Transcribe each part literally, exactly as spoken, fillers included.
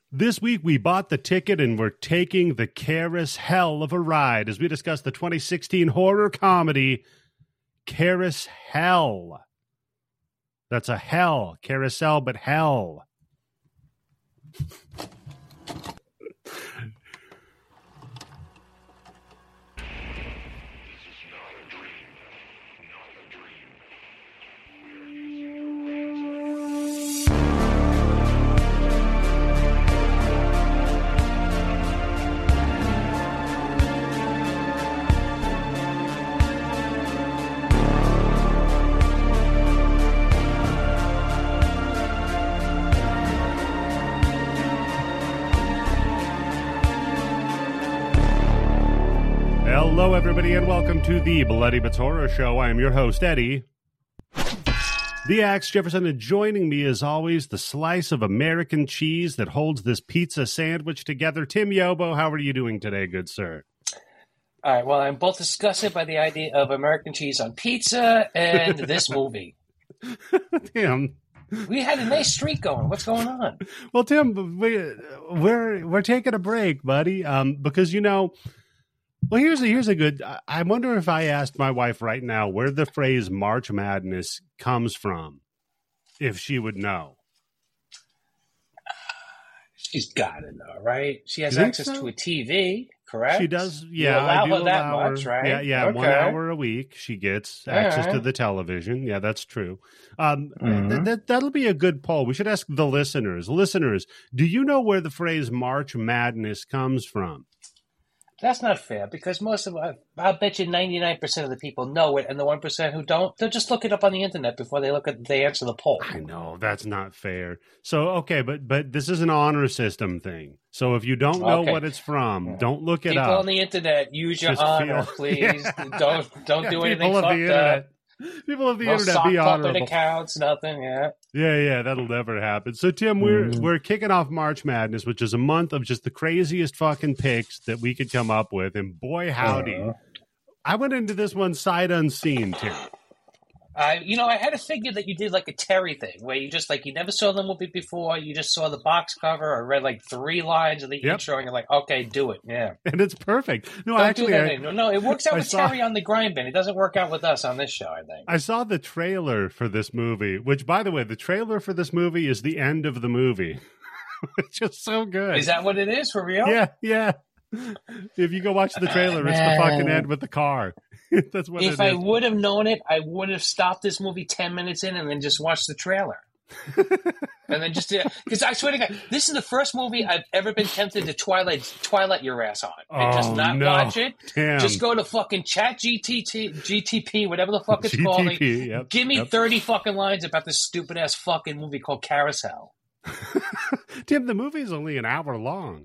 This week, we bought the ticket and we're taking the Karis hell of a ride as we discuss the twenty sixteen horror comedy, Karis Hell. That's a hell. Carousel, but hell. Hello, everybody, and welcome to the Bloody Bits Horror Show. I am your host, Eddie, the Axe Jefferson, and joining me, as always, the slice of American cheese that holds this pizza sandwich together. Tim Yobo, how are you doing today, good sir? All right, well, I'm both disgusted by the idea of American cheese on pizza and this movie. Tim. We had a nice streak going. What's going on? Well, Tim, we, we're, we're taking a break, buddy, um, because, you know... Well, here's a, here's a good... I wonder if I asked my wife right now where the phrase March Madness comes from, if she would know. She's got to know, right? She has You think access so? to a T V, correct? She does, You yeah. allow I do her that allow much, her, right? Yeah, yeah, Okay. one hour a week she gets access All to right. the television. Yeah, that's true. Um, Mhm. th- th- that'll be a good poll. We should ask the listeners. Listeners, do you know where the phrase March Madness comes from? That's not fair because most of I'll bet you ninety-nine percent of the people know it, and the one percent who don't, they'll just look it up on the internet before they look at they answer the poll. I know that's not fair. So okay, but but this is an honor system thing. So if you don't know Okay. what it's from, Yeah. don't look it People up. on the internet, use your Just honor, feel- please. Yeah. Don't don't Yeah, do anything people of fucked the up. internet. People of the No internet, sock be puppet honorable. accounts, nothing. Yeah. Yeah, yeah, that'll never happen. So, Tim, we're Mhm. we're kicking off March Madness, which is a month of just the craziest fucking picks that we could come up with. And boy, howdy, Uh-huh. I went into this one sight unseen, Tim. I, you know, I had to figure that you did like a Terry thing, where you just like you never saw the movie before, you just saw the box cover or read like three lines of the Yep. intro, and you're like, okay, do it, yeah. And it's perfect. No, Don't actually, do that. I, anymore. No, it works out I with saw- Terry on the grind bin. It doesn't work out with us on this show, I think. I saw the trailer for this movie, which, by the way, the trailer for this movie is the end of the movie. It's just so good. Is that what it is for real? Yeah, yeah. If you go watch the trailer, it's the Man. fucking end with the car. That's what If it I is. would have known it, I would have stopped this movie ten minutes in and then just watched the trailer. And then just because I swear to God, this is the first movie I've ever been tempted to Twilight Twilight your ass on and just Oh, not no. watch it. Damn. Just go to fucking Chat G T T, G T P, whatever the fuck it's called. G T P, yep, Give me yep. thirty fucking lines about this stupid ass fucking movie called Carousel. Tim, the movie's only an hour long.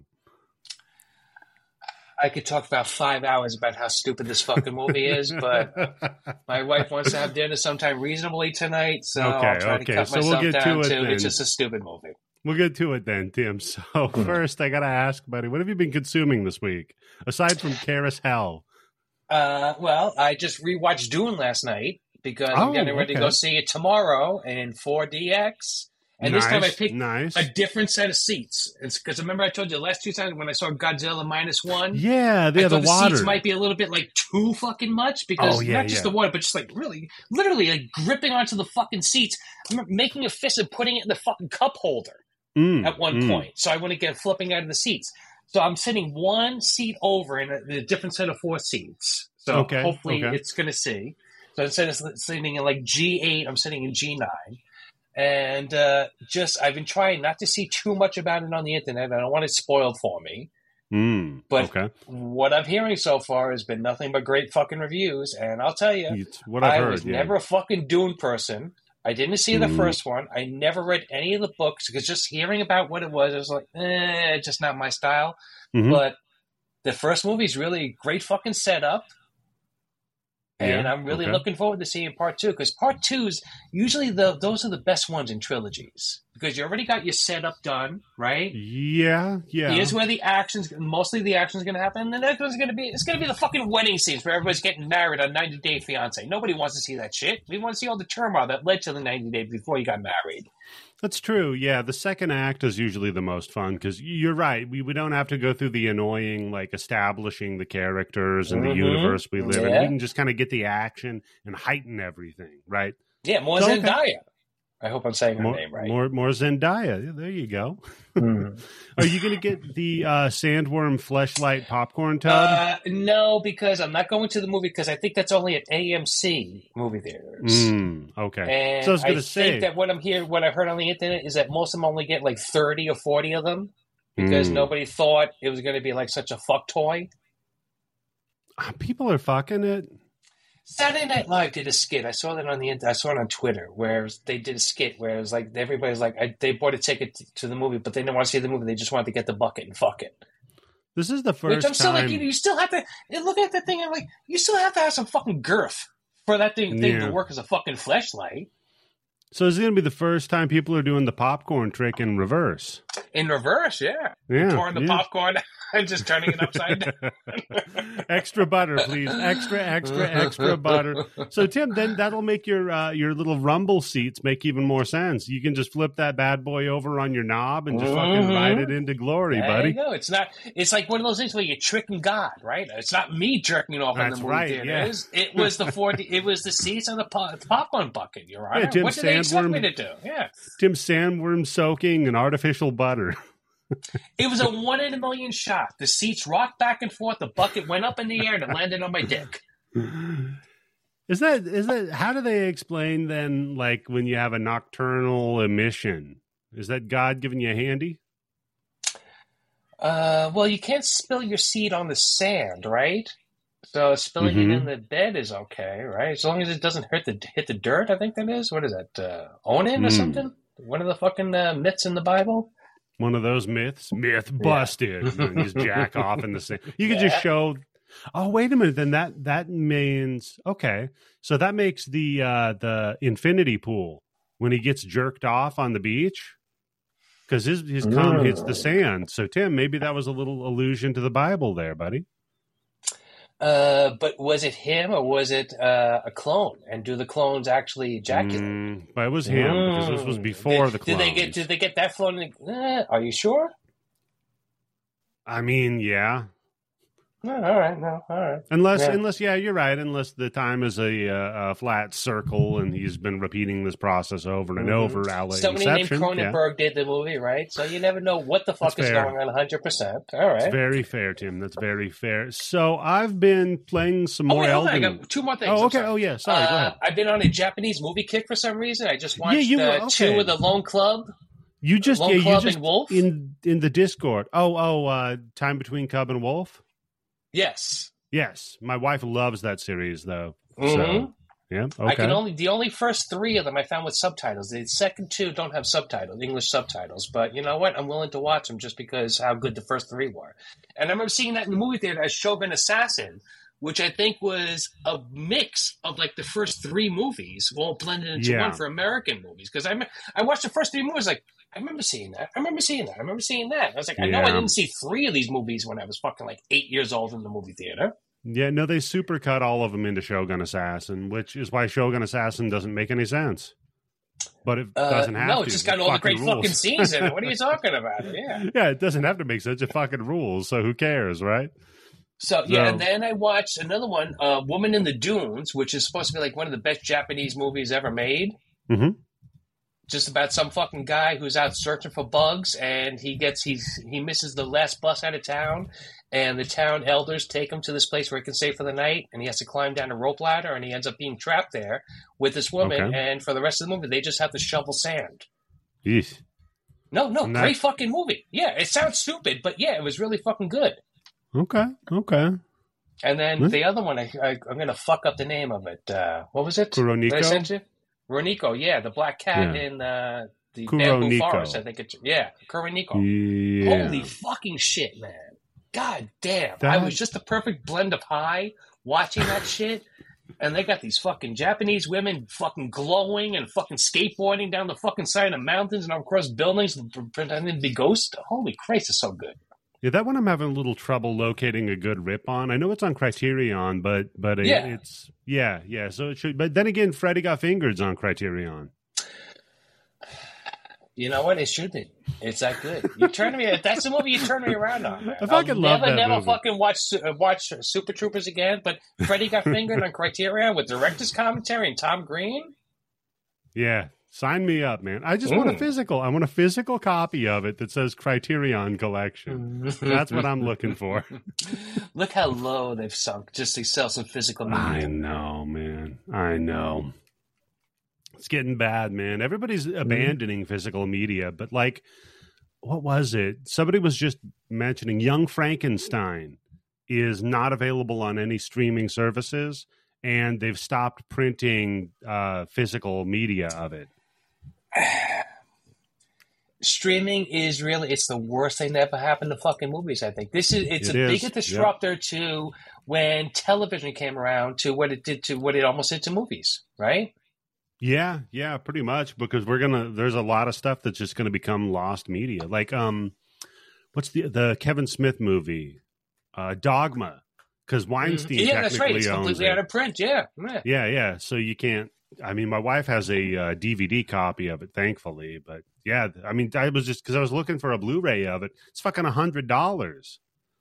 I could talk about five hours about how stupid this fucking movie is, but my wife wants to have dinner sometime reasonably tonight, so Okay, I'll try okay. to cut So we'll myself get to down it to then. it's just a stupid movie. We'll get to it then, Tim. So first, I gotta ask, buddy, what have you been consuming this week aside from Karis Hell? Uh, well, I just rewatched Dune last night because Oh, I'm getting ready okay. to go see it tomorrow in four D X. And this time I Nice, picked nice. a different set of seats. It's because remember I told you the last two times when I saw Godzilla minus one, Yeah, they I have thought the the water. seats might be a little bit like too fucking much because Oh, yeah, not just yeah. the water, but just like really, literally like gripping onto the fucking seats. I remember making a fist and putting it in the fucking cup holder Mm, at one mm. point, so I wouldn't get flipping out of the seats. So I'm sitting one seat over in a, a different set of four seats. So Okay, hopefully okay. it's going to see. So instead of sitting in like G eight, I'm sitting in G nine. And uh, just I've been trying not to see too much about it on the internet. I don't want it spoiled for me. Mm, But okay. what I'm hearing so far has been nothing but great fucking reviews. And I'll tell you, It's what I've I heard. was yeah. never a fucking Dune person. I didn't see the Mhm. first one. I never read any of the books because just hearing about what it was, I was like, eh, just not my style. Mhm. But the first movie is really a great fucking setup. And Yeah, I'm really okay. looking forward to seeing part two because part twos usually the those are the best ones in trilogies because you already got your setup done, right? Yeah, yeah. Here's where the action's mostly the action's going to happen. And the next one's going to be it's going to be the fucking wedding scenes where everybody's getting married on ninety Day Fiance. Nobody wants to see that shit. We want to see all the turmoil that led to the ninety days before you got married. That's true. Yeah, the second act is usually the most fun because you're right. We we don't have to go through the annoying like establishing the characters and Mhm. the universe we live in. Yeah. We can just kind of get the action and heighten everything, right? Yeah, more So, okay. Zendaya. I hope I'm saying her More, name right. more, more Zendaya. Yeah, there you go. Mm. Are you going to get the uh, Sandworm Fleshlight popcorn tub? Uh, no, because I'm not going to the movie because I think that's only at A M C movie theaters. Mm, okay. And so I was going to say think that what I'm here, what I heard on the internet is that most of them only get like thirty or forty of them because Mm. nobody thought it was going to be like such a fuck toy. uh, people are fucking it. Saturday Night Live did a skit. I saw that on the internet. I saw it on Twitter where they did a skit where it was like everybody's like I, they bought a ticket to, to the movie, but they didn't want to see the movie. They just wanted to get the bucket and fuck it. This is the first Which I'm still time. like, you, you still have to and look at that thing. I'm like, you still have to have some fucking girth for that thing, thing Yeah. to work as a fucking fleshlight. So it's going to be the first time people are doing the popcorn trick in reverse. In reverse, yeah. Yeah, Pouring the yeah. popcorn and just turning it upside down. Extra butter, please. Extra, extra, extra butter. So, Tim, then that'll make your uh, your little rumble seats make even more sense. You can just flip that bad boy over on your knob and just fucking Mhm. ride it into glory, There buddy. you go. It's not. It's like one of those things where you're tricking God, right? It's not me jerking off in That's the movie right, theaters. It was the forty. It was the seats on the po- popcorn bucket. Your Honor. Yeah, Tim what did they expect Sandworm- me to do? Yeah, Tim Sandworm soaking and artificial butter. it was a one in a million shot. The seats rocked back and forth. The bucket went up in the air and it landed on my dick. Is that is that how do they explain then like when you have a nocturnal emission? Is that God giving you a handy? Uh, well, you can't spill your seed on the sand, right? So spilling Mhm. it in the bed is okay, right? As long as it doesn't hit the hit the dirt, I think that is. What is that? Uh, Onan or Mm. something? One of the fucking uh, myths in the Bible. One of those myths. Myth busted. And then he's jack off in the sand. You could just Yeah. show. Oh, wait a minute. Then that that means okay. So that makes the uh, the infinity pool when he gets jerked off on the beach because his his cum Mm. hits the sand. So Tim, maybe that was a little allusion to the Bible there, buddy. Uh, but was it him or was it uh, a clone? And do the clones actually ejaculate? Mm, but it was him because this was Mm. before did, the clones. Did they get? Did they get that flown? in- Eh, are you sure? I mean, yeah. No, all right, no, all right. Unless, Yeah. unless, yeah, you're right. Unless the time is a, uh, a flat circle, and he's been repeating this process over and Mhm. over. A la Somebody named Inception. Yeah. Cronenberg did the movie, right? So you never know what the fuck That's is fair. going on one hundred percent. All right. It's very fair, Tim. That's very fair. So I've been playing some Oh, more wait, hold on. I Elden. got two more things. Oh, I'm okay. sorry. Oh, yeah. Sorry. Go Uh, ahead. I've been on a Japanese movie kick for some reason. I just watched you uh, were- two okay. of the Lone Club. You just, Lone yeah, you Club just and Wolf? in in the Discord. Oh, oh, uh, Time Between Cub and Wolf. Yes. Yes, my wife loves that series, though. Mhm. So, yeah. Okay. I can only the only first three of them I found with subtitles. The second two don't have subtitles, English subtitles. But you know what? I'm willing to watch them just because how good the first three were. And I remember seeing that in the movie theater as Shogun Assassin, which I think was a mix of like the first three movies all blended into Yeah. one for American movies. Because I me- I watched the first three movies like. I remember seeing that. I remember seeing that. I remember seeing that. I was like, I know I Yeah. didn't see three of these movies when I was fucking like eight years old in the movie theater. Yeah, no, they supercut all of them into Shogun Assassin, which is why Shogun Assassin doesn't make any sense. But it Uh, doesn't have no, to. it's just It got all the fucking great rules. fucking scenes in it. What are you talking about? Yeah. Yeah, it doesn't have to make sense. It fucking rules. So who cares, right? So yeah, So- and then I watched another one, uh, "Woman in the Dunes," which is supposed to be like one of the best Japanese movies ever made. Mhm. Just about some fucking guy who's out searching for bugs, and he gets he's he misses the last bus out of town, and the town elders take him to this place where he can stay for the night, and he has to climb down a rope ladder, and he ends up being trapped there with this woman, Okay. and for the rest of the movie, they just have to shovel sand. Yeesh. No, no, And great that's- fucking movie. Yeah, it sounds stupid, but yeah, it was really fucking good. Okay. Okay. And then Hmm? the other one, I, I, I'm going to fuck up the name of it. Uh, what was it? Did I Kuroniko? send you? Roniko, yeah, the black cat Yeah. in uh, the Kuroniko. bamboo forest. I think it's yeah, Kuroniko. Yeah. Holy fucking shit, man! God damn, That- I was just the perfect blend of high watching that shit. And they got these fucking Japanese women fucking glowing and fucking skateboarding down the fucking side of mountains and across buildings pretending to be ghosts. Holy Christ, it's so good. Yeah, that one I'm having a little trouble locating a good rip on. I know it's on Criterion, but but it, Yeah. it's yeah, yeah. So it should. But then again, Freddy Got Fingered's on Criterion. You know what? It should be. It's that good. You turn me. If that's the movie you turn me around on, man. I fucking I'll love never, that never movie. fucking watch uh, watch Super Troopers again. But Freddie got fingered on Criterion with director's commentary and Tom Green. Yeah, sign me up, man. I just mm. want a physical. I want a physical copy of it that says Criterion Collection. That's what I'm looking for. Look how low they've sunk just to sell some physical media. I know, man. I know. It's getting bad, man. Everybody's abandoning mm. physical media, but like, what was it? Somebody was just mentioning Young Frankenstein is not available on any streaming services, and they've stopped printing uh, physical media of it. Streaming is really, it's the worst thing that ever happened to fucking movies, I think. This is, it's it a is. bigger disruptor yep. to when television came around to what it did to what it almost did to movies, right? Yeah, yeah, pretty much, because we're gonna. There's a lot of stuff that's just gonna become lost media. Like, um, what's the the Kevin Smith movie, uh, Dogma? Because Weinstein yeah, technically that's right. It's owns completely it. out of print. Yeah. yeah, yeah, yeah. So you can't. I mean, my wife has a uh, D V D copy of it, thankfully. But yeah, I mean, I was just because I was looking for a Blu-ray of it. It's fucking a hundred dollars.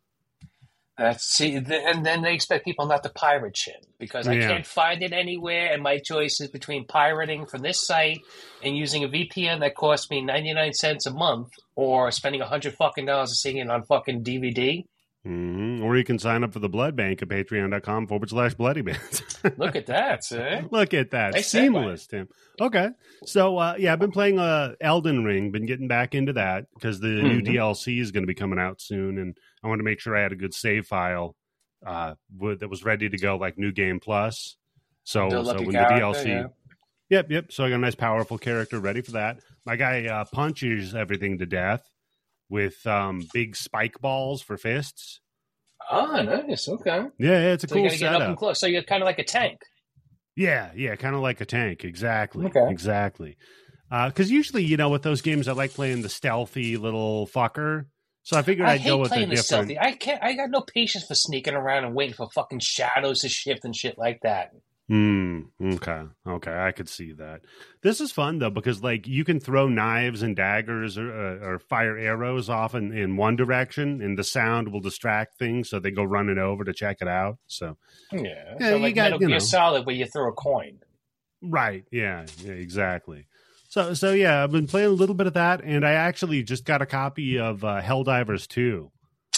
That's see, the, and then they expect people not to pirate shit because I yeah. can't find it anywhere, and my choice is between pirating from this site and using a V P N that costs me ninety nine cents a month, or spending a hundred fucking dollars and seeing it on fucking D V D. Mm-hmm. Or you can sign up for the Blood Bank at patreon.com forward slash bloody bands. Look at that, sir. Look at that. Nice Seamless, Tim. Okay. So, uh, yeah, I've been playing uh, Elden Ring, been getting back into that because the mm-hmm. new D L C is going to be coming out soon, and I wanted to make sure I had a good save file uh, with, that was ready to go, like New Game Plus. So, so when the D L C... Yeah. Yep, yep. So I got a nice, powerful character ready for that. My guy uh, punches everything to death with um, big spike balls for fists. Oh, nice. Okay. Yeah, yeah it's a so cool you gotta setup. Get up and close. So you're kind of like a tank. Yeah, yeah, kind of like a tank. Exactly. Okay. Exactly. Because uh, usually, you know, with those games, I like playing the stealthy little fucker. So I figured I I'd hate go with playing the different. Stealthy. I can't. I got no patience for sneaking around and waiting for fucking shadows to shift and shit like that. Hmm. Okay. Okay. I could see that. This is fun though because like you can throw knives and daggers or, uh, or fire arrows off in, in one direction, and the sound will distract things, so they go running over to check it out. So yeah. yeah so you like got, Metal you Gear know. Solid, where you throw a coin. Right. Yeah. Yeah. Exactly. So so yeah, I've been playing a little bit of that, and I actually just got a copy of uh, Helldivers two.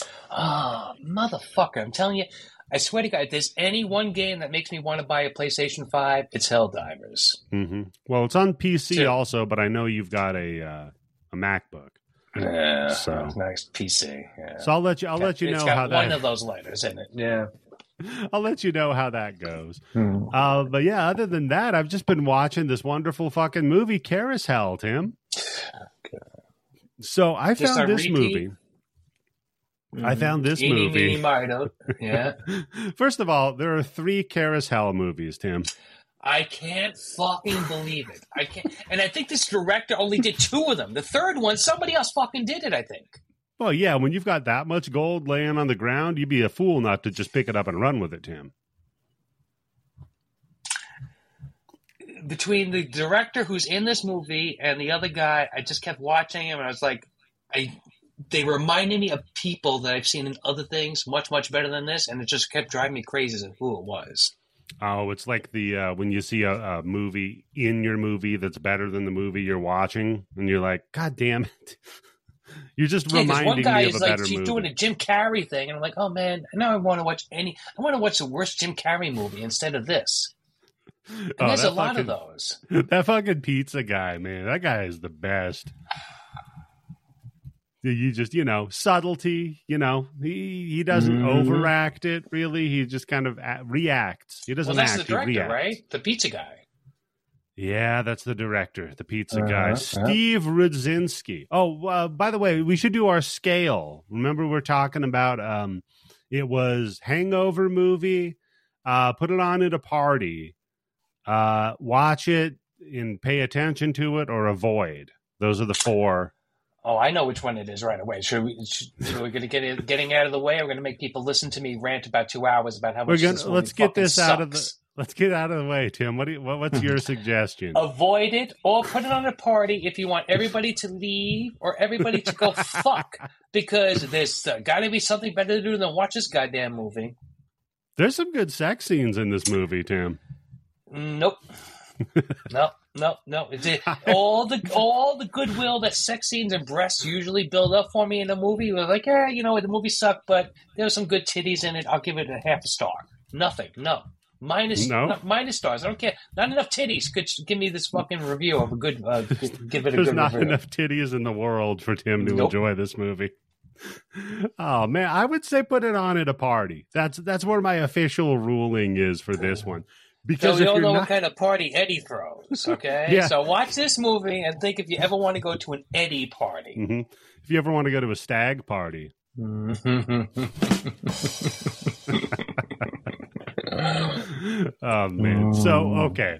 Oh, motherfucker! I'm telling you. I swear to God, if there's any one game that makes me want to buy a PlayStation five, it's Helldivers. Mm-hmm. Well, it's on P C Two. also, but I know you've got a uh, a MacBook. Yeah, so nice P C. Yeah. So I'll let you. I'll let you know it's got how one that. One of those letters in it. Yeah. I'll let you know how that goes. Hmm. Uh, but yeah, other than that, I've just been watching this wonderful fucking movie, Carousel, Tim. Okay. So I Just found this repeat. movie. Mm-hmm. I found this Eeny, movie. meeny, miny, yeah. First of all, there are three Carousel movies, Tim. I can't fucking believe it. I can't, and I think this director only did two of them. The third one, somebody else fucking did it. I think. Well, yeah, when you've got that much gold laying on the ground, you'd be a fool not to just pick it up and run with it, Tim. Between the director who's in this movie and the other guy, I just kept watching him, and I was like, I. They reminded me of people that I've seen in other things much, much better than this, and it just kept driving me crazy as to who it was. Oh, it's like the uh, when you see a, a movie in your movie that's better than the movie you're watching, and you're like, God damn it. You're just yeah, reminding one guy me of is a like, better he's movie. doing a Jim Carrey thing, and I'm like, oh man, now I want to watch any. I want to watch the worst Jim Carrey movie instead of this. And oh, there's a lot fucking, of those. That fucking pizza guy, man, that guy is the best. You just, you know, subtlety, you know, he, he doesn't mm-hmm. overact it, really. He just kind of a- reacts. He doesn't well, that's act, the director, he reacts. right? The pizza guy. Yeah, that's the director, the pizza uh-huh, guy, Steve uh-huh. Rudzinski. Oh, uh, by the way, we should do our scale. Remember we're talking about, um, it was Hangover movie, uh, put it on at a party, uh, watch it and pay attention to it, or avoid. Those are the four. Oh, I know which one it is right away. Should we? Should, should we gonna get it, getting out of the way? We're going to make people listen to me rant about two hours about how much. We're gonna, this movie let's get this sucks. out of the. let's get out of the way, Tim. What do you, what, what's your suggestion? Avoid it or put it on a party if you want everybody to leave or everybody to go fuck. Because there's uh, got to be something better to do than watch this goddamn movie. There's some good sex scenes in this movie, Tim. Nope. no, no, no. It's it. all the all the goodwill that sex scenes and breasts usually build up for me in a movie. We're like, yeah, you know, the movie sucked, but there was some good titties in it. I'll give it a half a star. Nothing. No. Minus, no. no, minus stars. I don't care. Not enough titties could give me this fucking review of a good. Uh, give it a There's good not review. enough titties in the world for Tim to Nope. enjoy this movie. Oh man, I would say put it on at a party. That's that's where my official ruling is for this one. Because So we if all you're know not... what kind of party Eddie throws. Okay, Yeah. So watch this movie and think if you ever want to go to an Eddie party. Mm-hmm. If you ever want to go to a stag party. Oh man. So okay.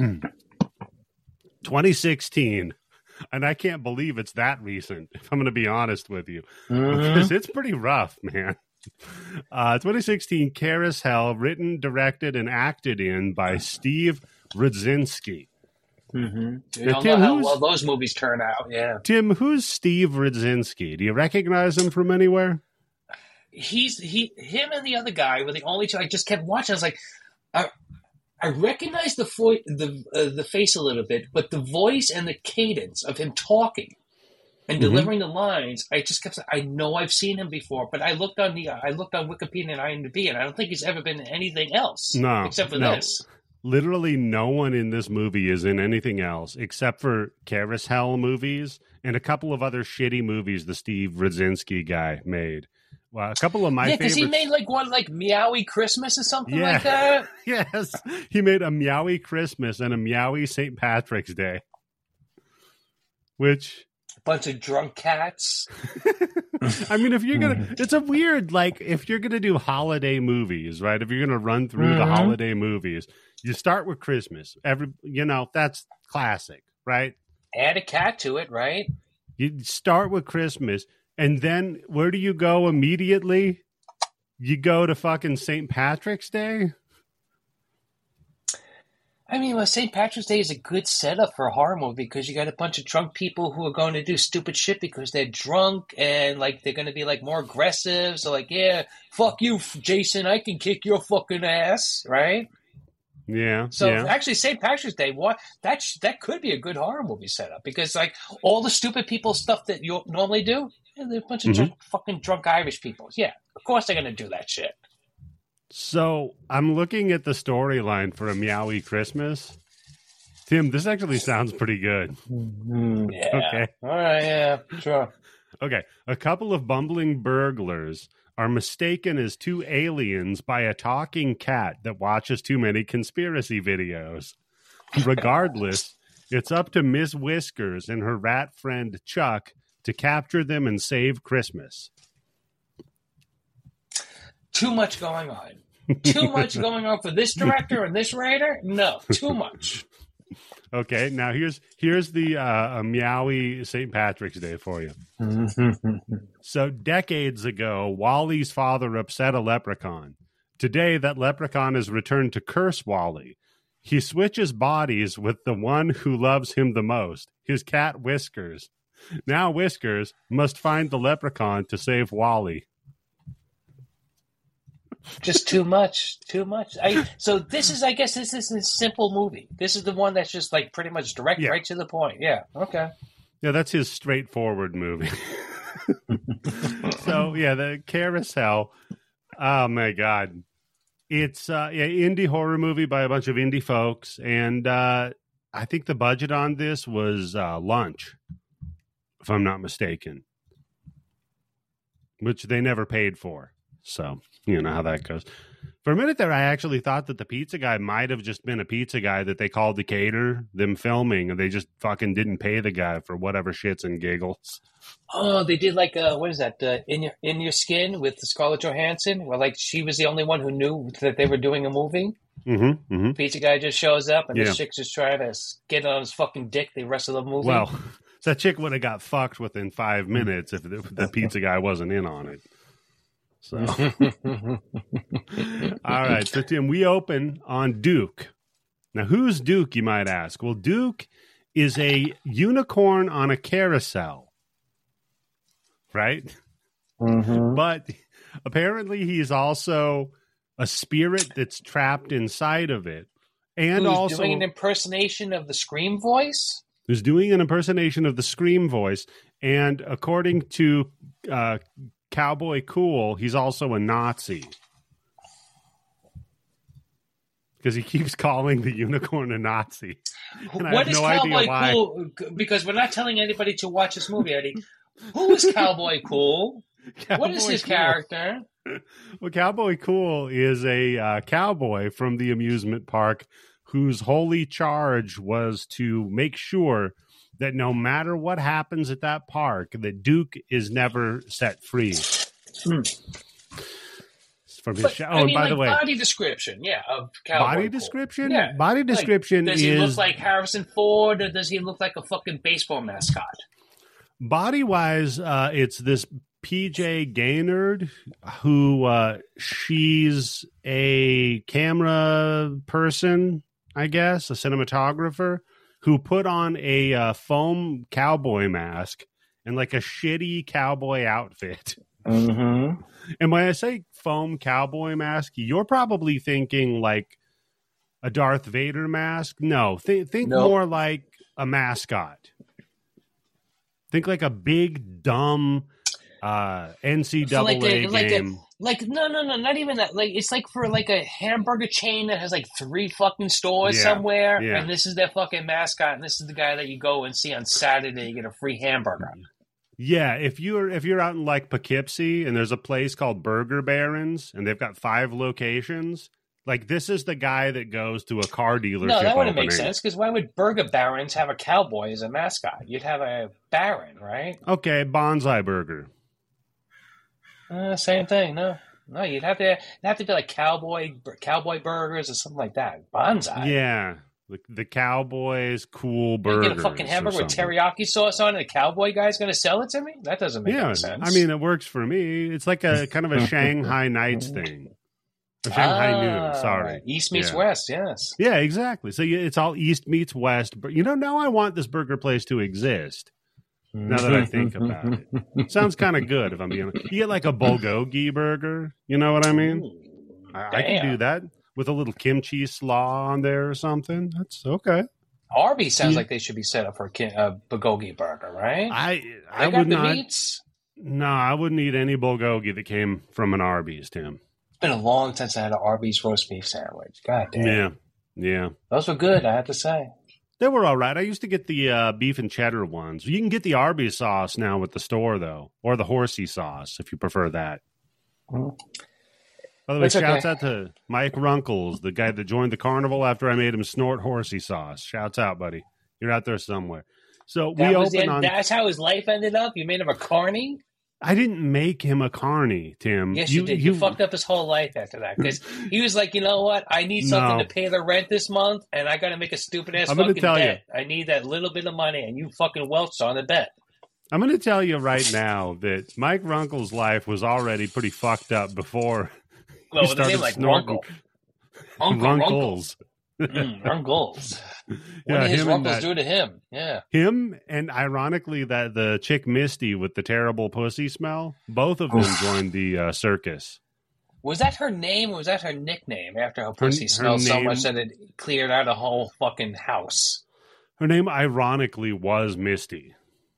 twenty sixteen. And I can't believe it's that recent, if I'm going to be honest with you. Mhm. Because it's pretty rough, man. Uh, twenty sixteen, Carousel, written, directed, and acted in by Steve Rudzinski. Mm-hmm. You Now, don't Tim, know how who's- well those movies turn out. Yeah, Tim, who's Steve Rudzinski? Do you recognize him from anywhere? he's he him and the other guy were the only two I just kept watching. I was like, I I recognize the fo- the uh, the face a little bit, but the voice and the cadence of him talking and Mhm. delivering the lines, I just kept saying, I know I've seen him before, but I looked on the I looked on Wikipedia and IMDb, and I don't think he's ever been in anything else No, except for no. this. Literally no one in this movie is in anything else except for Carousel movies and a couple of other shitty movies the Steve Rudzinski guy made. Well, a couple of my yeah, because favorites. he made like one like Meowie Christmas or something Yeah. like that. Yes, he made a Meowie Christmas and a Meowie Saint Patrick's Day. Which, Bunch of drunk cats. I mean, if you're gonna, it's a weird, like, if you're gonna do holiday movies, right? If you're gonna run through the Mhm. holiday movies, you start with Christmas. Every, you know, that's classic, right? Add a cat to it, right? You start with Christmas, and then where do you go immediately? You go to fucking Saint Patrick's Day? I mean, well, Saint Patrick's Day is a good setup for a horror movie because you got a bunch of drunk people who are going to do stupid shit because they're drunk and like they're going to be like more aggressive. So like, yeah, fuck you, Jason, I can kick your fucking ass, right? Yeah. So yeah. actually, Saint Patrick's Day, what that sh- that could be a good horror movie setup because like all the stupid people stuff that you normally do, yeah, they're a bunch of Mhm. drunk, fucking drunk Irish people. Yeah, of course they're going to do that shit. So I'm looking at the storyline for A Meowie Christmas. Tim, this actually sounds pretty good. Yeah. Okay. All right. Yeah. Sure. Okay. A couple of bumbling burglars are mistaken as two aliens by a talking cat that watches too many conspiracy videos. Regardless, it's up to Miss Whiskers and her rat friend Chuck to capture them and save Christmas. Too much going on. Too much going on for this director and this writer? No, too much. Okay, now here's here's the uh, a Meowie Saint Patrick's Day for you. So decades ago, Wally's father upset a leprechaun. Today, that leprechaun has returned to curse Wally. He switches bodies with the one who loves him the most, his cat Whiskers. Now Whiskers must find the leprechaun to save Wally. Just too much. Too much. I so this is I guess this is a simple movie. This is the one that's just like pretty much direct Yeah. right to the point. Yeah. Okay. Yeah, that's his straightforward movie. So, yeah, the Carousel. Oh, my God. It's uh, yeah, indie horror movie by a bunch of indie folks. And uh, I think the budget on this was uh, lunch, if I'm not mistaken, which they never paid for. So, you know how that goes. For a minute there, I actually thought that the pizza guy might have just been a pizza guy that they called to cater them filming, and they just fucking didn't pay the guy for whatever shits and giggles. Oh, they did like uh, what is that? Uh, in your in your skin with Scarlett Johansson, where like she was the only one who knew that they were doing a movie. Mm-hmm, mm-hmm. Pizza guy just shows up, and Yeah. this chick's just trying to get on his fucking dick the rest of the movie. Well, that chick would have got fucked within five minutes if the, the pizza guy wasn't in on it. So, all right. So, Tim, we open on Duke. Now, who's Duke, you might ask? Well, Duke is a unicorn on a carousel, right? Mm-hmm. But apparently he's also a spirit that's trapped inside of it. And Who's also doing an impersonation of the Scream voice? Who's doing an impersonation of the Scream voice. And according to uh, Cowboy Cool, he's also a Nazi. Because he keeps calling the unicorn a Nazi. And I what have is no Cowboy idea why. Cool? Because we're not telling anybody to watch this movie, Eddie. Who is Cowboy Cool? Cowboy What is his Cool. character? Well, Cowboy Cool is a uh, cowboy from the amusement park whose holy charge was to make sure that no matter what happens at that park, that Duke is never set free. Hmm. From his But, show. Oh, I and mean, by like the way, body description, yeah, of Cowboy body Cool. description? Yeah. Body description Like, does is... he look like Harrison Ford, or does he look like a fucking baseball mascot? Body-wise, uh, it's this P J Gaynard, who uh, she's a camera person, I guess, a cinematographer, who put on a uh, foam cowboy mask and like a shitty cowboy outfit. Mm-hmm. And when I say foam cowboy mask, you're probably thinking like a Darth Vader mask. No, th- think Nope. more like a mascot. Think like a big, dumb uh, N C double A like a, like a, game. like no, no, no, not even that. Like it's like for like a hamburger chain that has like three fucking stores Yeah, somewhere, yeah. and this is their fucking mascot, and this is the guy that you go and see on Saturday. You get a free hamburger. Yeah, if you're if you're out in like Poughkeepsie and there's a place called Burger Barons and they've got five locations, like this is the guy that goes to a car dealership. No, that wouldn't opening. make sense because why would Burger Barons have a cowboy as a mascot? You'd have a Baron, right? Okay, Bonsai Burger. Uh, same thing. No, no, you'd have to it'd have to be like cowboy cowboy burgers or something like that. Bonsai. Yeah, the, the Cowboys cool You burgers. get a fucking hamburger or with something. teriyaki sauce on it. A cowboy guy's going to sell it to me? That doesn't make Yeah, any sense. I mean it works for me. It's like a kind of a Shanghai Nights thing. Or Shanghai Ah, Noon, sorry. East meets Yeah. West, yes. Yeah, exactly. So you, it's all East meets West. But you know, now I want this burger place to exist. Now that I think about it, sounds kind of good. If I'm being, honest. You get like a bulgogi burger. You know what I mean? Ooh, I, I can do damn. that with a little kimchi slaw on there or something. That's okay. Arby's sounds Yeah. like they should be set up for a, ki- a bulgogi burger, right? I They I got would the not. meats. No, I wouldn't eat any bulgogi that came from an Arby's, Tim. It's been a long time since I had an Arby's roast beef sandwich. God damn. Yeah, yeah. Those were good, I have to say. They were all right. I used to get the uh, beef and cheddar ones. You can get the Arby's sauce now with the store, though, or the horsey sauce if you prefer that. Mhm. By the way, That's shouts okay. out to Mike Runkles, the guy that joined the carnival after I made him snort horsey sauce. Shouts out, buddy. You're out there somewhere. So That we was the open end, on. that's how his life ended up? You made him a carny? I didn't make him a carny, Tim. Yes, you, did. You, fucked up his whole life after that because he was like, you know what? I need something No. to pay the rent this month, and I got to make a stupid ass I'm gonna fucking tell you. bet. I need that little bit of money, and you fucking welched on the bet. I'm going to tell you right now that Mike Runkle's life was already pretty fucked up before Well, he with a started name like snorting Runkle. Uncle Runkle. Runkles. Mm, Runkles. What Yeah, did his him and Runkles that- do to him? Yeah. Him and ironically that the chick Misty with the terrible pussy smell, both of them joined the uh, circus. Was that her name or was that her nickname after her pussy her smelled so name- much that it cleared out a whole fucking house? Her name ironically was Misty.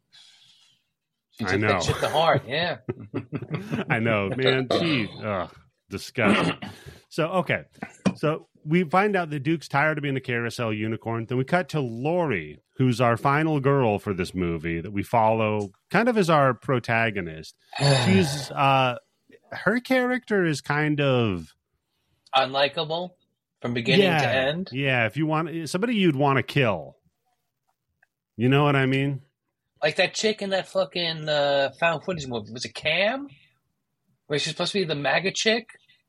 She I took know. that shit to heart, yeah. I know, man. Gee, ugh, disgusting. So, okay. So we find out that Duke's tired of being a carousel unicorn. Then we cut to Lori, who's our final girl for this movie that we follow kind of as our protagonist. She's, uh, her character is kind of Unlikable from beginning yeah, to end. Yeah, if you want somebody you'd want to kill. You know what I mean? Like that chick in that fucking uh, found footage movie. Was it Cam? Was she supposed to be the MAGA chick?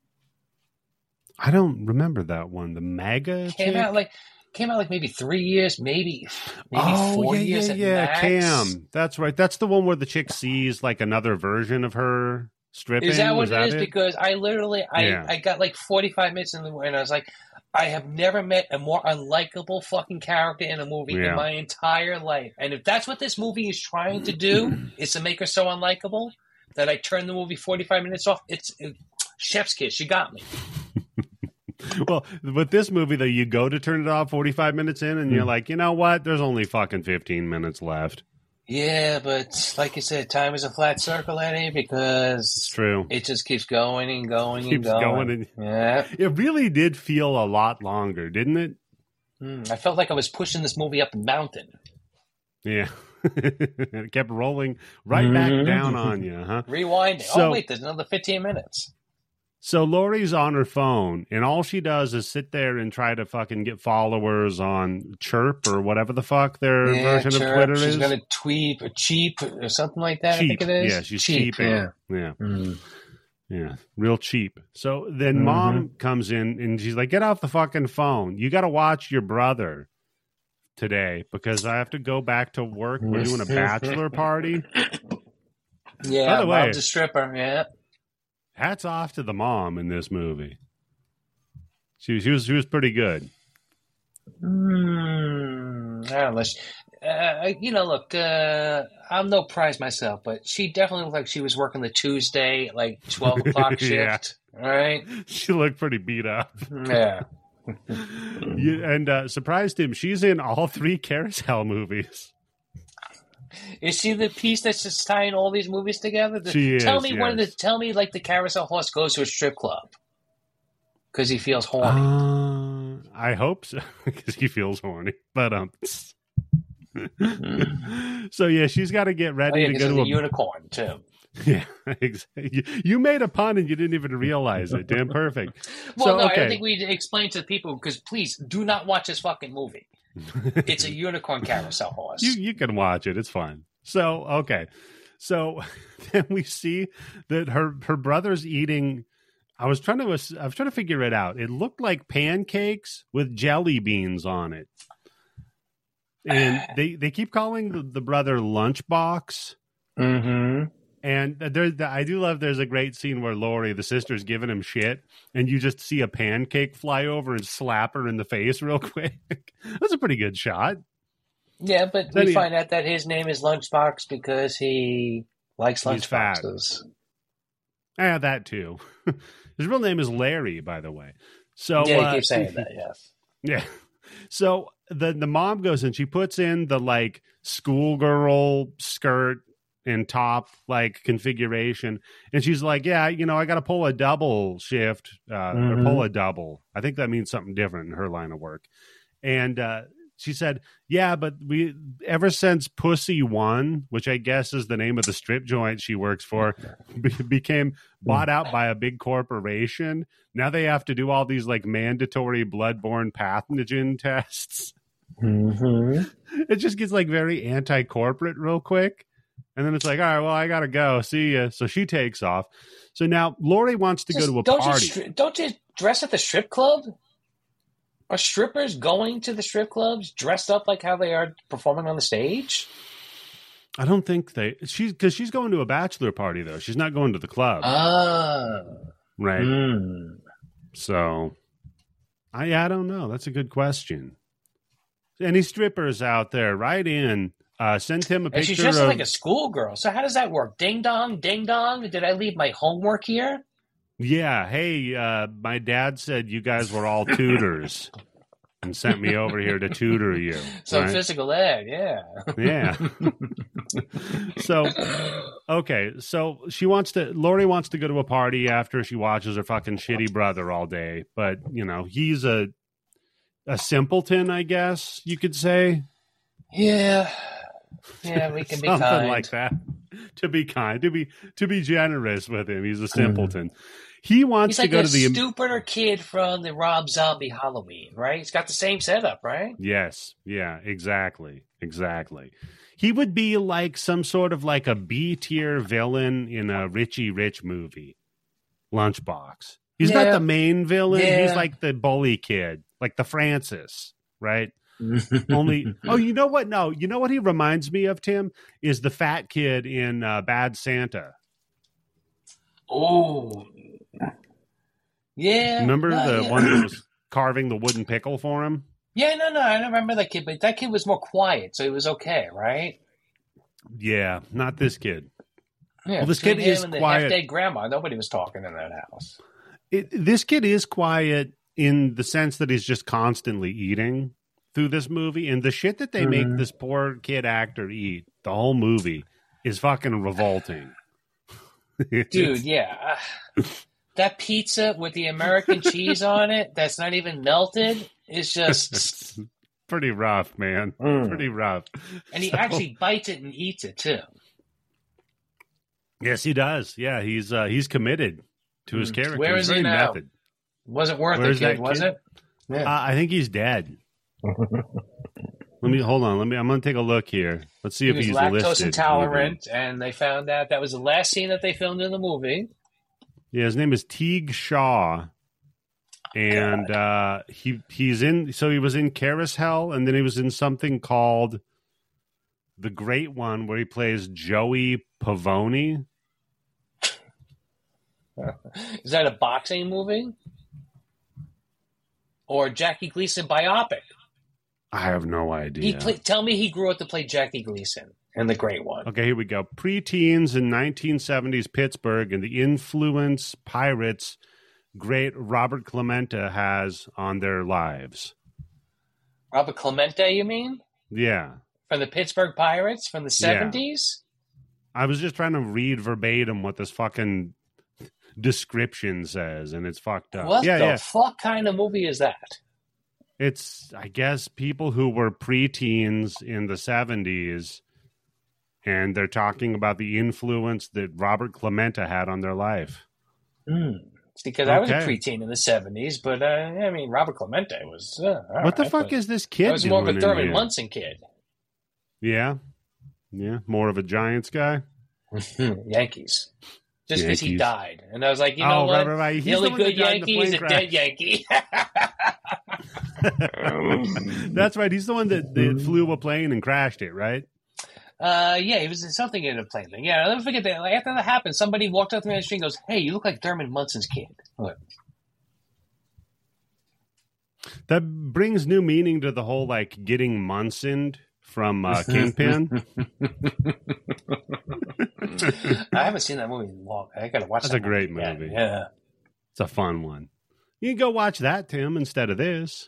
I don't remember that one. The MAGA Came chick? out like came out like maybe three years, maybe maybe oh, four yeah, years yeah, at yeah. max. Cam. That's right. That's the one where the chick sees like another version of her stripping. Is that what was it that is? It? Because I literally, I, Yeah. I got like forty-five minutes in the movie, and I was like, I have never met a more unlikable fucking character in a movie Yeah. in my entire life. And if that's what this movie is trying to do, is to make her so unlikable that I turn the movie forty-five minutes off, it's it, chef's kiss. She got me. Well, with this movie, though, you go to turn it off forty-five minutes in, and you're like, you know what? There's only fucking fifteen minutes left. Yeah, but like you said, time is a flat circle, Eddie, because It's true. it just keeps going and going and Keeps going. going and- Yeah. It really did feel a lot longer, didn't it? Mm, I felt like I was pushing this movie up a mountain. Yeah. It kept rolling right back Mhm. down on you, huh? Rewinding. So- oh, wait, there's another fifteen minutes. So Lori's on her phone, and all she does is sit there and try to fucking get followers on Chirp or whatever the fuck their Yeah, version chirp. of Twitter She's is. going to tweet or cheap or something like that, Cheap. I think it is. Yeah, she's cheap. cheaping. Yeah. Yeah. Mm. Yeah, real cheap. So then Mhm. mom comes in and she's like, get off the fucking phone. You got to watch your brother today because I have to go back to work. We're doing a bachelor party. Yeah, By the way- mom's a stripper, yeah. Hats off to the mom in this movie. She was, she was, she was pretty good. Mm, I don't know. She- Uh, you know, look, uh, I'm no prize myself, but she definitely looked like she was working the Tuesday, like twelve o'clock Yeah. shift. All right? She looked pretty beat up. Yeah. You, and uh, surprised him. She's in all three Carousel movies. Is she the piece that's just tying all these movies together? The- She tell is, me one of the yes. tell me like the carousel horse goes to a strip club because he feels horny. Uh, I hope so because he feels horny. But um, so yeah, she's got to get oh ready yeah, to because go there's to a a unicorn too. yeah. Exactly. You, you made a pun and you didn't even realize it. Damn perfect. Well, so no, okay, I think we need to explain to the people because please do not watch this fucking movie. It's a unicorn carousel horse. you you can watch it. It's fine. So okay, so then we see that her her brother's eating. I was trying to I was trying to figure it out. It looked like pancakes with jelly beans on it, and they they keep calling the, the brother Lunchbox. Mm-hmm. And there, I do love. There's a great scene where Lori, the sister's giving him shit, and you just see a pancake fly over and slap her in the face real quick. That's a pretty good shot. Yeah, but Then we he- find out that his name is Lunchbox because he likes He's fat. lunchboxes. Yeah, that too. His real name is Larry, by the way. So yeah, uh, he keeps saying that. Yes. Yeah. So the the mom goes and she puts in the like schoolgirl skirt and top like configuration, and she's like, "Yeah, you know, I got to pull a double shift uh, or Mhm. pull a double. I think that means something different in her line of work." And uh, she said, "Yeah, but we ever since Pussy One, which I guess is the name of the strip joint she works for, be- became bought out by a big corporation. Now they have to do all these like mandatory bloodborne pathogen tests. Mm-hmm. It just gets like very anti-corporate real quick." And then it's like, all right, well, I got to go. See ya. So she takes off. So now Lori wants to Just go to a don't party. You stri- don't you dress at the strip club? Are strippers going to the strip clubs dressed up like how they are performing on the stage? I don't think they, she's, because she's going to a bachelor party, though. She's not going to the club. Ah. right. Mm. So I, I don't know. That's a good question. Any strippers out there, write in. Uh, send him a And picture she's just of. like a schoolgirl. So how does that work? Ding dong, ding dong. Did I leave my homework here? Yeah. Hey, uh, my dad said you guys were all tutors and sent me over here to tutor you. Some right? physical ed, yeah. Yeah. So, okay. So she wants to, Lori wants to go to a party after she watches her fucking shitty brother all day. But, you know, he's a, a simpleton, I guess you could say. Yeah. Yeah, we can be Something kind. like that. To be kind, to be, to be generous with him. He's a simpleton. He wants He's to like go a to the, stupider kid from the Rob Zombie Halloween, right? He's got the same setup, right? yes. Yeah, exactly. Exactly. He would be like some sort of like a B tier villain in a Richie Rich movie. Lunchbox. He's Yeah. not the main villain. Yeah. He's like the bully kid, like the Francis, right? Only, oh, you know what? No, you know what he reminds me of, Tim? Is the fat kid in uh, Bad Santa. Oh, yeah. Remember no, the yeah. one that was carving the wooden pickle for him? Yeah, no, no, I don't remember that kid, but that kid was more quiet, so it was okay, right? Yeah, not this kid. Yeah, Well, this between kid him is and the quiet. half-day grandma, nobody was talking in that house. It, this kid is quiet in the sense that he's just constantly eating through this movie, and the shit that they Mhm. make this poor kid actor eat the whole movie is fucking revolting. Dude, yeah. Uh, that pizza with the American cheese on it that's not even melted is just... It's pretty rough, man. Mm. Pretty rough. And he So- actually bites it and eats it, too. Yes, he does. Yeah, he's uh, he's committed to his Mm. character. Where He's is he very now? method. Wasn't worth Where's it, kid, that was kid? it? Yeah. Uh, I think he's dead. Let me hold on. Let me. I'm going to take a look here. Let's see He if was he's lactose listed. intolerant, and they found out that was the last scene that they filmed in the movie. Yeah, his name is Teague Shaw, and uh, he he's in. So he was in Carousel, and then he was in something called The Great One, where he plays Joey Pavoni. Is that a boxing movie? Or Jackie Gleason biopic? I have no idea. He play, tell me he grew up to play Jackie Gleason in The Great One. Okay, here we go. Preteens in nineteen seventies Pittsburgh and the influence pirates great Robert Clemente has on their lives. Robert Clemente, you mean? Yeah. From the Pittsburgh Pirates from the Yeah. seventies? I was just trying to read verbatim what this fucking description says, and it's fucked up. What yeah, the yeah. fuck kind of movie is that? It's, I guess, people who were preteens in the seventies, and they're talking about the influence that Robert Clemente had on their life. Mm. Because I was a Okay. preteen in the seventies, but uh, I mean, Robert Clemente was. Uh, all What the right, fuck but is this kid I was doing more of a in Thurman here? Munson kid. Yeah. Yeah. More of a Giants guy. Yankees. Just because he Yankees. died. And I was like, you know oh, what? right, right, right. He's The only one that good died in the Yankee is a plane dead crash. Yankee. That's right. He's the one that, that flew a plane and crashed it, right? uh, yeah, he was in something in a plane thing. Yeah, I'll never forget that. Like, after that happened, somebody walked up to me on the street and goes, hey, you look like Thurman Munson's kid. Look. That brings new meaning to the whole like getting Munsoned from uh, Kingpin. I haven't seen that movie in long. I gotta watch That's that a great again. movie. Yeah. It's a fun one. You can go watch that, Tim, instead of this.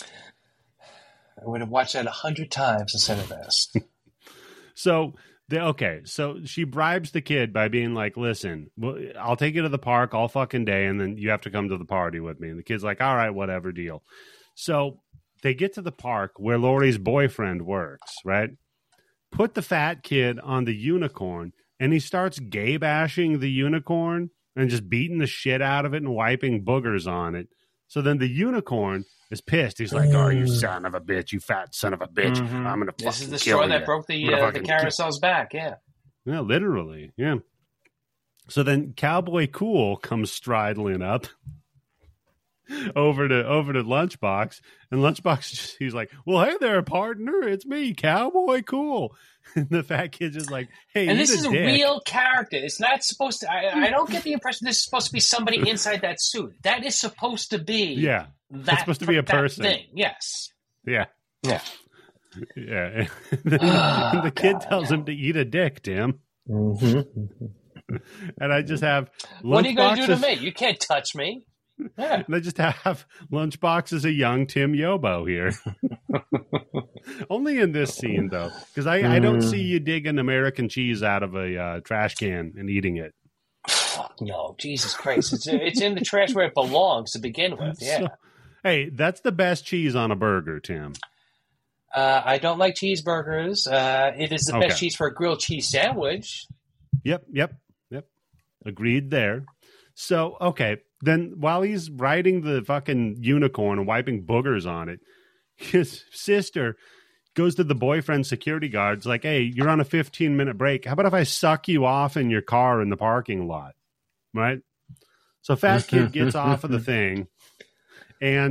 I would have watched that a hundred times instead of this. So, the, okay, so she bribes the kid by being like, listen, well, I'll take you to the park all fucking day, and then you have to come to the party with me. And the kid's like, all right, whatever, deal. So they get to the park where Lori's boyfriend works, right? Put the fat kid on the unicorn, and he starts gay bashing the unicorn and just beating the shit out of it and wiping boogers on it. So then the unicorn is pissed. He's like, oh, you son of a bitch, you fat son of a bitch. Mhm. I'm going to This is fucking the kill straw you. that broke the, I'm gonna uh, the fucking kill- carousel's back. Yeah. Yeah, literally. Yeah. So then Cowboy Cool comes striding up over to over to Lunchbox, and Lunchbox just, he's like, "Well, hey there, partner, it's me, Cowboy Cool." And the fat kid's just like, "Hey, And eat this is a dick." real character. It's not supposed to. I, I don't get the impression this is supposed to be somebody inside that suit. That is supposed to be. Yeah, That, supposed to be a that person. thing. Yes. yeah, Yeah. yeah. And the, Oh, and the kid God. tells him to eat a dick, Tim. Mm-hmm. And I just have What are you going to do to Lunchbox as- me? You can't touch me. Yeah. And I just have Lunchbox as a young Tim Yobo here. Only in this scene, though, because I, I don't see you digging American cheese out of a uh, trash can and eating it. Fuck no. Jesus Christ. It's, it's in the trash where it belongs to begin with. Yeah. So- hey, that's the best cheese on a burger, Tim. Uh, I don't like cheeseburgers. Uh, it is the Okay. best cheese for a grilled cheese sandwich. Yep, yep, yep. Agreed there. So, okay, then while he's riding the fucking unicorn and wiping boogers on it, his sister goes to the boyfriend's security guards like, hey, you're on a fifteen minute break. How about if I suck you off in your car in the parking lot? Right? So Fat Kid gets off of the thing, and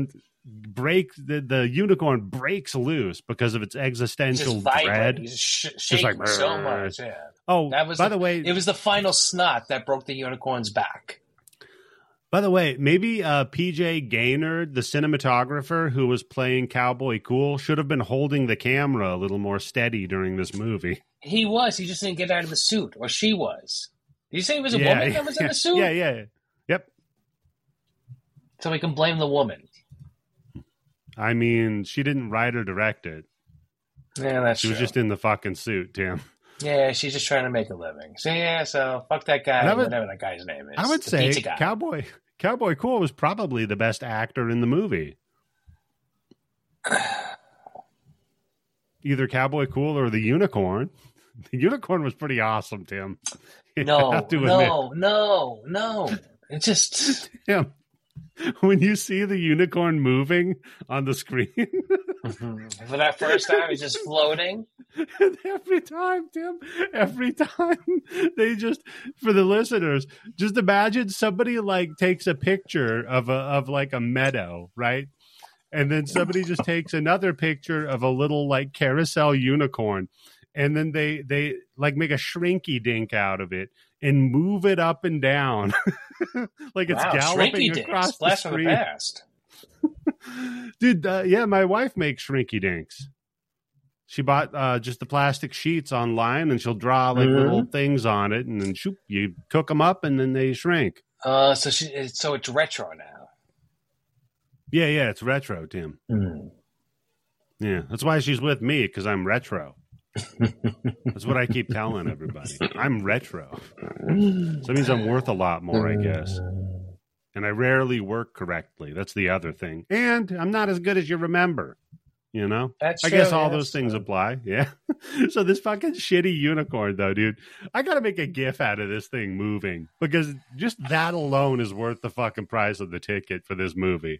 break the, the unicorn breaks loose because of its existential just dread. He's sh- shaking like, so much. Yeah. Oh, that was by the, the way, it was the final snot that broke the unicorn's back. By the way, maybe uh, P J Gaynor, the cinematographer who was playing Cowboy Cool, should have been holding the camera a little more steady during this movie. He was. He just didn't get out of the suit, or she was. Did you say it was a yeah, woman that was yeah, in the suit? Yeah, yeah. Yep. So we can blame the woman. I mean, she didn't write or direct it. Yeah, that's She true. was just in the fucking suit, Tim. Yeah, she's just trying to make a living. So yeah, so fuck that guy, would, whatever that guy's name is. I would the say pizza guy. Cowboy Cowboy Cool was probably the best actor in the movie. Either Cowboy Cool or the Unicorn. The Unicorn was pretty awesome, Tim. No, no, no, no. It just Tim, when you see the unicorn moving on the screen. For that first time, it's just floating. And every time, Tim, every time they just, for the listeners, just imagine somebody like takes a picture of a of like a meadow, right? And then somebody just takes another picture of a little like carousel unicorn, and then they they like make a shrinky dink out of it and move it up and down like it's wow, galloping across the Blast from the screen. past. Dude, uh, yeah, my wife makes shrinky dinks. She bought uh, just the plastic sheets online, and she'll draw like mm-hmm. little things on it, and then shoot, you cook them up, and then they shrink. Uh, so she, so it's retro now. Yeah, yeah, it's retro, Tim. Mm. Yeah, that's why she's with me, because I'm retro. That's what I keep telling everybody. I'm retro. So that means I'm worth a lot more, I guess. And I rarely work correctly. That's the other thing. And I'm not as good as you remember. You know? That's I true, guess all yeah, those things true. apply. Yeah. So this fucking shitty unicorn, though, dude, I got to make a gif out of this thing moving, because just that alone is worth the fucking price of the ticket for this movie.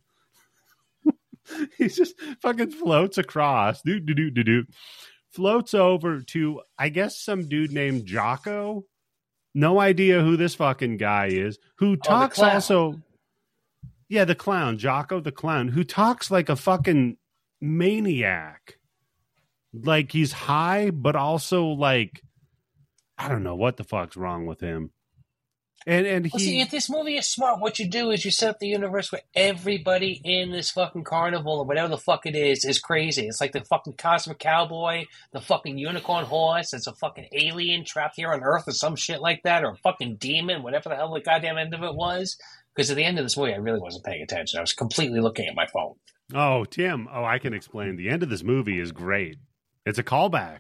He just fucking floats across. Doo, doo, doo, doo, doo. Floats over to, I guess, some dude named Jocko. No idea who this fucking guy is. Who talks clown. also. Yeah, the clown, Jocko the clown, who talks like a fucking maniac. Like he's high, but also like, I don't know what the fuck's wrong with him. And and he, well, see, if this movie is smart, what you do is you set up the universe where everybody in this fucking carnival or whatever the fuck it is is crazy. It's like the fucking cosmic cowboy, the fucking unicorn horse. It's a fucking alien trapped here on Earth or some shit like that, or a fucking demon, whatever the hell the goddamn end of it was. Because at the end of this movie, I really wasn't paying attention. I was completely looking at my phone. Oh, Tim. Oh, I can explain. The end of this movie is great. It's a callback.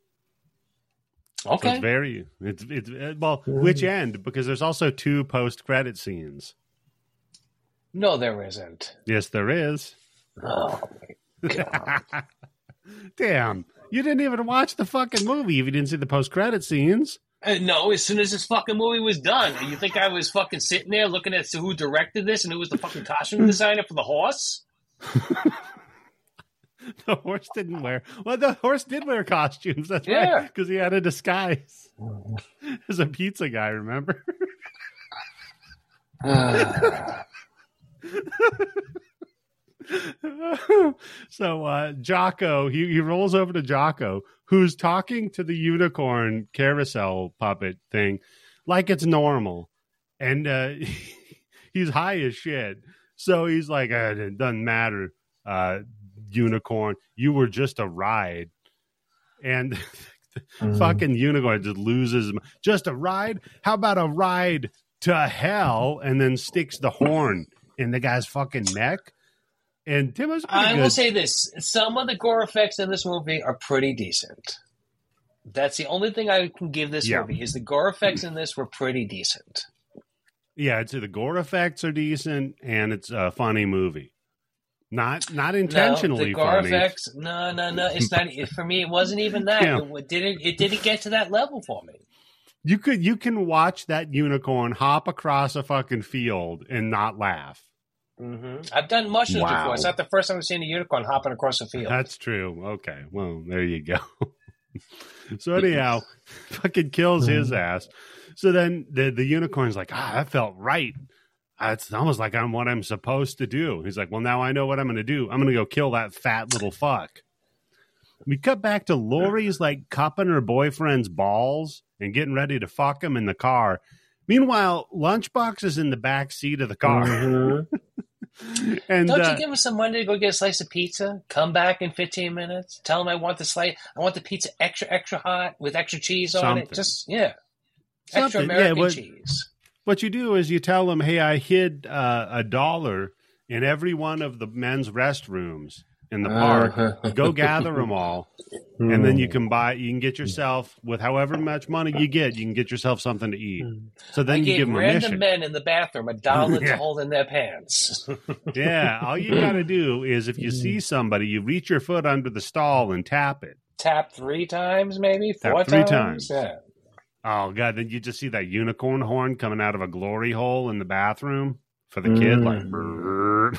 Okay. So it's very, it's, it's, well, which end? Because there's also two post-credit scenes. No, there isn't. Yes, there is. Oh, my God. Damn. You didn't even watch the fucking movie if you didn't see the post-credit scenes. Uh, no, as soon as this fucking movie was done, you think I was fucking sitting there looking at who directed this and who was the fucking costume designer for the horse? The horse didn't wear. Well, the horse did wear costumes. That's Yeah. right, because he had a disguise as a pizza guy. Remember? So uh, Jocko, he he rolls over to Jocko, who's talking to the unicorn carousel puppet thing like it's normal, and uh, he's high as shit. So he's like, uh, "It doesn't matter." Uh, unicorn, you were just a ride. And the mm. fucking unicorn just loses. Just a ride? How about a ride to hell? And then sticks the horn in the guy's fucking neck. And Tim was pretty I good. will say this. Some of the gore effects in this movie are pretty decent. That's the only thing I can give this yeah. movie, is the gore effects in this were pretty decent. Yeah, it's the gore effects are decent, and it's a funny movie. Not not intentionally no, the gore funny. effects, no, no, no. It's not for me. It wasn't even that. Yeah. It didn't. It didn't get to that level for me. You could you can watch that unicorn hop across a fucking field and not laugh. Mm-hmm. I've done mushrooms wow. before. It's not the first time I've seen a unicorn hopping across a field. That's true. Okay, well there you go. So anyhow, fucking kills his ass. So then the the unicorn's like, ah, that felt right. It's almost like I'm what I'm supposed to do. He's like, well, now I know what I'm going to do. I'm going to go kill that fat little fuck. We cut back to Lori's like cupping her boyfriend's balls and getting ready to fuck him in the car. Meanwhile, Lunchbox is in the back seat of the car. Mm-hmm. and Don't uh, you give him some money to go get a slice of pizza? Come back in fifteen minutes. Tell him I want the slice. I want the pizza extra, extra hot with extra cheese on something. it. Just yeah, extra Something. American yeah, what, cheese. What you do is you tell him, hey, I hid uh, a dollar in every one of the men's restrooms in the park. Uh-huh. Go gather them all, and then you can buy. You can get yourself with however much money you get. You can get yourself something to eat. So then I you gave give them a random mission. men in the bathroom a dollar Yeah. to hold in their pants. Yeah, all you got to do is if you see somebody, you reach your foot under the stall and tap it. Tap three times, maybe four Tap three times. times. Yeah. Oh god! Then you just see that unicorn horn coming out of a glory hole in the bathroom for the kid, like. Brrr.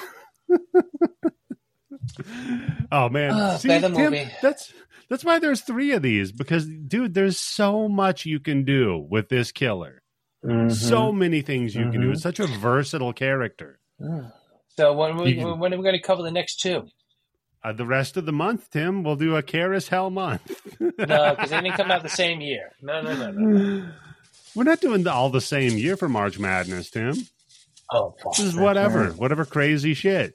Oh man, Oh, see, better Tim, movie. that's that's why there's three of these because, dude, there's so much you can do with this killer. Mm-hmm. So many things you Mm-hmm. can do. It's such a versatile character. So when, we, You can- when are we going to cover the next two? Uh, the rest of the month, Tim, we'll do a Karis Hell month. No, because they didn't come out the same year. No, no, no, no. no. We're not doing the, all the same year for March Madness, Tim. Oh, fuck. This is whatever, whatever crazy shit.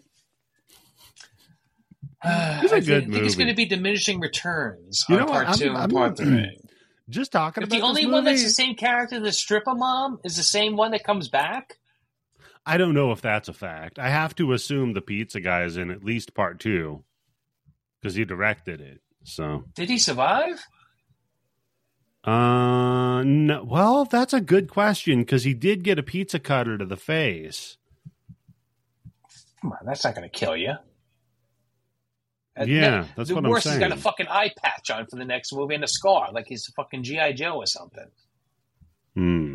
It's a I good think, think it's movie. going to be diminishing returns You on know what? part I'm- two I'm- and part three. Just talking If about the only this one that's movie, the same character, the stripper mom, is the same one that comes back. I don't know if that's a fact. I have to assume the pizza guy is in at least part two because he directed it. So, Did he survive? uh, no. Well, that's a good question because he did get a pizza cutter to the face. Come on, that's not going to kill you. And Yeah, then- that's the what I'm worst, he's got a saying. fucking eye patch on for the next movie and a scar, like he's a fucking G I Joe or something. Hmm.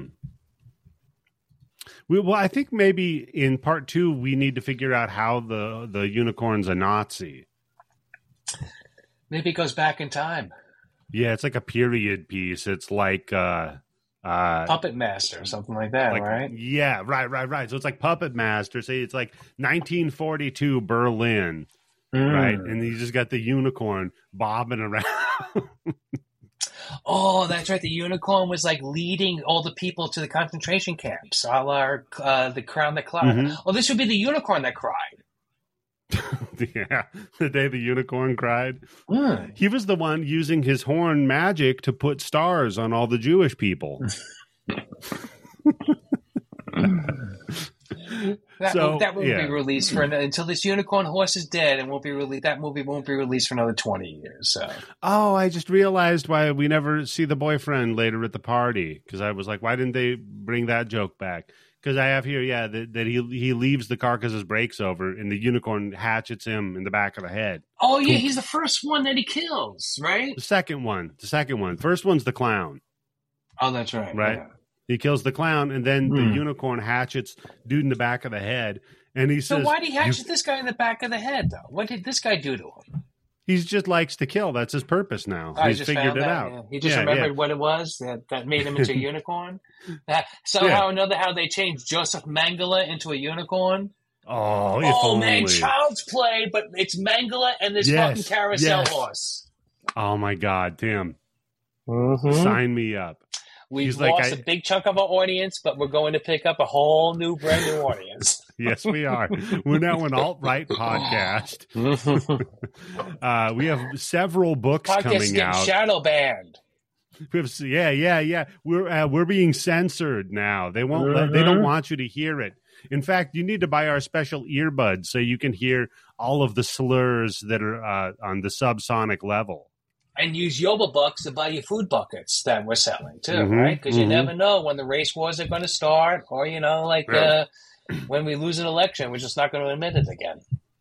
We, well, I think maybe in part two we need to figure out how the the unicorn's a Nazi. Maybe it goes back in time. Yeah, it's like a period piece. It's like uh uh Puppet Master or something like that, like, right? Yeah, right, right, right. So it's like Puppet Master. Say it's like nineteen forty-two Berlin, Mm. right? And you just got the unicorn bobbing around. Oh, that's right. The unicorn was like leading all the people to the concentration camps, a la uh, the Crown that cried. Mhm. Oh, this would be the unicorn that cried. Yeah, the day the unicorn cried. Mm. He was the one using his horn magic to put stars on all the Jewish people. That, So, mo- that won't yeah. be released for an- until this unicorn horse is dead, and won't be released. That movie won't be released for another twenty years. So Oh, I just realized why we never see the boyfriend later at the party. Because I was like, why didn't they bring that joke back? Because I have here, yeah, that, that he he leaves the car because his brake's over, and the unicorn hatchets him in the back of the head. oh yeah, he's the first one that he kills, right? The second one, the second one, first one's the clown. Oh, that's right. Right. yeah. He kills the clown, and then Hmm. the unicorn hatchets dude in the back of the head, and he So says, why did he hatch "You- this guy in the back of the head, though? What did this guy do to him? he just likes to kill. That's his purpose now. Oh, he He's just figured found it that, out. yeah. He just Yeah, remembered yeah. what it was that, that made him into a unicorn. That, somehow Yeah. or another, how they changed Joseph Mengele into a unicorn. Oh, if Oh only. man, child's play, but it's Mengele and this Yes, fucking carousel yes. horse. Oh my God, Tim, Mhm. sign me up. We've He's like, lost I- a big chunk of our audience, but we're going to pick up a whole new, brand new audience. Yes, we are. We're now an alt-right podcast. Uh, we have several books Podcast is coming getting out. shadow banned. We have, yeah, yeah, yeah. We're uh, we're being censored now. They won't. Let, they don't Mhm. want you to hear it. In fact, you need to buy our special earbuds so you can hear all of the slurs that are uh, on the subsonic level. And use Yoba Bucks to buy your food buckets that we're selling too, Mhm, right? Because you mhm. never know when the race wars are going to start, or you know, like Right. uh, when we lose an election, we're just not going to admit it again.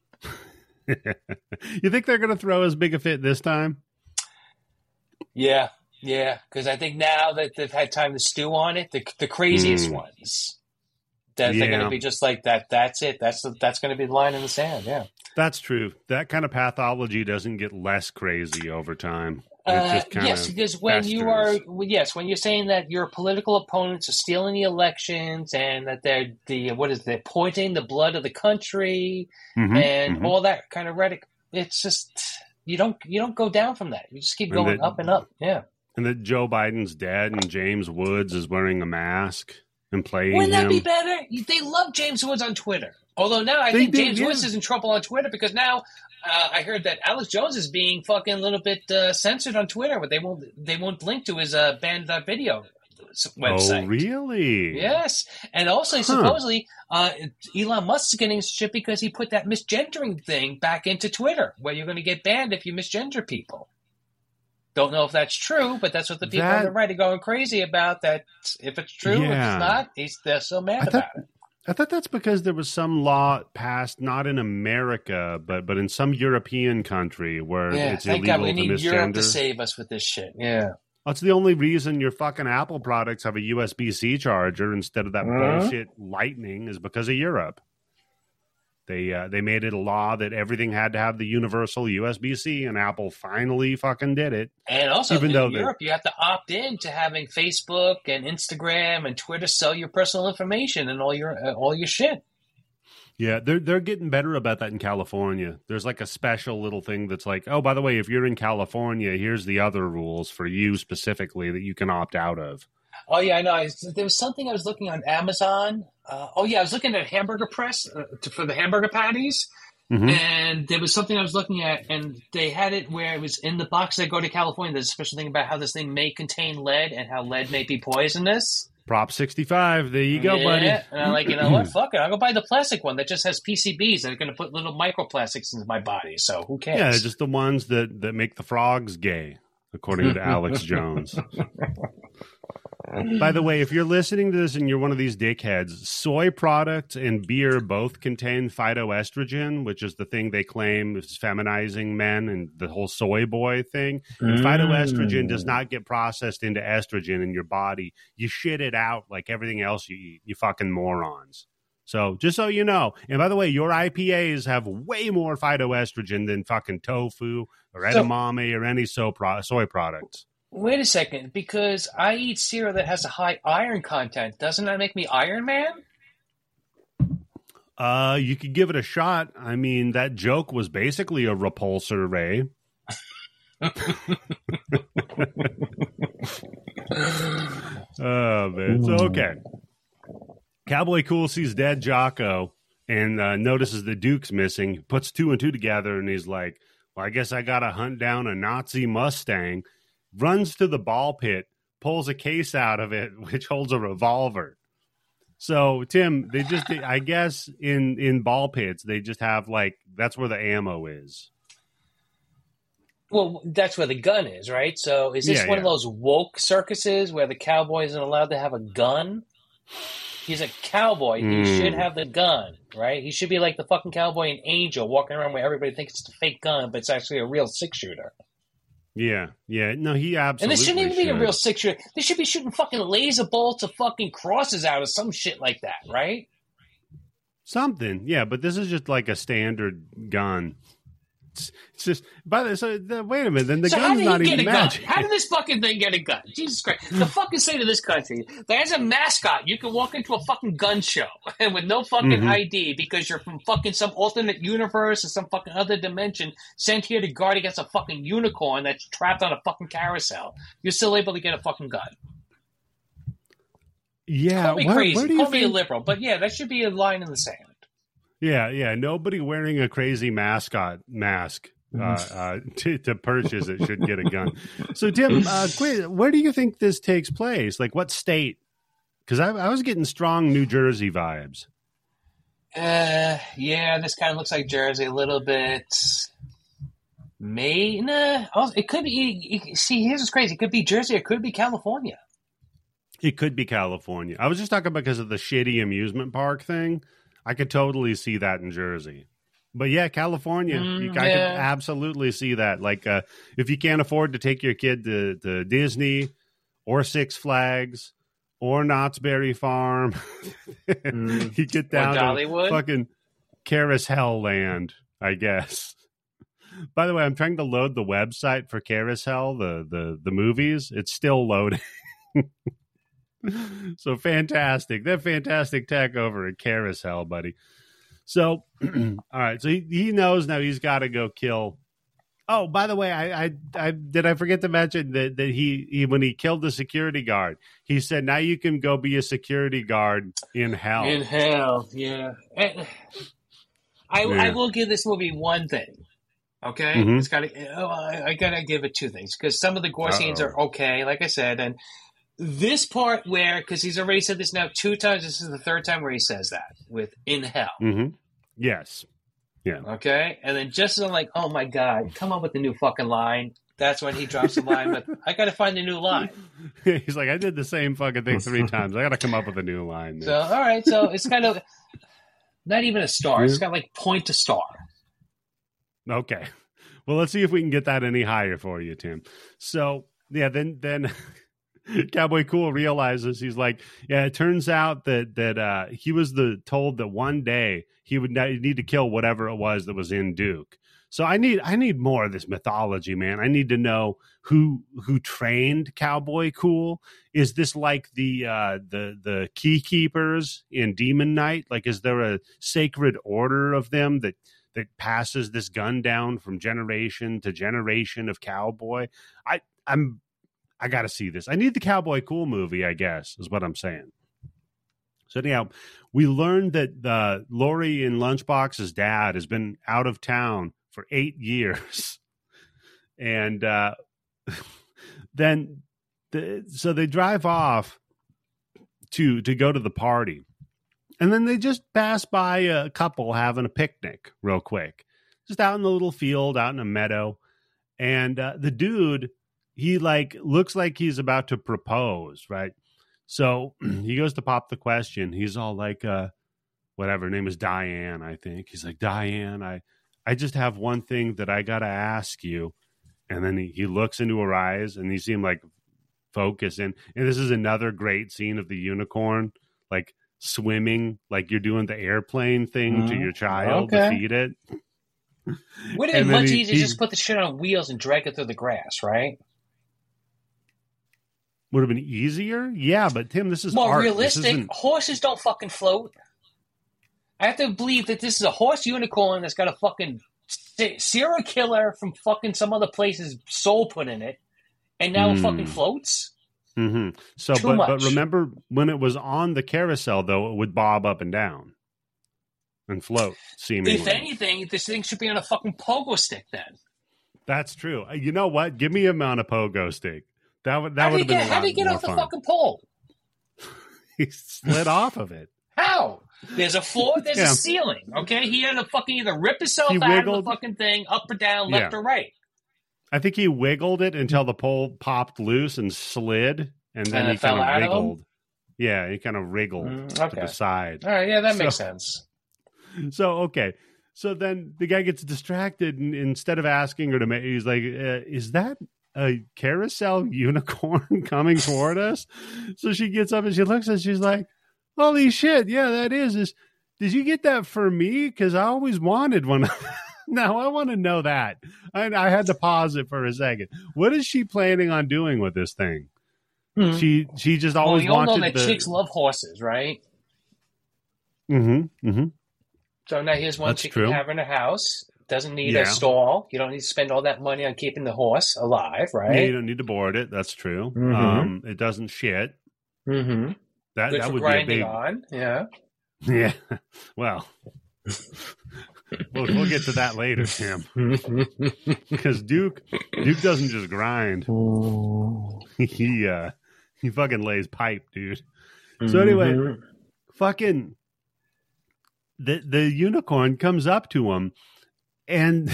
You think they're going to throw as big a fit this time? Yeah, yeah. Because I think now that they've had time to stew on it, the the craziest Mm. ones, that they're going Yeah. to be just like that. That's it. That's the, that's going to be the line in the sand. Yeah. That's true. That kind of pathology doesn't get less crazy over time. Uh, yes, because when festers. you are yes, when you're saying that your political opponents are stealing the elections and that they're the what is they're poisoning the blood of the country mm-hmm, and mm-hmm. all that kind of rhetoric, it's just you don't you don't go down from that. You just keep going and that, up and up. Yeah, and that Joe Biden's dead and James Woods is wearing a mask and playing Wouldn't that him. be better? They love James Woods on Twitter. Although now I they think did, James yeah. Woods is in trouble on Twitter because now. Uh, I heard that Alex Jones is being fucking a little bit uh, censored on Twitter, but they won't they won't link to his uh, banned video website. Oh, really? Yes, and also huh. supposedly uh, Elon Musk is getting shit because he put that misgendering thing back into Twitter, where you're going to get banned if you misgender people. Don't know if that's true, but that's what the people that, on the right are going crazy about. That if it's true, yeah. if it's not, he's, they're so mad I about thought, it. I thought that's because there was some law passed, not in America, but but in some European country where Yeah, it's thank illegal God we to need misgender. Europe to save us with this shit. Yeah. That's the only reason your fucking Apple products have a U S B C charger instead of that uh-huh. bullshit Lightning is because of Europe. They uh, they made it a law that everything had to have the universal U S B C, and Apple finally fucking did it. And also, Even in though Europe, you have to opt in to having Facebook and Instagram and Twitter sell your personal information and all your uh, all your shit. Yeah, they're they're getting better about that in California. There's like a special little thing that's like, oh, by the way, if you're in California, here's the other rules for you specifically that you can opt out of. Oh, yeah, I know. I, there was something I was looking on Amazon. Uh, oh, yeah, I was looking at Hamburger Press uh, to, for the hamburger patties. Mm-hmm. And there was something I was looking at, and they had it where it was in the box that go to California. There's a special thing about how this thing may contain lead and how lead may be poisonous. Prop sixty-five. There you go, yeah. buddy. And I'm like, you know what? Fuck it. I'll go buy the plastic one that just has P C Bs that are going to put little microplastics into my body. So who cares? Yeah, just the ones that, that make the frogs gay, according to Alex Jones. By the way, if you're listening to this and you're one of these dickheads, soy products and beer both contain phytoestrogen, which is the thing they claim is feminizing men and the whole soy boy thing. And mm. phytoestrogen does not get processed into estrogen in your body. You shit it out like everything else you eat, you fucking morons. So just so you know, and by the way, your I P As have way more phytoestrogen than fucking tofu or edamame so- or any soy, pro- soy products. Wait a second, because I eat cereal that has a high iron content. Doesn't that make me Iron Man? Uh, you could give it a shot. I mean, that joke was basically a repulsor, Ray. Oh, man. So, okay. Cowboy Cool sees dead Jocko and uh, notices the Duke's missing, puts two and two together, and he's like, well, I guess I got to hunt down a Nazi Mustang. Runs to the ball pit, pulls a case out of it, which holds a revolver. So, Tim, they just, I guess in, in ball pits, they just have like, that's where the ammo is. Well, that's where the gun is, right? So is this yeah, one yeah. of those woke circuses where the cowboy isn't allowed to have a gun? He's a cowboy. He mm. should have the gun, right? He should be like the fucking cowboy in Angel, walking around where everybody thinks it's a fake gun, but it's actually a real six-shooter. Yeah, yeah. No, he absolutely And this shouldn't even should. be a real six-shooter. They should be shooting fucking laser bolts of fucking crosses out of some shit like that, right? Something, yeah. But this is just like a standard gun. It's, it's just, by the so the, wait a minute. Then the so gun's not even even magic. How did this fucking thing get a gun? Jesus Christ! The fucking say to this country, there's a mascot. You can walk into a fucking gun show and with no fucking mm-hmm. I D because you're from fucking some alternate universe or some fucking other dimension, sent here to guard against a fucking unicorn that's trapped on a fucking carousel. You're still able to get a fucking gun. Yeah, call me where, crazy. Where do you call think... me a liberal, but yeah, that should be a line in the sand. Yeah, yeah. Nobody wearing a crazy mascot mask. Uh, uh, to, to purchase it should get a gun. So, Tim, uh, quick, where do you think this takes place? Like, what state? Because I, I was getting strong New Jersey vibes. Uh, yeah, this kind of looks like Jersey a little bit. May nah, it could be. It, see, here's what's crazy. It could be Jersey. It could be California. It could be California. I was just talking about because of the shitty amusement park thing. I could totally see that in Jersey. But yeah, California, mm, you, I yeah. could absolutely see that. Like, uh, if you can't afford to take your kid to, to Disney or Six Flags or Knott's Berry Farm, mm. you get down or Dollywood. to fucking Carousel Land, I guess. By the way, I'm trying to load the website for Carousel, the the the movies. It's still loading. So fantastic. That fantastic tech over at Carousel, buddy. So, all right. So he, he knows now he's got to go kill. Oh, by the way, I, I, I did I forget to mention that, that he, he, when he killed the security guard, he said, now you can go be a security guard in hell. In hell, yeah. I, Yeah. I will give this movie one thing. Okay? Mhm. It's gotta, oh, I, I gotta give it two things. Because some of the gore scenes Uh-oh. are okay, like I said, and this part where, because he's already said this now two times, this is the third time where he says that, with in hell. Mm-hmm. Yes. Yeah. Okay? And then just as I'm like, oh my God, come up with a new fucking line. That's when he drops the line, but I gotta find a new line. He's like, I did the same fucking thing three times. I got to come up with a new line. So, all right, so it's kind of not even a star. It's got like point to star. Okay. Well, let's see if we can get that any higher for you, Tim. So, yeah, then then Cowboy Cool realizes, he's like, yeah, it turns out that that uh, he was the told that one day he would need to kill whatever it was that was in Duke. So I need I need more of this mythology, man. I need to know who who trained Cowboy Cool. Is this like the uh, the the key keepers in Demon Knight? Like, is there a sacred order of them that that passes this gun down from generation to generation of cowboy? I I'm I got to see this. I need the Cowboy Cool movie, I guess, is what I'm saying. So anyhow, we learned that uh, Lori and Lunchbox's dad has been out of town for eight years. And uh, then, the, so they drive off to to go to the party. And then they just pass by a couple having a picnic real quick. Just out in the little field, out in a meadow. And uh, the dude, he like looks like he's about to propose, right? So he goes to pop the question. He's all like, uh, whatever, her name is Diane, I think. He's like, Diane, I, I just have one thing that I got to ask you. And then he, he looks into her eyes and he seemed like focus. And, and this is another great scene of the unicorn, like swimming, like you're doing the airplane thing mm-hmm. to your child okay. to feed it. Would it be much he, easier to just put the shit on wheels and drag it through the grass, right? Would have been easier? Yeah, but Tim, this is more art. realistic. Horses don't fucking float. I have to believe that this is a horse unicorn that's got a fucking serial killer from fucking some other place's soul put in it, and now mm. it fucking floats. Mm-hmm. So, Too but, much. but remember when it was on the carousel, though, it would bob up and down and float, seemingly. If anything, this thing should be on a fucking pogo stick then. That's true. You know what? Give me him on a pogo stick. That would that would have been get, a lot How did he get off fun. the fucking pole? He slid off of it. How? There's a floor, there's yeah. a ceiling, okay? He had to fucking either rip himself he out wiggled. of the fucking thing, up or down, left yeah. or right. I think he wiggled it until the pole popped loose and slid, and then and he kind of wriggled. Of yeah, he kind of wriggled mm, okay. to the side. All right, yeah, that so, makes sense. So, okay. So then the guy gets distracted, and instead of asking her to make, he's like, uh, is that a carousel unicorn coming toward us? So she gets up and she looks and she's like, holy shit, yeah, that is. is did you get that for me? Because I always wanted one. Now I want to know that. I, I had to pause it for a second. What is she planning on doing with this thing? Mm-hmm. She she just always well, you all wanted know that the... chicks love horses, right? Mm-hmm. Mm-hmm. So now here's one That's chick true. you have in a house. Doesn't need yeah. a stall. You don't need to spend all that money on keeping the horse alive, right? Yeah, you don't need to board it. That's true. Mm-hmm. Um, it doesn't shit. Mm-hmm. That Good that for would grinding be a big. On. Yeah. Yeah. Well, we'll we'll get to that later, Tim. Because Duke Duke doesn't just grind. he uh he fucking lays pipe, dude. So anyway, mm-hmm. fucking the the unicorn comes up to him, and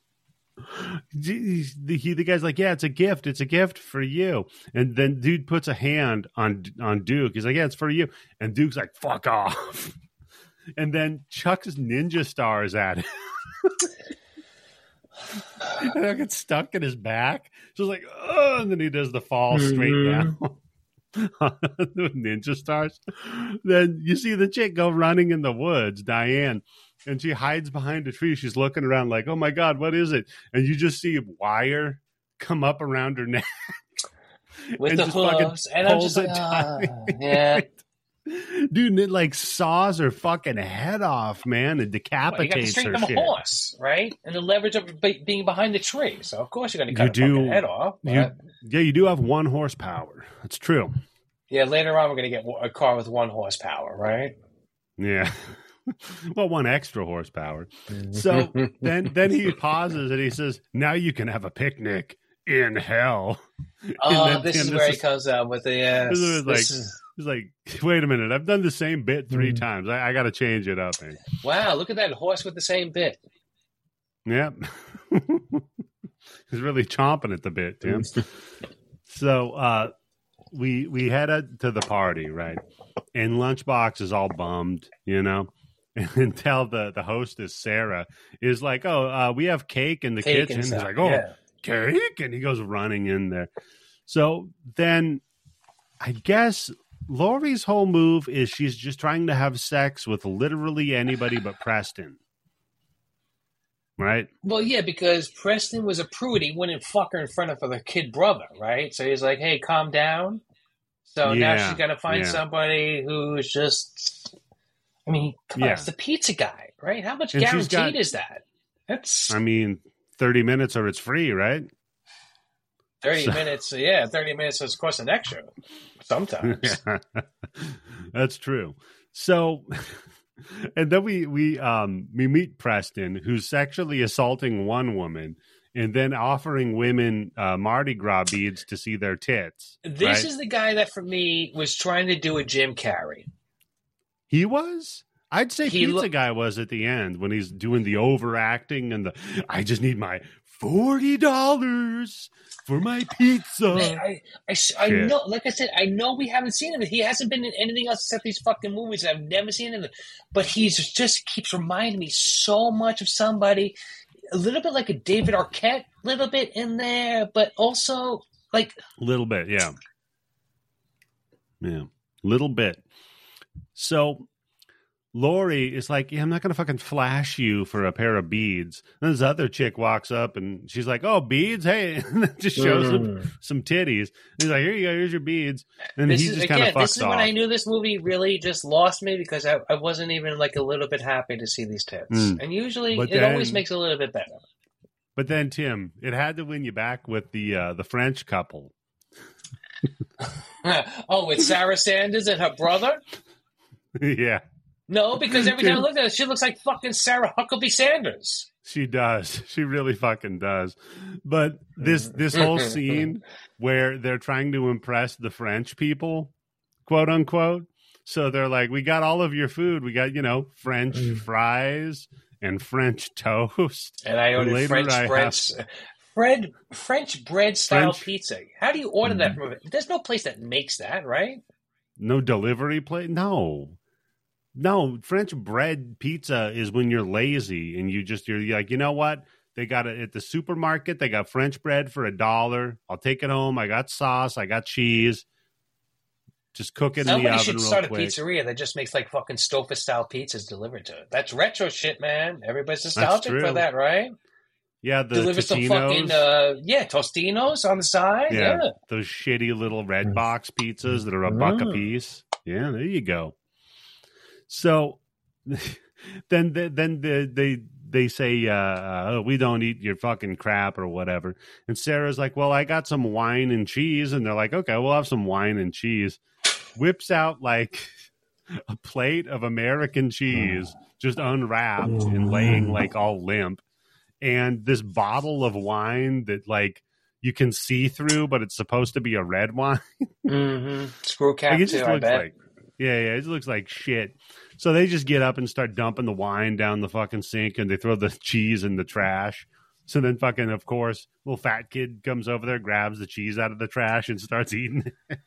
the, he, the guy's like, yeah, it's a gift. It's a gift for you. And then dude puts a hand on on Duke. He's like, yeah, it's for you. And Duke's like, fuck off. And then chucks ninja stars at him. And I get stuck in his back. So it's like, oh, and then he does the fall straight mm-hmm. down. Ninja stars. Then you see the chick go running in the woods, Diane, and she hides behind a tree. She's looking around like, oh my God, what is it? And you just see wire come up around her neck. With and the hooves. And I'm just like, ah, yeah. Dude, it like saws her fucking head off, man, and Well, you got to decapitates straighten her them shit. a horse, right? And the leverage of be- being behind the tree. So, of course, you're going to cut You her do- fucking head off. You, but- yeah, you do have one horsepower. That's true. yeah, later on, we're going to get a car with one horsepower, right? Yeah. Well, one extra horsepower. So then, then he pauses and he says, "Now you can have a picnic in hell." Oh, then this Tim, is this where is- he comes out with the. Uh, This is like, this is- he's like, wait a minute, I've done the same bit three times. I, I got to change it up. Man. wow, look at that horse with the same bit. Yep. He's really chomping at the bit, Tim. So uh, we we head out to the party, right? And Lunchbox is all bummed, you know. And until the, the hostess, Sarah, is like, oh, uh, we have cake in the Cake kitchen. and He's stuff, like, oh, yeah. cake? And he goes running in there. So then I guess Laurie's whole move is she's just trying to have sex with literally anybody but Preston. Right? Well, yeah, because Preston was a prude. He wouldn't fuck her in front of her kid brother, right? So he's like, hey, calm down. So now Yeah, she's got to find yeah. somebody who's just, I mean, come on, Yeah. it's the pizza guy, right? How much And she's guaranteed got- is that? That's I mean, thirty minutes or it's free, right? thirty so- minutes. Yeah, thirty minutes is, of course, an extra sometimes. Yeah. That's true. So, and then we we um we meet Preston, who's sexually assaulting one woman and then offering women uh, Mardi Gras beads to see their tits. This right? is the guy that, for me, was trying to do a Jim Carrey. He was. I'd say He Pizza loo- Guy was at the end when he's doing the overacting and the. I just need my forty dollars for my pizza. Man, I, I, s- I Shit. know, like I said, I know we haven't seen him. He hasn't been in anything else except these fucking movies. I've never seen him, but he's just keeps reminding me so much of somebody, a little bit like a David Arquette, a little bit in there, but also like Little bit, yeah. Yeah, little bit. So Lori is like, yeah, I'm not going to fucking flash you for a pair of beads. And this other chick walks up and she's like, oh, beads? Hey. And then just shows him some titties. And he's like, here you go. Here's your beads. And this he is just kind of again. This fucks is off. when I knew this movie really just lost me because I, I wasn't even like a little bit happy to see these tits. Mm. And usually, But it always then- makes it a little bit better. But then, Tim, it had to win you back with the uh, the French couple. Oh, with Sarah Sanders and her brother? Yeah, No, because every time I look at her, she looks like fucking Sarah Huckabee Sanders. she does. She really fucking does. But this this whole scene where they're trying to impress the French people, quote unquote. So they're like, we got all of your food. We got, you know, French fries and French toast. And I ordered Later French I bread, have- Fred, French bread style French- pizza. How do you order that Mhm. from? A, there's no place that makes that, right? No delivery plate? No. No, French bread pizza is when you're lazy and you just, you're like, you know what? They got it at the supermarket. They got French bread for a dollar. I'll take it home. I got sauce. I got cheese. Just cook it in the Somebody oven should real start a quick. pizzeria that just makes like fucking Stouffer style pizzas delivered to it. That's retro shit, man. Everybody's nostalgic true. for that, right? Yeah, the Deliver some Totino's. fucking uh, yeah Tostinos on the side. yeah, Yeah. those shitty little red box pizzas that are a buck a Mm. piece. Yeah, there you go. So then, the, then the, they they say, uh, oh, we don't eat your fucking crap or whatever. And Sarah's like, well, I got some wine and cheese. And they're like, okay, we'll have some wine and cheese. Whips out like a plate of American cheese, just unwrapped and laying like all limp. And this bottle of wine that like you can see through, but it's supposed to be a red wine. Mm-hmm. Screw cap Like, it too. just I looks bet. like, yeah, yeah, it looks like shit. So they just get up and start dumping the wine down the fucking sink, and they throw the cheese in the trash. So then, fucking, of course, little fat kid comes over there, grabs the cheese out of the trash, and starts eating it.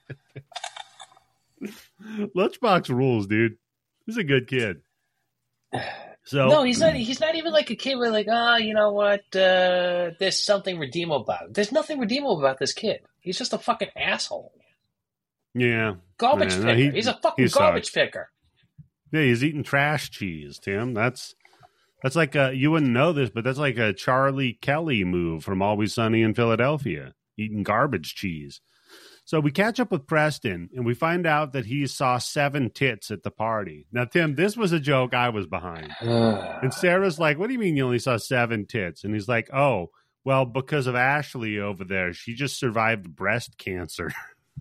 Lunchbox rules, dude. He's a good kid. So No, he's not. He's not even like a kid where like, ah, you know what? Uh, there's something redeemable about it. There's nothing redeemable about this kid. He's just a fucking asshole. yeah, Garbage Yeah, no, picker. he- he's a fucking he sucks. garbage picker. yeah, he's eating trash cheese, Tim. That's That's like a, you wouldn't know this, but that's like a Charlie Kelly move from Always Sunny in Philadelphia, eating garbage cheese. So we catch up with Preston, and we find out that he saw seven tits at the party. Now, Tim, this was a joke I was behind. And Sarah's like, what do you mean you only saw seven tits? And he's like, oh, well, because of Ashley over there. She just survived breast cancer.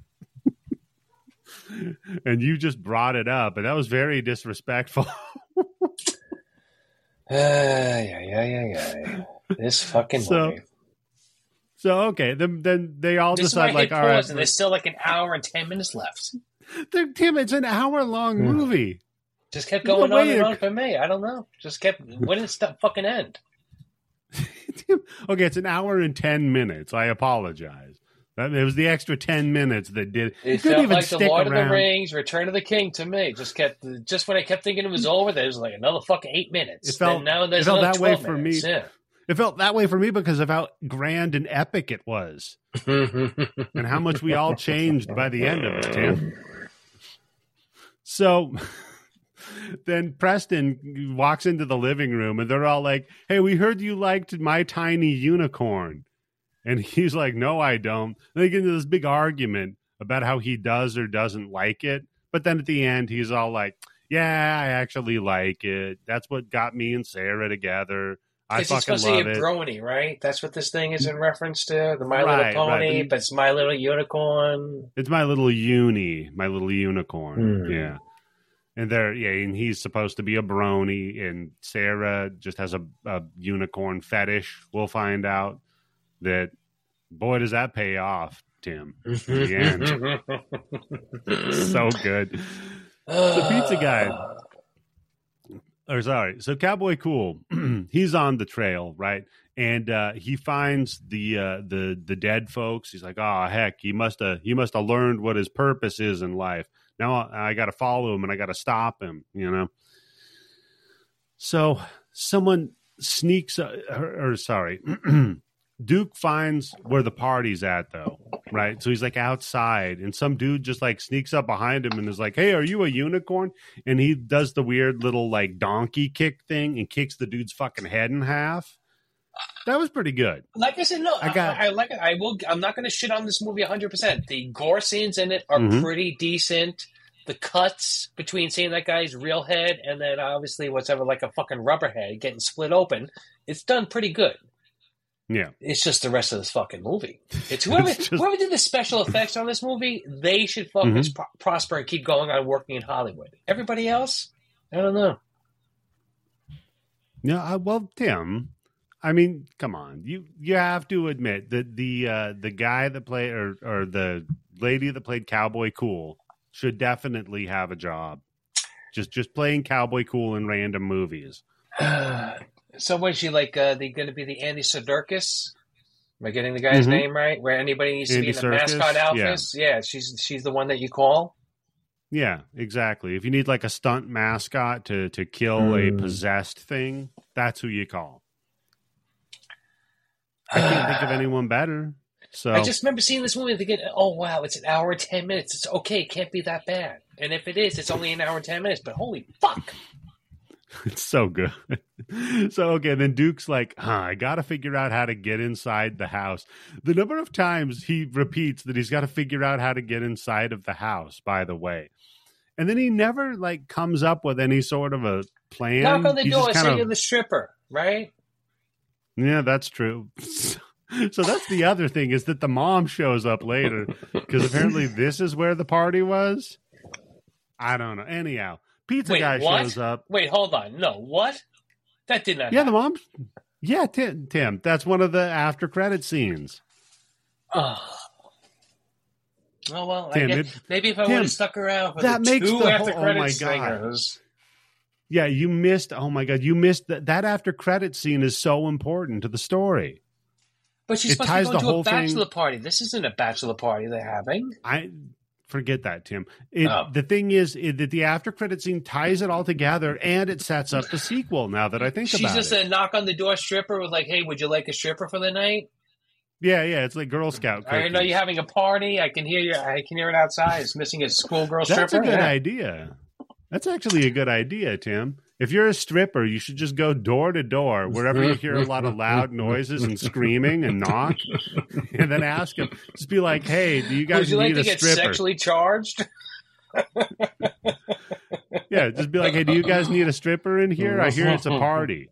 And you just brought it up, and that was very disrespectful. Uh, yeah, yeah, yeah, yeah. This fucking so, movie. So, okay, then, then they all this decide, like, all right. And there's still like an hour and ten minutes left. Tim, it's an hour-long mm. movie. Just kept going on and on for me. I don't know. Just kept, when did it stop fucking end? Tim, okay, it's an hour and ten minutes. I apologize. It was the extra ten minutes that did. It felt like the Lord around. of the Rings, Return of the King to me. Just kept, just when I kept thinking it was over, there was like another fucking eight minutes. It felt, then now there's it felt that way minutes. for me. Yeah. It felt that way for me because of how grand and epic it was, and how much we all changed by the end of it, Tim. So then Preston walks into the living room, and they're all like, "Hey, we heard you liked My Tiny Unicorn." And he's like, no, I don't. And they get into this big argument about how he does or doesn't like it. But then at the end, he's all like, yeah, I actually like it. That's what got me and Sarah together. I fucking love it. It's supposed to be a brony, right? That's what this thing is in reference to? The My right, Little Pony, right. but it's My Little Unicorn. It's My Little Uni, My Little Unicorn. Hmm. Yeah. And they're, yeah, and he's supposed to be a brony, and Sarah just has a, a unicorn fetish. We'll find out. That, boy, does that pay off, Tim. In the end. So good. So Pizza Guy, or sorry, so Cowboy Cool, he's on the trail, right? And uh, he finds the uh, the the dead folks. He's like, oh heck, he must have he must have learned what his purpose is in life. Now I, I got to follow him and I got to stop him, you know. So someone sneaks, uh, or, or sorry. Duke finds where the party's at, though, right? So he's like outside, and some dude just like sneaks up behind him and is like, hey, are you a unicorn? And he does the weird little like donkey kick thing and kicks the dude's fucking head in half. That was pretty good. Like I said, no, I, got, I, I like it. I will. I'm not going to shit on this movie one hundred percent. The gore scenes in it are mm-hmm. pretty decent. The cuts between seeing that guy's real head and then obviously what's ever like a fucking rubber head getting split open, it's done pretty good. Yeah, it's just the rest of this fucking movie. It's whoever, it's just... whoever did the special effects on this movie. They should fucking mm-hmm. pro- prosper and keep going on working in Hollywood. Everybody else, I don't know. Yeah, uh, well, Tim, I mean, come on, you you have to admit that the uh, the guy that played or or the lady that played Cowboy Cool should definitely have a job. Just just playing Cowboy Cool in random movies. So was she like uh, the going to be the Andy Serkis? Am I getting the guy's mm-hmm. name right? Where anybody needs Andy to be in the Serkis? mascot outfits? Yeah. yeah, she's she's the one that you call. Yeah, exactly. If you need like a stunt mascot to to kill mm. a possessed thing, that's who you call. I can't think of anyone better. So I just remember seeing this movie and thinking, oh wow, it's an hour and ten minutes. It's okay, it can't be that bad. And if it is, it's only an hour and ten minutes. But holy fuck. It's so good. So, okay, then Duke's like, huh, I got to figure out how to get inside the house. The number of times he repeats that he's got to figure out how to get inside of the house, by the way. And then he never, like, comes up with any sort of a plan. Knock on the he's door, kind say of... you're the stripper, right? Yeah, that's true. So that's the other thing, is that the mom shows up later, because apparently this is where the party was. I don't know. Anyhow. Pizza Wait, Guy what? shows up. Wait, hold on. No, what? That did not Yeah, happen. the mom. Yeah, Tim, Tim. That's one of the after credit scenes. Oh, oh well, Tim, I guess, it, maybe if I Tim, would have stuck around for that the makes two the after whole, credit oh my singers. God. Yeah, you missed. Oh my God, you missed that. That after credit scene is so important to the story. But she's it supposed ties to go the to whole a bachelor thing. party. This isn't a bachelor party they're having. I. Forget that, Tim. It, oh. The thing is it, that the after credit scene ties it all together, and it sets up the sequel. Now that I think She's about it, she's just a knock on the door stripper with like, "Hey, would you like a stripper for the night?" Yeah, yeah, it's like Girl Scout cookies. I know you're having a party. I can hear you. I can hear it outside. It's missing a schoolgirl stripper. That's a good yeah. idea. That's actually a good idea, Tim. If you're a stripper, you should just go door to door wherever you hear a lot of loud noises and screaming and knock, and then ask them. Just be like, "Hey, do you guys Would you need like to a get stripper?" sexually charged? Yeah, just be like, "Hey, do you guys need a stripper in here? I hear it's a party."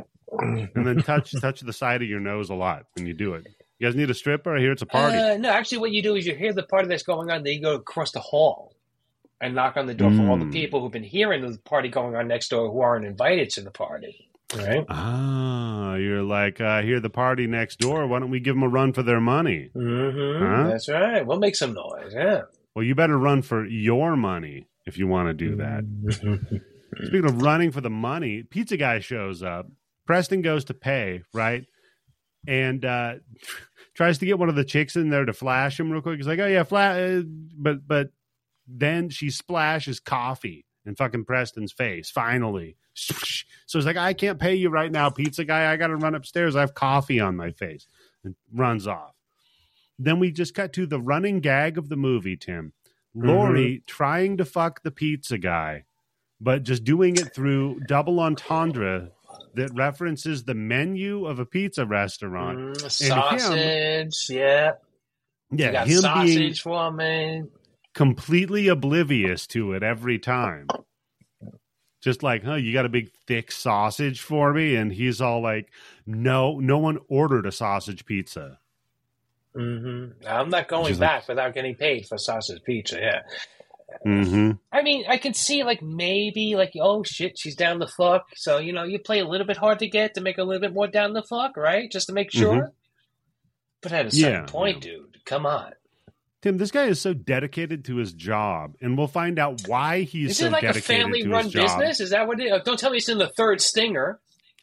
And then touch touch the side of your nose a lot when you do it. You guys need a stripper? I hear it's a party. Uh, no, actually, what you do is you hear the party that's going on, then you go across the hall and knock on the door mm. for all the people who've been hearing the party going on next door who aren't invited to the party. Right? Ah, you're like, I uh, hear the party next door. Why don't we give them a run for their money? Mm-hmm. Huh? That's right. We'll make some noise. Yeah. Well, you better run for your money if you want to do that. Speaking of running for the money, pizza guy shows up. Preston goes to pay, right? And uh, tries to get one of the chicks in there to flash him real quick. He's like, oh, yeah, flash. But, but then she splashes coffee in fucking Preston's face, finally. So he's like, I can't pay you right now, pizza guy. I got to run upstairs. I have coffee on my face. And runs off. Then we just cut to the running gag of the movie, Tim. Lori mm-hmm. trying to fuck the pizza guy, but just doing it through double entendre that references the menu of a pizza restaurant. Mm, sausage, him, yeah. Yeah, you got him sausage being for me. Completely oblivious to it every time. Just like, huh, you got a big thick sausage for me? And he's all like, no, no one ordered a sausage pizza. Mm-hmm. I'm not going She's back like, without getting paid for sausage pizza, yeah. Mm-hmm. I mean, I can see, like, maybe, like, oh, shit, she's down the fuck. So, you know, you play a little bit hard to get to make a little bit more down the fuck, right? Just to make sure. Mm-hmm. But at a certain yeah, point, yeah. dude, come on. Tim, this guy is so dedicated to his job, and we'll find out why he's is so it like dedicated a family-run business? Is that what it is? Don't tell me it's in the third Stinger.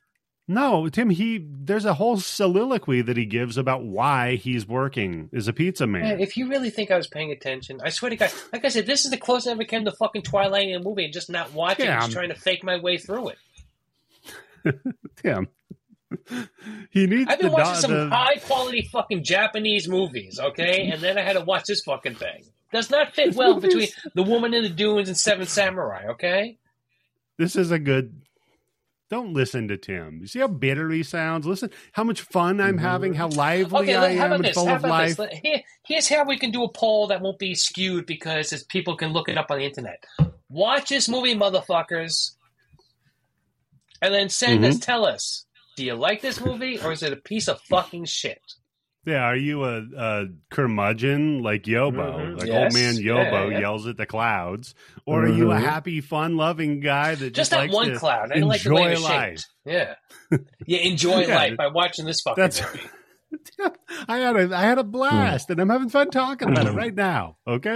No, Tim, he there's a whole soliloquy that he gives about why he's working as a pizza man. Man, if you really think I was paying attention, I swear to God, like I said, this is the closest I ever came to fucking Twilight in a movie and just not watching yeah, just trying to fake my way through it. Tim. He needs I've been the, watching some the... high-quality fucking Japanese movies, okay? And then I had to watch this fucking thing. Does not fit well between The Woman in the Dunes and Seven Samurai, okay? This is a good... Don't listen to Tim. You see how bitter he sounds? Listen how much fun I'm having, how lively okay, I how am and this? full how of life. Here, here's how we can do a poll that won't be skewed because people can look it up on the internet. Watch this movie, motherfuckers, and then send mm-hmm. us, tell us, do you like this movie or is it a piece of fucking shit? Yeah, are you a, a curmudgeon like Yobo? Mm-hmm. Like yes. old man Yobo yeah, yeah. yells at the clouds? Or mm-hmm. are you a happy, fun-loving guy that just, just that likes one to cloud? I enjoy like the way you're life? Shaped. Yeah. You enjoy yeah, life by watching this fucking that's, movie. I had a I had a blast, and I'm having fun talking about it right now, okay?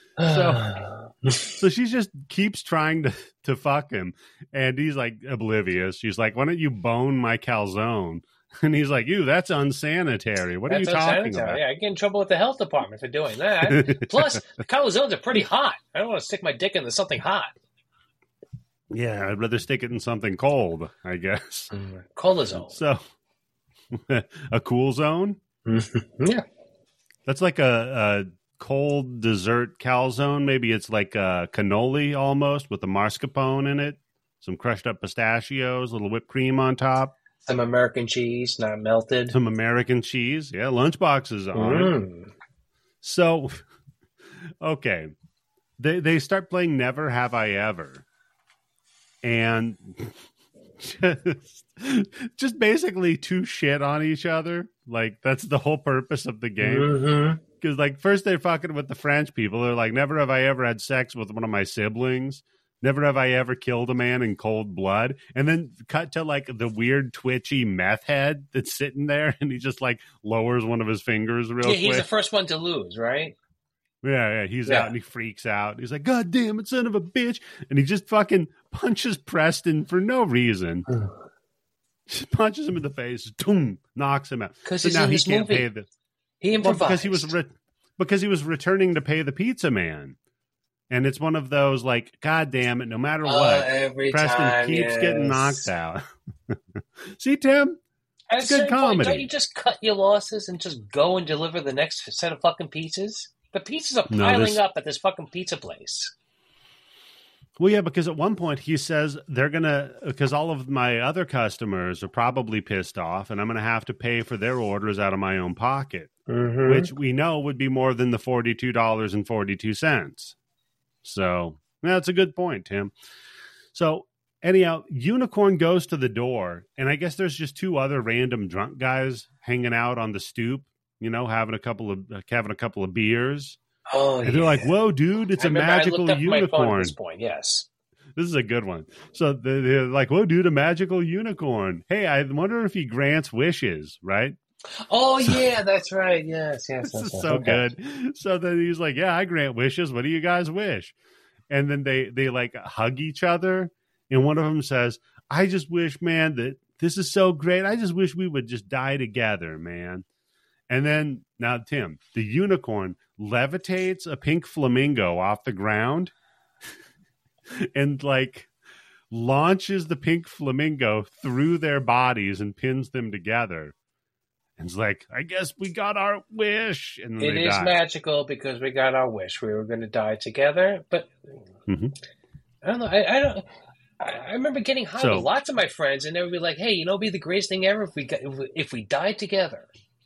So, so she just keeps trying to, to fuck him, and he's like oblivious. She's like, why don't you bone my calzone? And he's like, "You, that's unsanitary. What that's are you talking about?" about? Yeah, I get in trouble with the health department for doing that. Plus, the calzones are pretty hot. I don't want to stick my dick into something hot. Yeah, I'd rather stick it in something cold, I guess. Mm, Colazone. So, a cool zone? Yeah. That's like a, a cold dessert calzone. Maybe it's like a cannoli almost with a mascarpone in it, some crushed up pistachios, a little whipped cream on top. Some American cheese, not melted. Some American cheese. Yeah, lunchboxes on mm. it. So, okay. They they start playing Never Have I Ever. And just, just basically two shit on each other. Like, that's the whole purpose of the game. Because, mm-hmm. like, first they're fucking with the French people. They're like, never have I ever had sex with one of my siblings. Never have I ever killed a man in cold blood. And then cut to, like, the weird, twitchy meth head that's sitting there, and he just, like, lowers one of his fingers real yeah, quick. He's the first one to lose, right? Yeah, yeah. He's yeah. out, and he freaks out. He's like, God damn it, son of a bitch. And he just fucking punches Preston for no reason. Just punches him in the face, boom, knocks him out. Because so he's now in he this can't movie. pay the... He improvised. Well, because he was re- because he was returning to pay the pizza man. And it's one of those, like, God damn it, no matter what, uh, every Preston time, keeps yes. getting knocked out. See, Tim? At It's a good certain comedy. Point, don't you just cut your losses and just go and deliver the next set of fucking pizzas? The pizzas are No, piling this- up at this fucking pizza place. Well, yeah, because at one point he says they're going to, because all of my other customers are probably pissed off and I'm going to have to pay for their orders out of my own pocket, Mm-hmm. which we know would be more than the forty-two dollars and forty-two cents. So that's a good point, Tim. So anyhow, Unicorn goes to the door, and I guess there's just two other random drunk guys hanging out on the stoop, you know, having a couple of having a couple of beers. Oh, And they're yeah. like, "Whoa, dude, it's I a remember I magical looked up my phone at unicorn." this point, yes. This is a good one. So they're they're like, "Whoa, dude, a magical unicorn. Hey, I wonder if he grants wishes, right?" Oh, yeah, that's right. Yes, yes. This yes, is yes. so Okay. good. So then he's like, "Yeah, I grant wishes. What do you guys wish?" And then they they like hug each other, and one of them says, "I just wish, man, that this is so great. I just wish we would just die together, man." And then now, Tim, the unicorn levitates a pink flamingo off the ground and like launches the pink flamingo through their bodies and pins them together. And it's like, I guess we got our wish. And then It they is die. magical because we got our wish. We were going to die together, but Mhm. I don't know. I, I don't. I I remember getting high So- with lots of my friends, and they would be like, "Hey, you know, it'd be the greatest thing ever if we got, if, we, if we died together."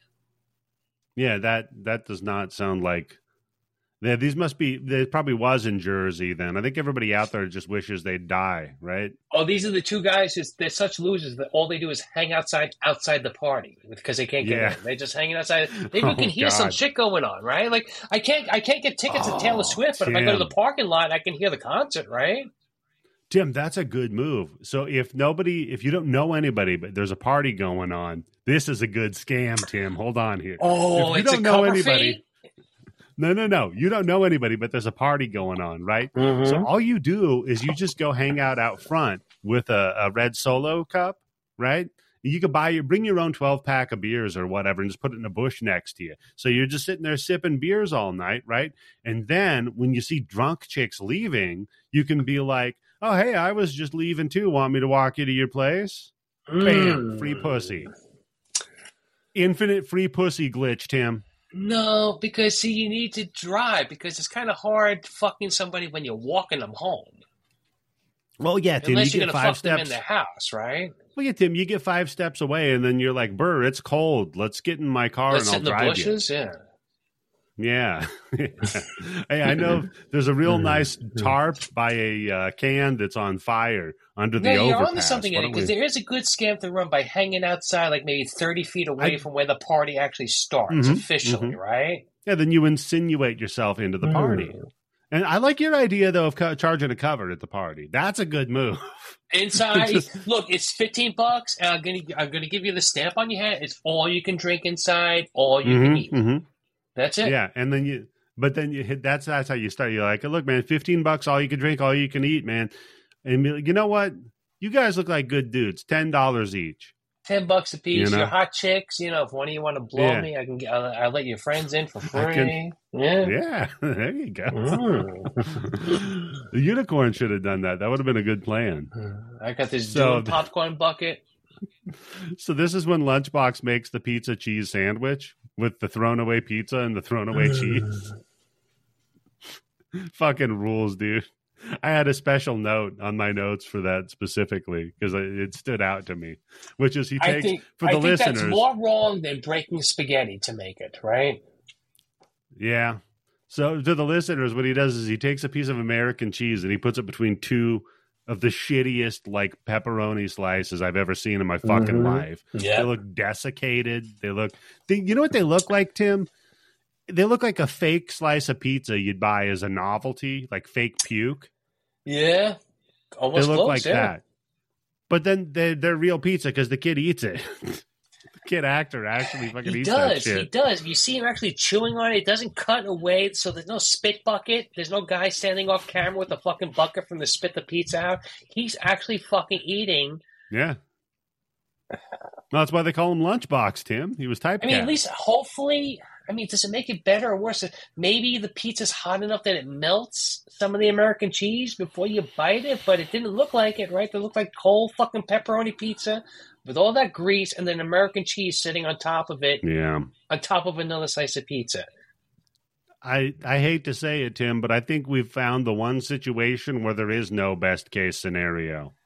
Yeah, that that does not sound like. Yeah, these must be. There probably was in Jersey then. I think everybody out there just wishes they'd die, right? Oh, these are the two guys. Who's, they're such losers that all they do is hang outside outside the party because they can't get Yeah. in. They're just hanging outside. Maybe Oh, you can hear some God. shit going on, right? Like I can't I can't get tickets to Taylor Oh, Swift, but if I go to Tim. the parking lot, I can hear the concert, right? Tim, that's a good move. So if nobody, if you don't know anybody, but there's a party going on, this is a good scam, Tim. Hold on here. Oh, If you it's don't a know cover anybody- fee? No, no, no. You don't know anybody, but there's a party going on, right? Mm-hmm. So all you do is you just go hang out out front with a, a red Solo cup, right? You could buy your bring your own twelve pack of beers or whatever and just put it in a bush next to you. So you're just sitting there sipping beers all night, right? And then when you see drunk chicks leaving, you can be like, "Oh, hey, I was just leaving too. Want me to walk you to your place?" Mm. Bam, free pussy. Infinite free pussy glitch, Tim. No, because see, you need to drive because it's kind of hard fucking somebody when you're walking them home. Well, yeah, Tim, Unless you you're get going to five fuck them in steps. their house, right? Well, yeah, Tim, you get five steps away, and then you're like, "Burr, it's cold. Let's get in my car Let's and sit I'll in the drive bushes, yeah. you." Yeah. Hey, I know there's a real nice tarp by a uh, can that's on fire under the No, you're overpass. onto something Why don't because we- there is a good scam to run by hanging outside, like maybe thirty feet away I- from where the party actually starts Mhm, officially, mhm. right? Yeah, then you insinuate yourself into the party. Mm. And I like your idea, though, of co- charging a cover at the party. That's a good move. Inside, Just- look, it's fifteen bucks, and I'm gonna I'm gonna give you the stamp on your head. It's all you can drink inside, all you can Mhm, eat. mhm. That's it. Yeah, and then you, but then you hit. That's that's how you start. You're like, "Look, man, fifteen bucks, all you can drink, all you can eat, man." And be like, you know what? You guys look like good dudes. Ten dollars each. Ten bucks a piece. You know? You're hot chicks. You know, if one of you want to blow Yeah. me, I can. Get, I'll, I'll let your friends in for free. I can- yeah. Yeah, there you go. Mm. The unicorn should have done that. That would have been a good plan. I got this So- Dune popcorn bucket. So this is when Lunchbox makes the pizza cheese sandwich with the thrown away pizza and the thrown away cheese. Fucking rules, dude. I had a special note on my notes for that specifically because it stood out to me, which is he I takes think for the I think listeners. that's more wrong than breaking spaghetti to make it, right? Yeah. So to the listeners, what he does is he takes a piece of American cheese and he puts it between two of the shittiest like pepperoni slices I've ever seen in my fucking Mhm. life. Yeah. They look desiccated. They look. They, you know what they look like, Tim? They look like a fake slice of pizza you'd buy as a novelty, like fake puke. Yeah. Almost they look close, like yeah. that. But then they're, they're real pizza because the kid eats it. The kid actor actually fucking He eats that does. He shit. does. You see him actually chewing on it. It doesn't cut away, so there's no spit bucket. There's no guy standing off camera with a fucking bucket from the spit the pizza out. He's actually fucking eating. Yeah. Well, that's why they call him Lunchbox, Tim. He was typecast. I mean, at least hopefully. I mean, does it make it better or worse? Maybe the pizza's hot enough that it melts some of the American cheese before you bite it, but it didn't look like it, right? It looked like cold fucking pepperoni pizza with all that grease and then American cheese sitting on top of it, Yeah. on top of another slice of pizza. I, I hate to say it, Tim, but I think we've found the one situation where there is no best case scenario.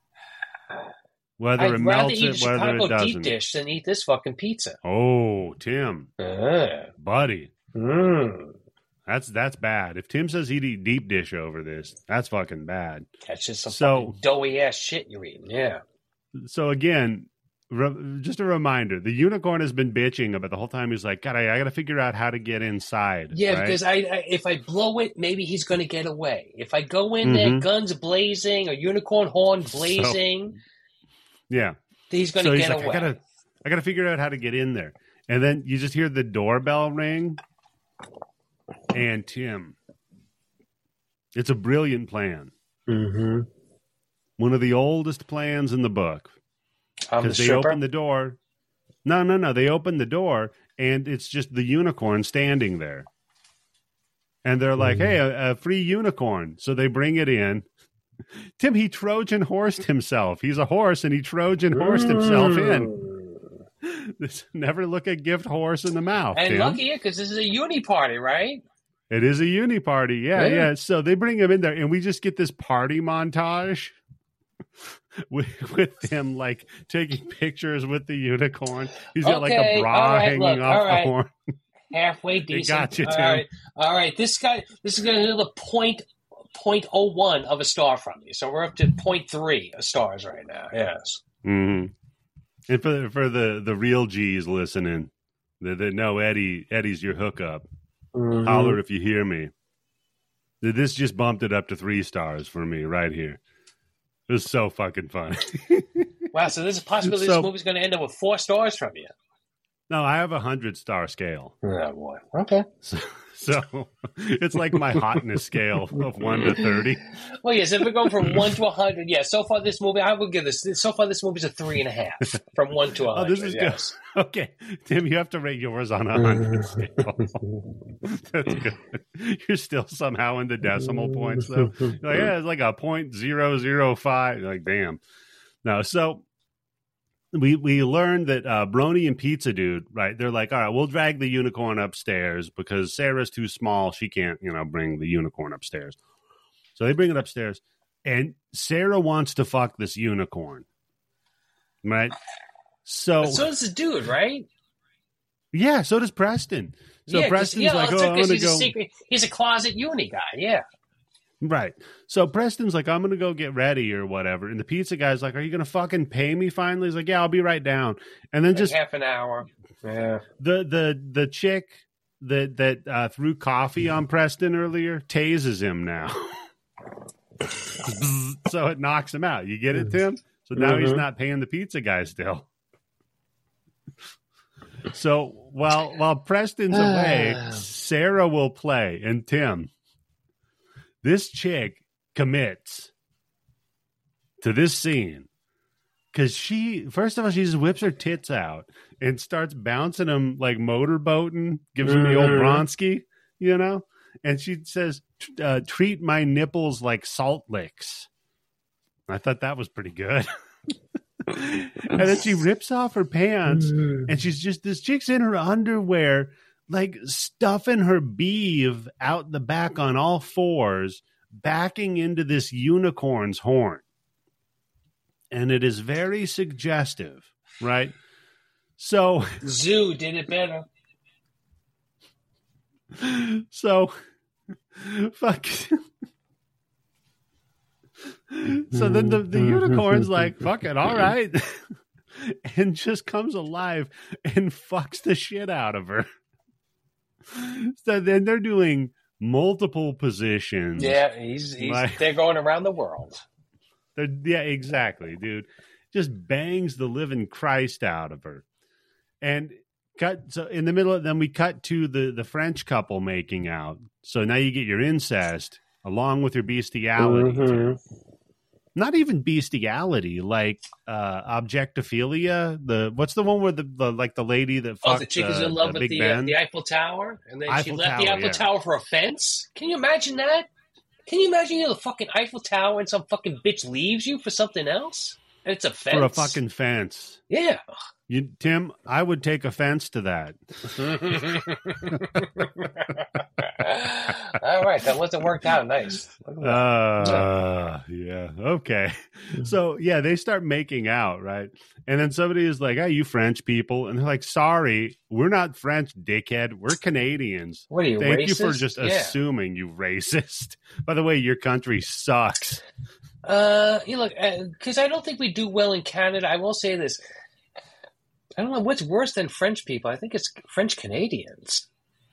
Whether I'd it rather melts eat a it, whether Chicago it deep doesn't. dish than eat this fucking pizza. Oh, Tim, Uh, buddy, mm. that's that's bad. If Tim says he'd eat deep dish over this, that's fucking bad. That's just some So- fucking doughy ass shit you're eating. Yeah. So again, re- just a reminder: the unicorn has been bitching about the whole time. He's like, God, I, I got to figure out how to get inside. Yeah, right? because I, I if I blow it, maybe he's going to get away. If I go in there, Mhm. guns blazing, a unicorn horn blazing, yeah. he's going So to he's get like, away. I gotta, I gotta figure out how to get in there. And then you just hear the doorbell ring, and Tim, it's a brilliant plan. Mm-hmm. One of the oldest plans in the book. I'm the Because they stripper. open the door. No, no, no. They open the door, and it's just the unicorn standing there. And they're like, Mhm. hey, a, a free unicorn. So they bring it in. Tim, he Trojan horsed himself. He's a horse, and he Trojan horsed himself in. This never look a gift horse in the mouth. And Tim. lucky because this is a uni party, right? It is a uni party. Yeah, Yeah. yeah. So they bring him in there, and we just get this party montage with, with him like taking pictures with the unicorn. He's got like Okay, a bra all right, hanging look, off all the right. horn. Halfway decent. got you, all Tim. right, all right. This guy, this is going to do the point point oh one of a star from you. So we're up to point three stars right now. Yes. hmm And for the, for the the real G's listening, that that know Eddie Eddie's your hookup. Mm-hmm. Holler if you hear me. This just bumped it up to three stars for me right here. It was so fucking fun. Wow. So there's a possibility So- this movie's going to end up with four stars from you. No, I have a hundred star scale. Oh boy. Okay. So, so it's like my hotness scale of one to thirty. Well, yes. If we're going from one to a hundred, yeah. So far, this movie, I would give this. So far, this movie's a three and a half from one to a Oh, hundred. this is yes. good. Okay, Tim, you have to rate yours on a hundred scale. That's good. You're still somehow in the decimal points, though. You're like, yeah, it's like a point zero zero five. You're like, damn. No, so we we learned that uh, Brony and Pizza Dude, right? They're like, all right, we'll drag the unicorn upstairs because Sarah's too small. She can't, you know, bring the unicorn upstairs. So they bring it upstairs, and Sarah wants to fuck this unicorn, right? So, But so does the dude, right? yeah, so does Preston. So yeah, 'cause- Preston's yeah, like, it's oh, I'm because gonna he's a go. secret. He's a closet uni guy. Yeah. Right. So Preston's like, I'm gonna go get ready or whatever, and the pizza guy's like, are you gonna fucking pay me finally? He's like, yeah, I'll be right down. And then Like just half an hour. Yeah. the the the chick that that uh, threw coffee on Preston earlier tases him now. So it knocks him out. You get it, Tim? So now he's Mhm. not paying the pizza guy still. So while while Preston's away, Sarah will play. And Tim, this chick commits to this scene because she, first of all, she just whips her tits out and starts bouncing them like motorboating, gives him the old Mhm. Bronski, you know? And she says, uh, treat my nipples like salt licks. I thought that was pretty good. And then she rips off her pants and she's just, this chick's in her underwear, like stuffing her beeve out the back on all fours, backing into this unicorn's horn. And it is very suggestive, right? So, Zoo did it better. so, fuck. So then the, the unicorn's like, fuck it, all right. And just comes alive and fucks the shit out of her. So then they're doing multiple positions. Yeah, he's, he's Like- they're going around the world. They're, yeah, exactly, dude. Just bangs the living Christ out of her. And cut so in the middle of then we cut to the, the French couple making out. So now you get your incest along with your bestiality. Mhm. Not even bestiality, like uh objectophilia. The what's the one where the, the like the lady that Oh, fucked the chick is uh, in love the with Big the, uh, Ben? the Eiffel Tower, and then she Eiffel left the Tower, Eiffel yeah. Tower for a fence. Can you imagine that? Can you imagine you know, the fucking Eiffel Tower and some fucking bitch leaves you for something else? And it's a fence. For a fucking fence. Yeah. You, Tim, I would take offense to that. All right, that wasn't worked out. Nice. Uh, yeah. Okay. So yeah, they start making out, right? And then somebody is like, "Hey, you French people," and they're like, "Sorry, we're not French, dickhead. We're Canadians." What are you? Thank racist? you for just yeah. assuming, you racist. By the way, your country sucks. Uh, you look, because I don't think we do well in Canada. I will say this. I don't know what's worse than French people. I think it's French Canadians.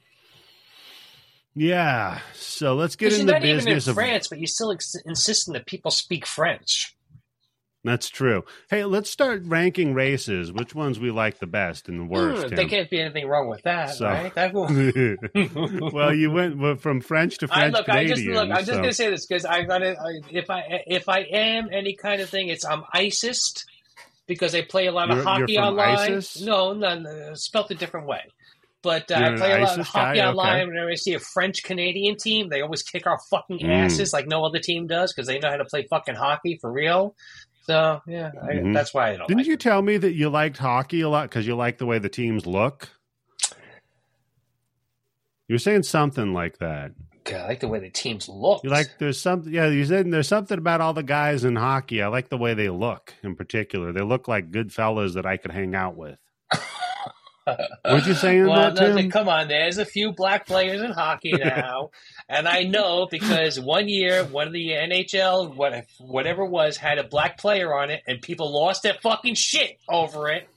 Yeah. So let's get You're into not business even in of France, but you're still ex- insisting that people speak French. That's true. Hey, let's start ranking races. Which ones we like the best and the worst? Mm, Tim? there can't be anything wrong with that, So- right? That will... Well, you went from French to French I look. Canadian. I just look. I'm just so- gonna say this because I got it. If I if I am any kind of thing, it's I'm ISIS because I play a lot of You're- hockey you're from online. ISIS? No, no, no, spelled a different way. But uh, You're I an play a lot of ISIS hockey guy? online. Okay. Whenever I see a French Canadian team, they always kick our fucking Mm. asses like no other team does because they know how to play fucking hockey for real. So yeah, I, Mhm. that's why I don't. Didn't like you it. tell me that you liked hockey a lot because you like the way the teams look? You were saying something like that. God, I like the way the teams look. You like there's something. Yeah, you said there's something about all the guys in hockey. I like the way they look. In particular, they look like good fellas that I could hang out with. Weren't you saying well, that, no, Tim? come on. There's a few black players in hockey now, and I know because one year, one of the N H L, what, whatever it was, had a black player on it, and people lost their fucking shit over it.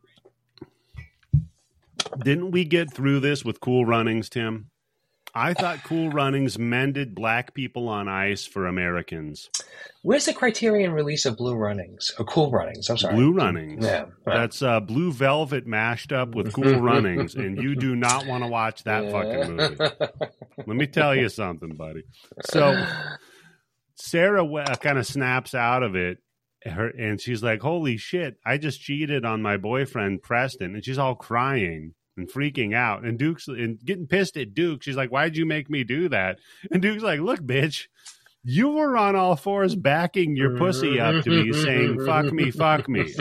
Didn't we get through this with Cool Runnings, Tim? I thought Cool Runnings mended black people on ice for Americans. Where's the Criterion release of Blue Runnings or Cool Runnings? I'm sorry, Blue Runnings. Yeah, right. That's uh, Blue Velvet mashed up with Cool Runnings, and you do not want to watch that fucking movie. Let me tell you something, buddy. So Sarah uh, kind of snaps out of it, her, and she's like, "Holy shit! I just cheated on my boyfriend Preston," and she's all crying and freaking out, and Duke's and getting pissed at Duke. She's like, "Why'd you make me do that?" And Duke's like, "Look, bitch, you were on all fours backing your pussy up to me, saying fuck me, fuck me."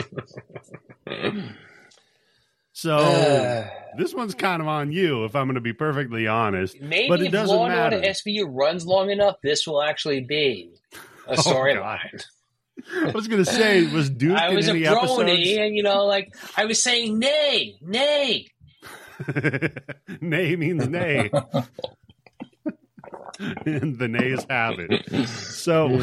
So Uh, this one's kind of on you, if I'm going to be perfectly honest. maybe but it if doesn't Law and matter. Order S V U runs long enough, this will actually be a Oh, storyline. I was going to say, was Duke I in was a any brony, episodes? and you know, like I was saying, nay, nay. Nay means nay. And the nays have it. So,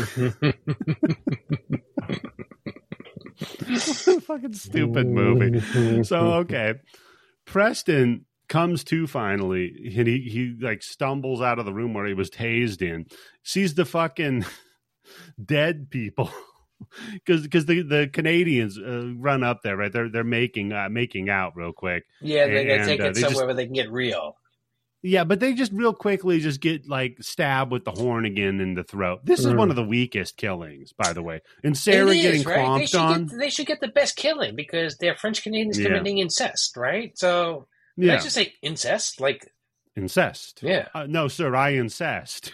fucking stupid movie. So, okay. Preston comes to finally, and he, he like stumbles out of the room where he was tased in, sees the fucking dead people. Because because the, the Canadians uh, run up there, right? They're they're making uh, making out real quick. Yeah, they're gonna And, take uh, it they somewhere just- where they can get real. Yeah, but they just real quickly just get like stabbed with the horn again in the throat. This is Mm. one of the weakest killings, by the way. And Sarah It is, getting right? They clomped should, on. get, they should get the best killing because they're French Canadians Yeah. committing incest, right? So did Yeah, I just say incest? Like, incest. yeah. Uh, no, sir, I incest.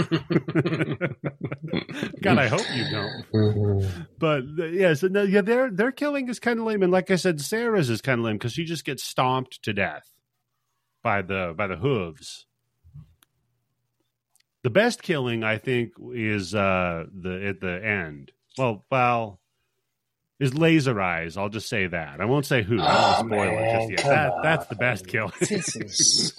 God, I hope you don't. But uh, yeah, so no, yeah, their their killing is kind of lame, and like I said, Sarah's is kind of lame because she just gets stomped to death by the by the hooves. The best killing, I think, is uh, the at the end. Well, well, is Laser Eyes. I'll just say that. I won't say who. I Oh, won't spoil it man, just yet. come That, on. that's the best killing. This is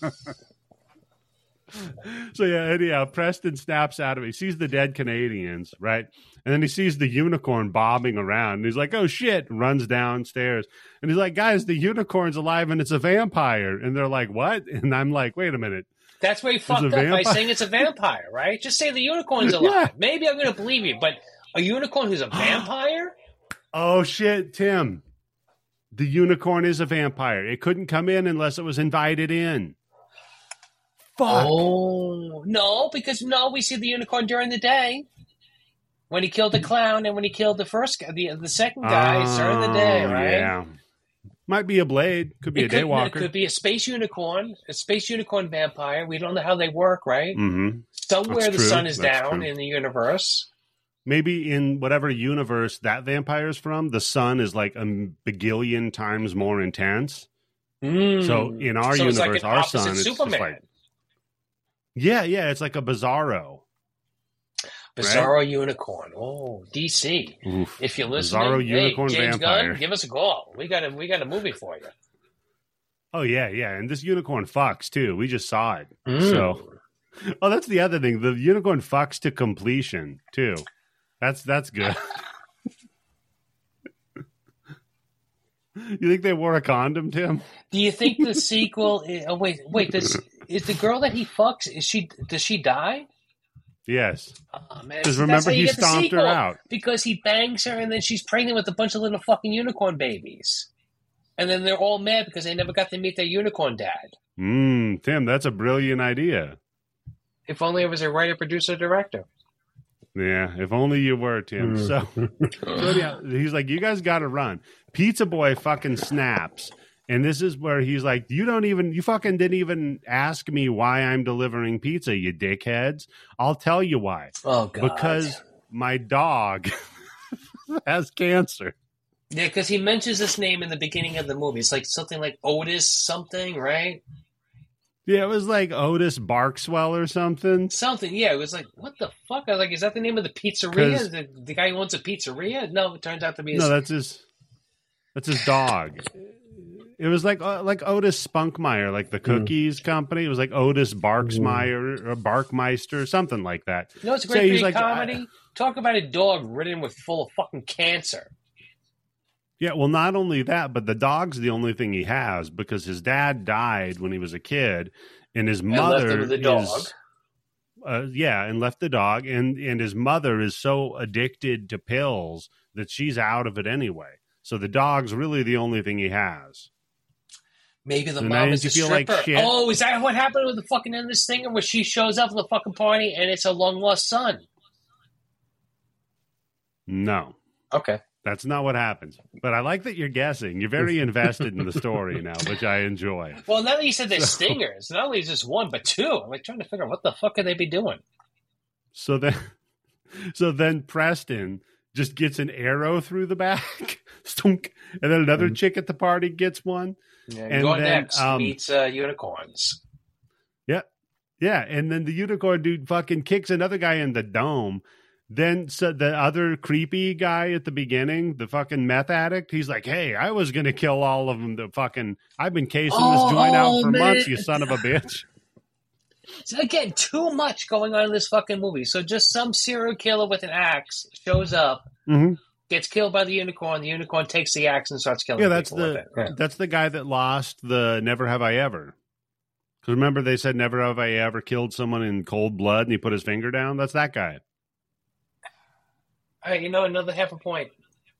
So yeah, anyhow, Preston snaps out of it. He sees the dead Canadians, right? And then he sees the unicorn bobbing around. And he's like, oh shit, and runs downstairs. And he's like, guys, the unicorn's alive and it's a vampire. And they're like, what? And I'm like, wait a minute. that's where he fucked a up by vampire? saying it's a vampire, right? Just say the unicorn's alive. Yeah. Maybe I'm going to believe you, but a unicorn who's a vampire? Oh shit, Tim. The unicorn is a vampire. It couldn't come in unless it was invited in. Fuck. Oh no, because no, we see the unicorn during the day when he killed the clown and when he killed the first guy, the the second guy it's during the day, Oh, right? Yeah. Might be a blade. Could be It a could, daywalker. it could be a space unicorn, a space unicorn vampire. We don't know how they work, right? Mm-hmm. Somewhere That's the true. sun is That's down true. in the universe. maybe in whatever universe that vampire is from, the sun is like a bagillion times more intense. Mm. So in our so universe, like our sun is just like, yeah, yeah, it's like a Bizarro. Bizarro right? Unicorn. Oh, D C. Oof. If you're listening, Bizarro hey, Unicorn James vampire. Gunn, give us a call. We got a we got a movie for you. Oh yeah, yeah, and this unicorn fucks too. We just saw it. Mm. So, oh, that's the other thing. The unicorn fucks to completion too. That's that's good. You think they wore a condom, Tim? Do you think the sequel? Is, oh wait, wait. Does is the girl that he fucks? Is she? Does she die? Yes. Oh, man. Because See, remember, he get the stomped her sequel, out. because he bangs her, and then she's pregnant with a bunch of little fucking unicorn babies, and then they're all mad because they never got to meet their unicorn dad. Mm, Tim, that's a brilliant idea. If only it was a writer, producer, director. Yeah, if only you were, Tim. So, so yeah, he's like, you guys got to run. Pizza Boy fucking snaps. And this is where he's like, you don't even, you fucking didn't even ask me why I'm delivering pizza, you dickheads. I'll tell you why. Oh, God. Because my dog has cancer. Yeah, because he mentions this name in the beginning of the movie. It's like something like Otis something, right? Yeah, it was like Otis Barkswell or something. Something, yeah. It was like, what the fuck? I was like, is that the name of the pizzeria? The, the guy who owns a pizzeria? No, it turns out to be his... No, that's his, that's his dog. It was like uh, like Otis Spunkmeyer, like the cookies mm. company. It was like Otis Barksmeyer or Barkmeister, something like that. You know, it's a great so like, comedy. I, Talk about a dog ridden with full of fucking cancer. Yeah, well, not only that, but the dog's the only thing he has because his dad died when he was a kid, and his mother and left him with the dog. Is, uh, yeah, and left the dog, and and his mother is so addicted to pills that she's out of it anyway. So the dog's really the only thing he has. Maybe the and mom is a stripper. Like shit. Oh, is that what happened with the fucking end of this thing, where she shows up at the fucking party and it's a long lost son? No. Okay. That's not what happens. But I like that you're guessing. You're very invested in the story now, which I enjoy. Well, now that you said they're so, stingers, not only is this one, but two. I'm like trying to figure out what the fuck could they be doing. So then, so then Preston just gets an arrow through the back, stunk, and then another mm-hmm. chick at the party gets one. Yeah, and going then, next um, meets uh, unicorns. Yeah, yeah, and then the unicorn dude fucking kicks another guy in the dome. Then so the other creepy guy at the beginning, the fucking meth addict, he's like, hey, I was going to kill all of them. The fucking, I've been casing oh, this joint out oh, for man. months, you son of a bitch. So again, too much going on in this fucking movie. So just some serial killer with an axe shows up, mm-hmm. gets killed by the unicorn. The unicorn takes the axe and starts killing yeah, that's people the, with it. Yeah. That's the guy that lost the Never Have I Ever. Because remember they said Never Have I Ever killed someone in cold blood and he put his finger down? That's that guy. All right, you know, another half a point.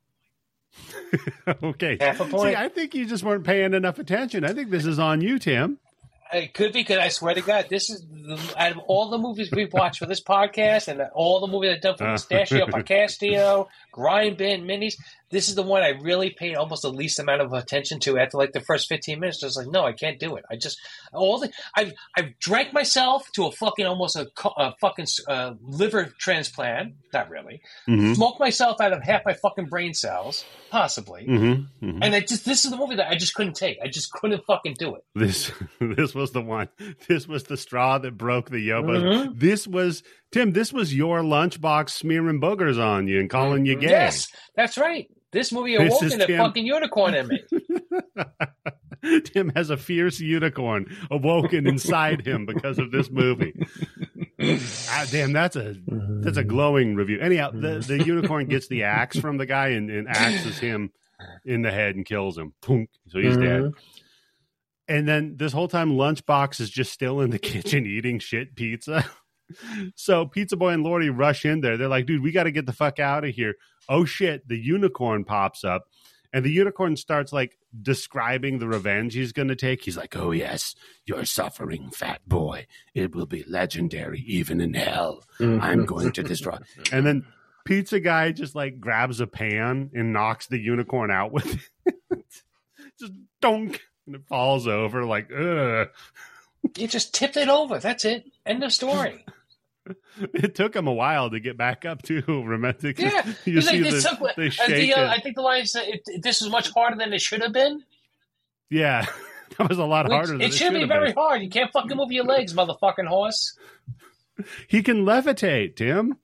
Okay. Half a point. See, I think you just weren't paying enough attention. I think this is on you, Tim. It could be, because I swear to God, this is the, out of all the movies we've watched for this podcast and all the movies I've done for Pistachio, Podcastio, Grind Bin, Minis, this is the one I really paid almost the least amount of attention to after like the first fifteen minutes. I was like, no, I can't do it. I just, all the, I've, I've drank myself to a fucking, almost a, a fucking uh, liver transplant. Not really. Mm-hmm. Smoked myself out of half my fucking brain cells, possibly. Mm-hmm. Mm-hmm. And I just, this is the movie that I just couldn't take. I just couldn't fucking do it. This, this was the one. This was the straw that broke the yobo. Mm-hmm. This was, Tim, this was your lunchbox smearing boogers on you and calling you gay. Yes, that's right. This movie awoke in a fucking unicorn in me. Tim has a fierce unicorn awoken inside him because of this movie. ah, damn, that's a that's a glowing review. Anyhow, the, the unicorn gets the axe from the guy and, and axes him in the head and kills him. So he's mm-hmm. dead. And then this whole time, Lunchbox is just still in the kitchen eating shit pizza. So Pizza Boy and Lordy rush in there. They're like, dude, we got to get the fuck out of here. Oh, shit. The unicorn pops up. And the unicorn starts, like, describing the revenge he's going to take. He's like, oh, yes, you're suffering, fat boy. It will be legendary, even in hell. Mm-hmm. I'm going to destroy. And then Pizza Guy just, like, grabs a pan and knocks the unicorn out with it. Just donk. And it falls over like, ugh. You just tipped it over. That's it. End of story. It took him a while to get back up to romantic. Yeah, you he's see like, the, took, they I, shake think, uh, it. I think the line said it, this was much harder than it should have been. Yeah, that was a lot Which, harder. Than it, it should be have very been. hard. You can't fucking move your legs, motherfucking horse. He can levitate, Tim.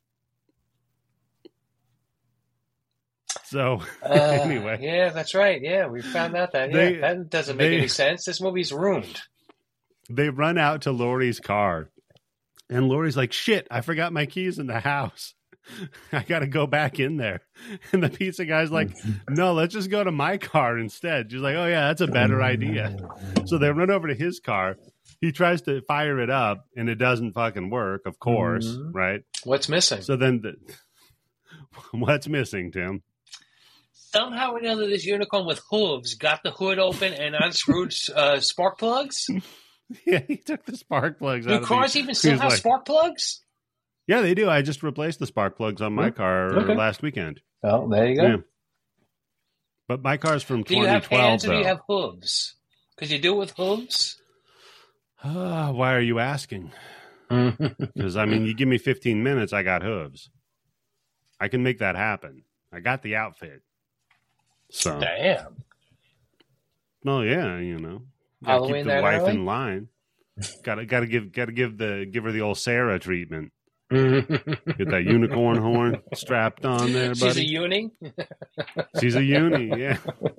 So Uh, anyway, yeah, that's right. Yeah, we found out that. They- yeah, that doesn't make they- any sense. This movie's ruined. they run out to Lori's car, and Lori's like, "Shit, I forgot my keys in the house. I got to go back in there." And the pizza guy's like, "No, let's just go to my car instead." She's like, "Oh yeah, that's a better idea." So they run over to his car. He tries to fire it up, and it doesn't fucking work, of course, Mhm. right? What's missing? So then, the, what's missing, Tim? Somehow or another, this unicorn with hooves got the hood open and unscrewed uh, spark plugs. Yeah, he took the spark plugs Do out of cars the, even he still was have like- spark plugs? Yeah, they do. I just replaced the spark plugs on my Hmm. car Okay. last weekend. Well, there you go. Yeah. But my car's from Do you have twenty twelve, hands or do you though. have hooves? Because you do it with hooves. Ah, why are you asking? Mhm. Because, I mean, you give me fifteen minutes, I got hooves. I can make that happen. I got the outfit. So, Damn. well, yeah, you know. Gotta Halloween keep the that wife early? in line. Gotta gotta give gotta give the give her the old Sarah treatment. Mm-hmm. Get that unicorn horn strapped on there, She's a buddy. uni. She's a uni, yeah.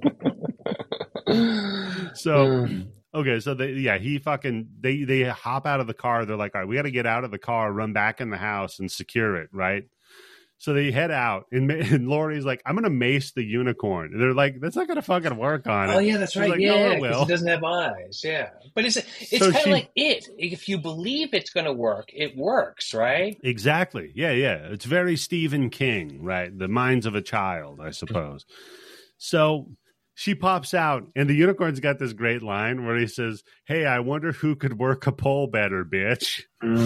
So okay, so they yeah, he fucking they they hop out of the car. They're like, all right, we got to get out of the car, run back in the house, and secure it, right? So they head out, and, and Lori's like, I'm gonna mace the unicorn. And they're like, that's not gonna fucking work on it. Oh yeah, that's She's right. like, no, yeah, it because will. it doesn't have eyes. Yeah, but it's it's So kind of she- like it. If you believe it's going to work, it works, right? Exactly. Yeah, yeah. It's very Stephen King, right? The minds of a child, I suppose. So she pops out, and the unicorn's got this great line where he says, "Hey, I wonder who could work a pole better, bitch,"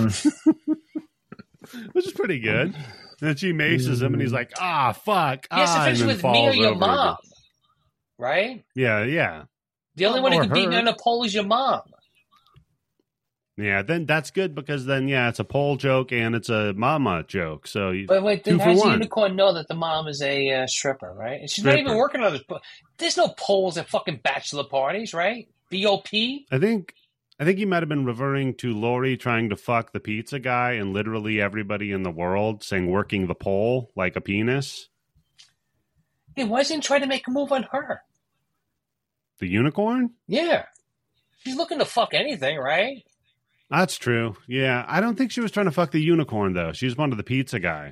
which is pretty good. And then she maces him, and he's like, "Ah, fuck." He has to ah, finish and then with me falls or your over mom, again. right? Yeah, yeah. The only one who Or can beat her. me on a pole is your mom. Yeah, then that's good because then, yeah, it's a pole joke and it's a mama joke. So you, But wait, Two then for how does the one. unicorn know that the mom is a uh, stripper, right? And she's not even Stripper. working on this. There's no poles at fucking bachelor parties, right? B O P? I think I think he might have been referring to Lori trying to fuck the pizza guy and literally everybody in the world saying working the pole like a penis. Hey, why doesn't he try to make a move on her? The unicorn? Yeah. She's looking to fuck anything, right? That's true. Yeah. I don't think she was trying to fuck the unicorn though. She was one of the pizza guy.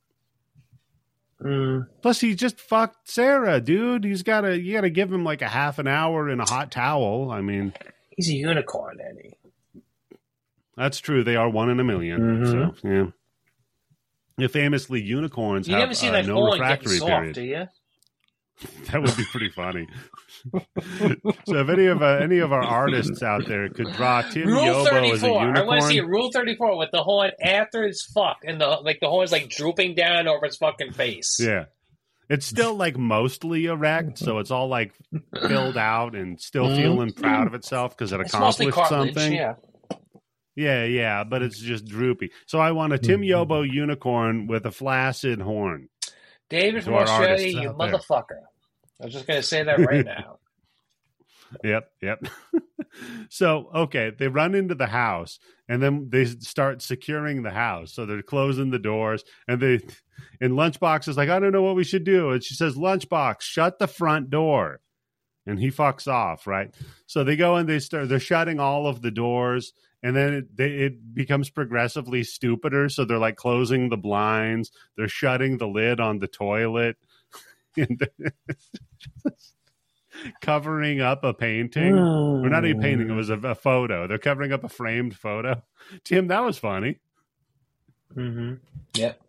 Mm. Plus he just fucked Sarah, dude. He's gotta you gotta give him like a half an hour in a hot towel. I mean, He's a unicorn, Eddie. that's true. They are one in a million. Mhm. So yeah. Yeah, famously, unicorns You have never see uh, that no horn getting refractory soft, period. do you? That would be pretty funny. So if any of uh, any of our artists out there could draw Tim Rule Yobo as a thirty-four. I want to see unicorn, Rule thirty-four with the horn after it's fucked, and the like. The horn's like drooping down over its fucking face. yeah, it's still like mostly erect, so it's all like filled out and still Mhm. feeling proud of itself because it It's mostly accomplished cartilage. something. Yeah. yeah, yeah, but it's just droopy. So I want a Tim Yobo unicorn with a flaccid horn. David To from our Australia, artists you out there. motherfucker. I was just going to say that right now. Yep, yep. So, okay, they run into the house and then they start securing the house. So they're closing the doors and they and Lunchbox is like, I don't know what we should do. And she says, Lunchbox, shut the front door. And he fucks off, right? So they go and they start they're shutting all of the doors and then it, they, it becomes progressively stupider. So they're like closing the blinds, they're shutting the lid on the toilet. And covering up a painting. Or not even painting, it was a, a photo. They're covering up a framed photo. Tim, that was funny. Mm-hmm. Yep.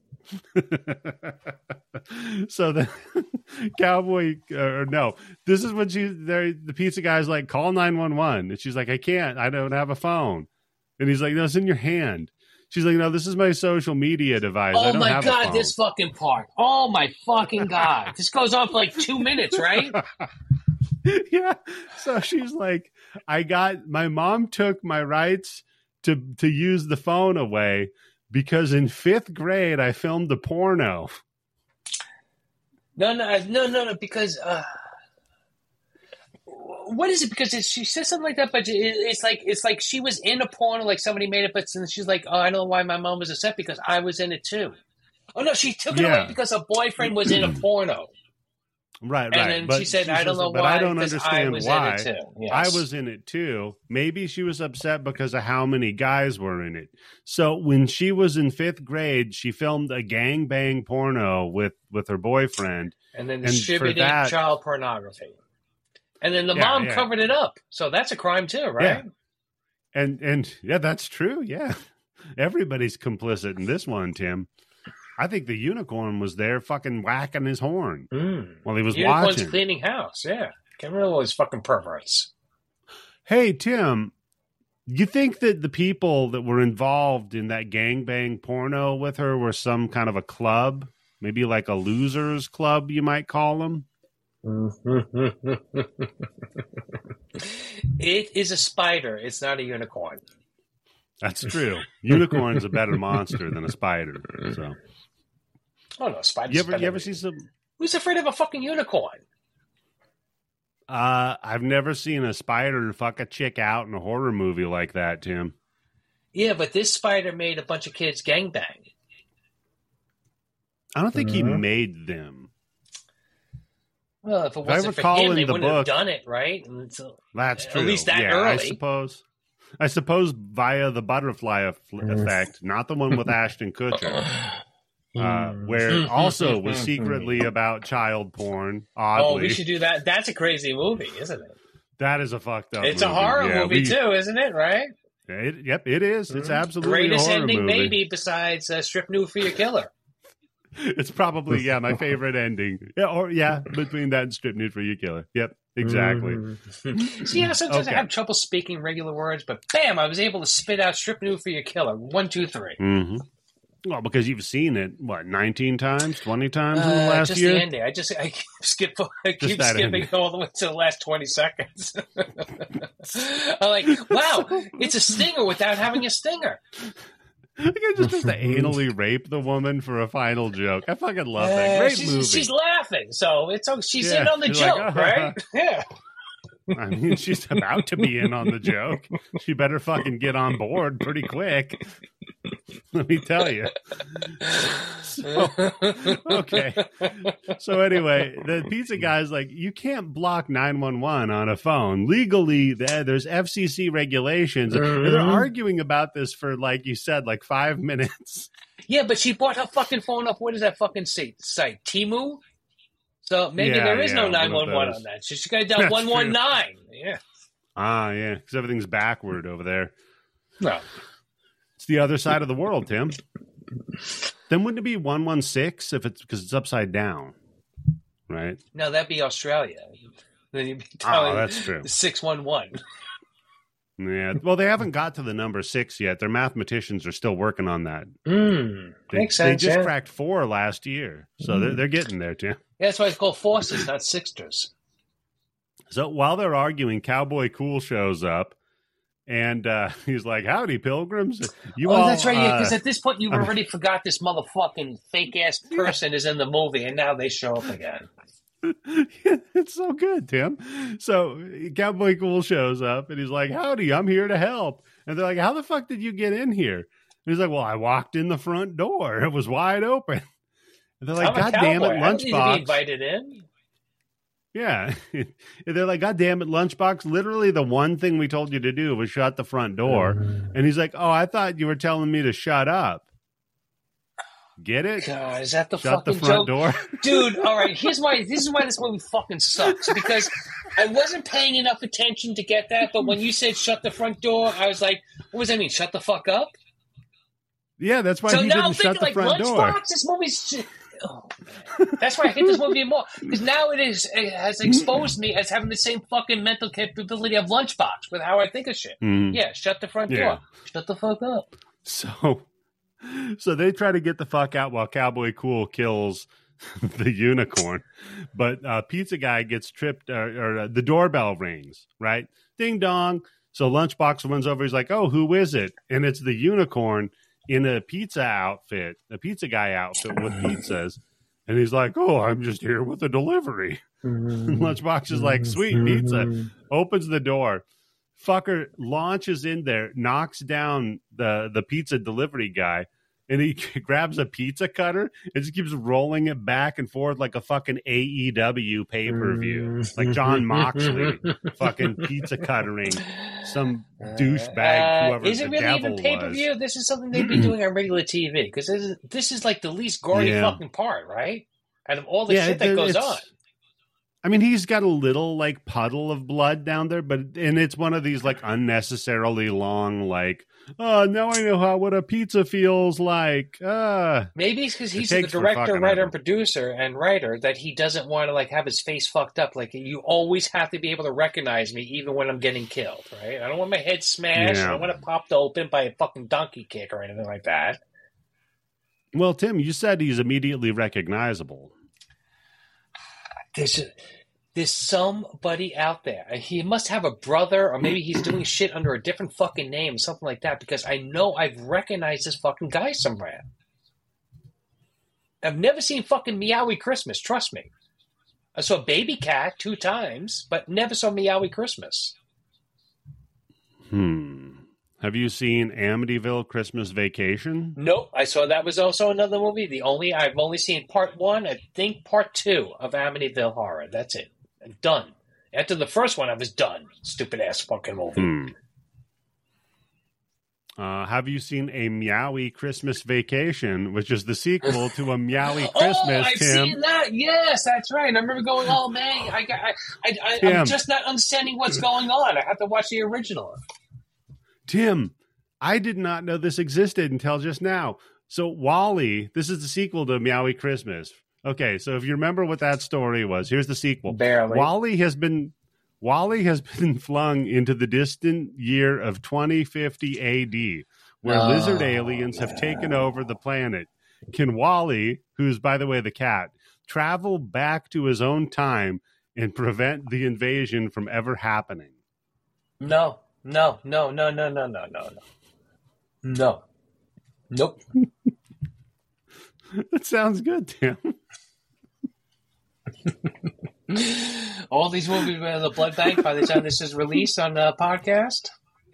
So the cowboy, or no, this is when she, the pizza guy's like, call nine one one. And she's like, I can't, I don't have a phone. And he's like, no, it's in your hand. She's like, no, this is my social media device. I Oh don't my have a god, phone. this fucking part. Oh my fucking god. This goes on for like two minutes, right? Yeah. So she's like, I got my mom took my rights to to use the phone away, Because in fifth grade, I filmed a porno. No, no, no, no, no. Because uh, what is it? Because it, she says something like that, but it, it's like it's like she was in a porno, like somebody made it, but she's like, "Oh, I don't know why my mom was upset because I was in it too." Oh no, she took it Yeah. away because her boyfriend was in a porno. Right, And right. then but she said, "I don't know but why." I don't because understand I was why. In it too. Yes. I was in it too. Maybe she was upset because of how many guys were in it. So when she was in fifth grade, she filmed a gangbang porno with, with her boyfriend. and then and for distributing that- child pornography. And then the Yeah, mom yeah. covered it up. So that's a crime too, right? And and yeah, that's true. Yeah. Everybody's complicit in this one, Tim. I think the unicorn was there fucking whacking his horn Mm. while he was Unicorn's watching. cleaning house. Yeah. Get rid of all those fucking perverts. Hey, Tim, you think that the people that were involved in that gangbang porno with her were some kind of a club? Maybe like a losers club, you might call them? It is a spider. It's not a unicorn. That's true. Unicorn's a better monster than a spider. So, Oh no, spiders. you is ever better you ever than- see some? Who's afraid of a fucking unicorn? Uh, I've never seen a spider fuck a chick out in a horror movie like that, Tim. Yeah, but this spider made a bunch of kids gangbang. I don't think he Mhm. made them. Well, if it If I wasn't for recall him, in they the wouldn't book- have done it, right? And so, That's At true. least that yeah, I early. suppose. I suppose via the butterfly eff- effect, not the one with Ashton Kutcher, uh, where it also was secretly about child porn. Oddly, oh, we should do that. That's a crazy movie, isn't it? that is a fucked up. It's a movie. horror Yeah, movie we- too, isn't it? Right? It, yep, it is. It's Mhm. absolutely Greatest a horror ending, movie. maybe, besides uh, Strip Nude for Your Killer. It's probably yeah my favorite ending. Yeah, or yeah, between that and Strip Nude for Your Killer. Yep, exactly. Mhm. See how sometimes Okay. I have trouble speaking regular words, but bam, I was able to spit out Strip Nude for Your Killer. One, two, three. Mm-hmm. Well, because you've seen it what nineteen times, twenty times in the Uh, last just year. the ending. I just I keep skip I keep that skipping ending. all the way to the last twenty seconds. I'm like, wow, it's a stinger without having a stinger. Like I just have to anally rape the woman for a final joke. I fucking love that. Uh, Great she's, movie. she's laughing, so it's oh, she's Yeah, in on the she's joke, like, right? Yeah. I mean, she's about to be in on the joke. She better fucking get on board pretty quick. Let me tell you. So, okay. So anyway, the pizza guy's like, you can't block nine one one on a phone. Legally, there- there's F C C regulations. And they're Mhm. arguing about this for, like you said, like five minutes. Yeah, but she bought her fucking phone up. What is that fucking site? site? Timu? So maybe Yeah, there is yeah, no one of nine one one those. on that. She should have done That's one one nine. Yeah. Ah, yeah, because everything's backward over there. No. It's the other side of the world, Tim. Then wouldn't it be one one six if it's because it's upside down, right? No, that'd be Australia. Then you'd be Oh, telling that's true. six one one. Yeah. Well, they haven't got to the number six yet. Their mathematicians are still working on that. Mm, They, makes they sense. just yeah. cracked four last year, so they're they're getting there, Tim. Yeah, that's why it's called forces, not sixters. So while they're arguing, Cowboy Cool shows up, and uh, he's like, "Howdy, pilgrims! You oh, all." that's right. Yeah, because uh, at this point you've I'm- already forgot this motherfucking fake ass person is in the movie, and now they show up again. It's so good, Tim. So Cowboy Cool shows up and he's like, "Howdy, I'm here to help." And they're like, "How the fuck did you get in here?" And he's like, "Well, I walked in the front door. It was wide open." And they're like, I'm a "God damn it, cowboy. I don't need to be Lunchbox!" invited in. Yeah, and they're like, "God damn it, Lunchbox! Literally, the one thing we told you to do was shut the front door." And he's like, "Oh, I thought you were telling me to shut up." Get it? God, is that the Shut the fucking front joke? door. Dude, all right, here's why this is why this movie fucking sucks. Because I wasn't paying enough attention to get that, but when you said shut the front door, I was like, what does that mean? Shut the fuck up? Yeah, that's why so he now I'm didn't shut thinking the like front door. Lunchbox, this movie's sh- oh, man. That's why I hate this movie more. Because now it is it has exposed me as having the same fucking mental capability of Lunchbox with how I think of shit. Mhm. Yeah, shut the front Yeah. door. Shut the fuck up. So, so they try to get the fuck out while Cowboy Cool kills the unicorn. But uh, Pizza Guy gets tripped, uh, or uh, the doorbell rings, right? Ding dong. So Lunchbox runs over. He's like, "Oh, who is it?" And it's the unicorn. in a pizza outfit, a pizza guy outfit with pizzas. And he's like, oh, I'm just here with a delivery. Mm-hmm. Lunchbox is like, sweet pizza. Opens the door. Fucker launches in there, knocks down the, the pizza delivery guy, and he grabs a pizza cutter and just keeps rolling it back and forth like a fucking A E W pay-per-view. Like John Moxley fucking pizza cuttering some douchebag, whoever uh, is it the really devil even pay-per-view? was. This is something they'd be doing on regular T V, because this is, this is like the least gory yeah. fucking part, right? Out of all the yeah, shit that it, goes on. I mean, he's got a little like puddle of blood down there, but and it's one of these like unnecessarily long, like, oh, now I know how what a pizza feels like. Uh, Maybe it's because he's the director, writer, and producer and writer that he doesn't want to like have his face fucked up. Like, you always have to be able to recognize me even when I'm getting killed, right? I don't want my head smashed. Yeah. I don't want it popped open by a fucking donkey kick or anything like that. Well, Tim, you said he's immediately recognizable. There's a, there's somebody out there. He must have a brother, or maybe he's doing shit under a different fucking name, something like that, because I know I've recognized this fucking guy somewhere. I've never seen fucking Meowie Christmas, trust me. I saw Baby Cat two times, but never saw Meowie Christmas. Hmm. Have you seen Amityville Christmas Vacation? Nope. I saw that was also another movie. The only I've only seen part one, I think part two of Amityville Horror. That's it. I'm done. After the first one, I was done. Stupid ass fucking movie. Hmm. Uh, have you seen A Meowie Christmas Vacation, which is the sequel to A Meowie Christmas? Oh, I've Tim? seen that. Yes, that's right. I remember going, oh man, I, I, I, I, I'm just not understanding what's going on. I have to watch the original. Tim, I did not know this existed until just now. So Wally, this is the sequel to Meowie Christmas. Okay, so if you remember what that story was, here's the sequel. Barely. Wally has been Wally has been flung into the distant year of twenty fifty A D, where oh, lizard aliens man. have taken over the planet. Can Wally, who's by the way the cat, travel back to his own time and prevent the invasion from ever happening? No. No, no, no, no, no, no, no, no. No. Nope. That sounds good, Tim. All these movies were in the blood bank by the time this is released on the podcast.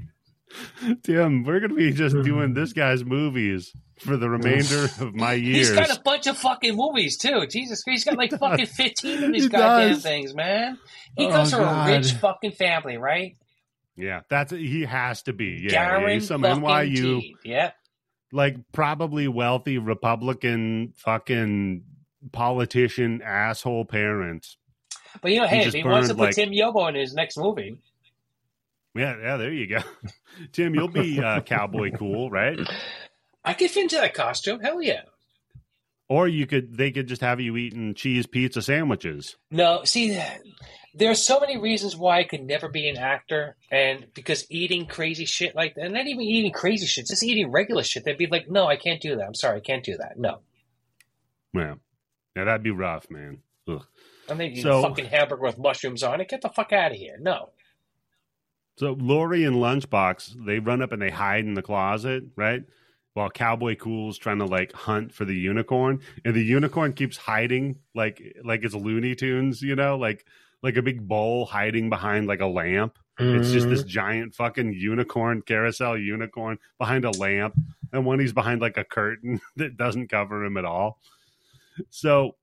Tim, we're going to be just doing this guy's movies for the remainder of my years. He's got a bunch of fucking movies, too. Jesus Christ, he's got like fucking fifteen of these He goddamn does. things, man. He Oh, comes from God. a rich fucking family, right? Yeah, that's he has to be. Yeah, yeah, he's some Guaranteed. N Y U, Yep. like probably wealthy Republican fucking politician asshole parents. But you know, hey, if just he wants to burned, put like- Tim Yobo in his next movie, Yeah, yeah, there you go. Tim, you'll be uh, cowboy cool, right? I could fit into that costume. Hell yeah. Or you could, they could just have you eating cheese pizza sandwiches. No, see, there are so many reasons why I could never be an actor, and because eating crazy shit like that, and not even eating crazy shit, just eating regular shit, they'd be like, no, I can't do that. I'm sorry, I can't do that. No. Yeah, yeah, that'd be rough, man. Ugh. I'm not eating So- a fucking hamburger with mushrooms on it. Get the fuck out of here. No. So Lori and Lunchbox, they run up and they hide in the closet, right? While Cowboy Cool's trying to like hunt for the unicorn, and the unicorn keeps hiding like like it's Looney Tunes, you know, like like a big bowl hiding behind like a lamp. It's just this giant fucking unicorn, carousel unicorn behind a lamp, and when he's behind like a curtain that doesn't cover him at all. So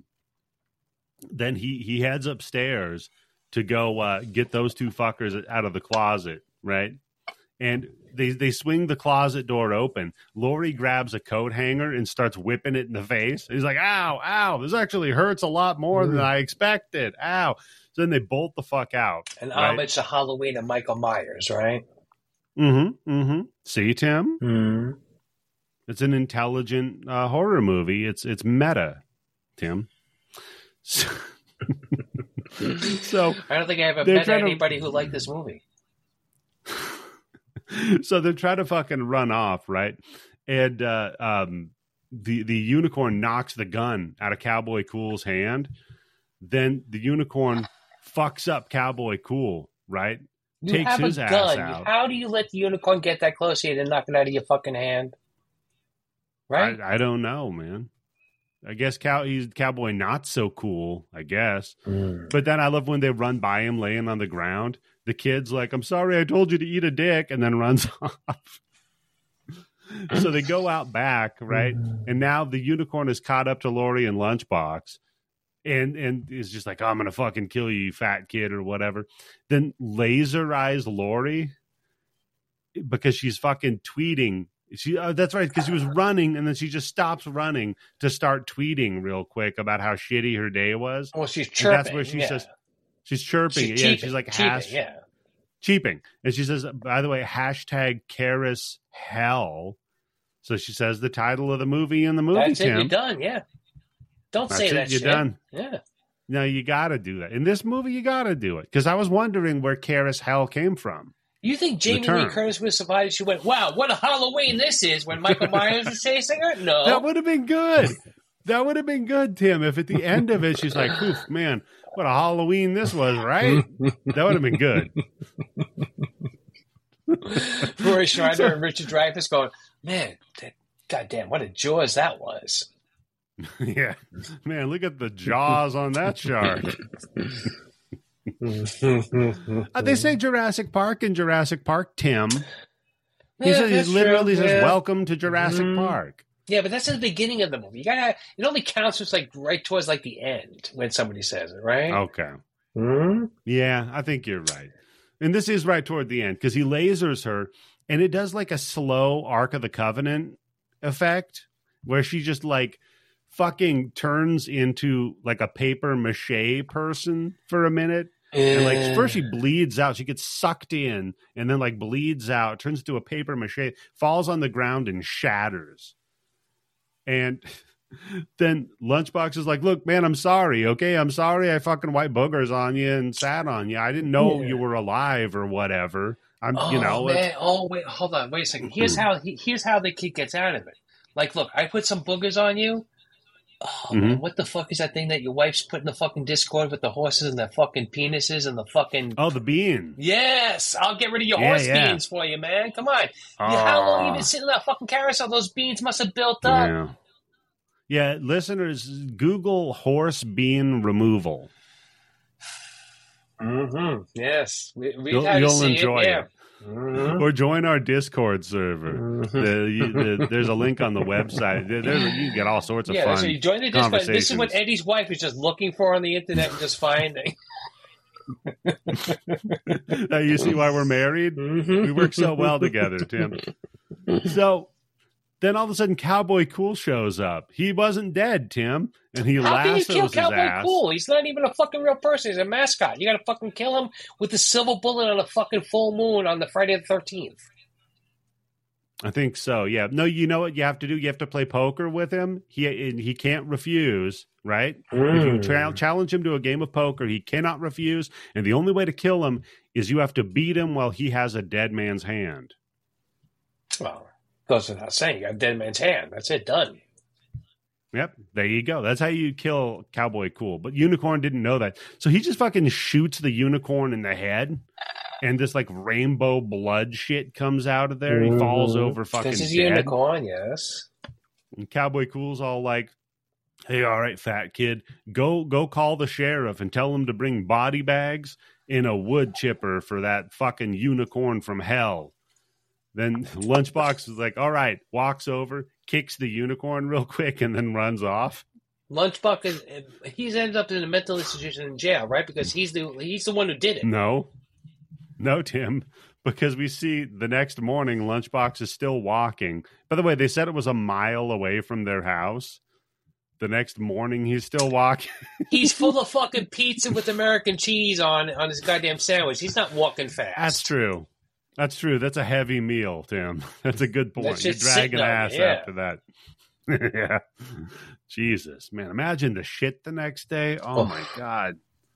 then he he heads upstairs to go uh, get those two fuckers out of the closet, right? And they they swing the closet door open. Lori grabs a coat hanger and starts whipping it in the face. He's like, ow, ow, this actually hurts a lot more than I expected. Ow. So then they bolt the fuck out. An right? homage to Halloween and Michael Myers, right? Mm-hmm, mm-hmm. See, Tim? Mm-hmm. It's an intelligent uh, horror movie. It's it's meta, Tim. So, so I don't think I ever They're met trying to- anybody who liked this movie. so they're trying to fucking run off, right? And uh, um, the the unicorn knocks the gun out of Cowboy Cool's hand. Then the unicorn fucks up Cowboy Cool, right? You Takes have his a ass gun. out. How do you let the unicorn get that close to you and knock it out of your fucking hand? right? I, I don't know, man. I guess cow he's cowboy not so cool, I guess. Mm. But then I love when they run by him laying on the ground. The kid's like, I'm sorry I told you to eat a dick, and then runs off. So they go out back, right? And now the unicorn is caught up to Lori and Lunchbox. And and is just like, oh, I'm going to fucking kill you, you fat kid, or whatever. Then laser eyes Lori because she's fucking tweeting. She uh, that's right, because she was running, and then she just stops running to start tweeting real quick about how shitty her day was. Well, she's And chirping. that's where she yeah. says she's chirping. She's yeah, cheaping, she's like cheaping, hash, yeah. cheaping, and she says, by the way, hashtag Karis hell. So she says the title of the movie in the movie. That's Tim. it. You're done. Yeah. Don't That's say it, that you're shit. done. Yeah. No, you got to do that in this movie. You got to do it because I was wondering where Karis hell came from. You think Jamie term. Lee Curtis would survive? She went, "Wow, what a Halloween this is!" When Michael Myers was chasing her. No, That would have been good. That would have been good, Tim. If at the end of it she's like, "Oof, man, what a Halloween this was!" Right? That would have been good. Roy Schreiber and Richard Dreyfuss going, "Man, that, goddamn, what a Jaws that was." Yeah, man, look at the jaws on that shark. Uh, they say Jurassic Park in Jurassic Park, Tim. He Yeah, says he that's literally true, says, yeah. "Welcome to Jurassic Mhm. Park." Yeah, but that's at the beginning of the movie. You gotta. It only counts as like right towards like the end when somebody says it, right? Okay. Mm. Yeah, I think you're right. And this is right toward the end because he lasers her, and it does like a slow Ark of the Covenant effect where she just like fucking turns into like a paper mache person for a minute. And like first she bleeds out, she gets sucked in, and then like bleeds out, turns into a paper mache, falls on the ground and shatters. And then Lunchbox is like, "Look, man, I'm sorry. Okay, I'm sorry. I fucking white boogers on you and sat on you. I didn't know Yeah. you were alive or whatever. I'm, Oh you know, man! Oh wait, hold on, wait a second. Here's how he, here's how the kid gets out of it. Like, look, I put some boogers on you. Oh man, Mhm. what the fuck is that thing that your wife's put in the fucking Discord with the horses and the fucking penises and the fucking? oh, the bean. Yes, I'll get rid of your Yeah, horse yeah. beans for you, man. Come on. Yeah, how long you been sitting in that fucking carousel? Those beans must have built up. Yeah. Yeah, listeners, Google horse bean removal. Mm-hmm. Yes, we, we've You'll, had to you'll see enjoy it. it. Yeah. Mm. Or join our Discord server. Mhm. The, you, the, there's a link on the website. There, there's, you can get all sorts of Yeah, fun. so you join the Discord. This is what conversations. Eddie's wife is just looking for on the internet and just finding. Now you see why we're married? Mhm. We work so well together, Tim. So then all of a sudden, Cowboy Cool shows up. He wasn't dead, Tim, and he How can you lassos kill his Cowboy ass. Cool? He's not even a fucking real person. He's a mascot. You got to fucking kill him with the silver bullet on a fucking full moon on the Friday the thirteenth. I think so. Yeah. No, you know what you have to do? You have to play poker with him. He and he can't refuse, right? If you Mm. tra- challenge him to a game of poker, he cannot refuse. And the only way to kill him is you have to beat him while he has a dead man's hand. Well, goes without saying. You got a dead man's hand. That's it. Done. Yep, there you go. That's how you kill Cowboy Cool. But Unicorn didn't know that. So he just fucking shoots the unicorn in the head, and this like rainbow blood shit comes out of there. He falls Mhm. over fucking This is dead. unicorn. Yes. And Cowboy Cool's all like, "Hey, all right, fat kid, go go call the sheriff and tell him to bring body bags and a wood chipper for that fucking unicorn from hell." Then Lunchbox is like, "All right," walks over, kicks the unicorn real quick, and then runs off. Lunchbuck is he's ended up in a mental institution in jail, right? Because he's the he's the one who did it. No, no, Tim, because we see the next morning Lunchbox is still walking. By the way, they said it was a mile away from their house. The next morning, he's still walking. He's full of fucking pizza with American cheese on on his goddamn sandwich. He's not walking fast. That's true. That's true. That's a heavy meal, Tim. That's a good point. That's You're just dragging sitting on ass you, yeah. after that. Yeah. Jesus, man. Imagine the shit the next day. Oh, Oh. my God.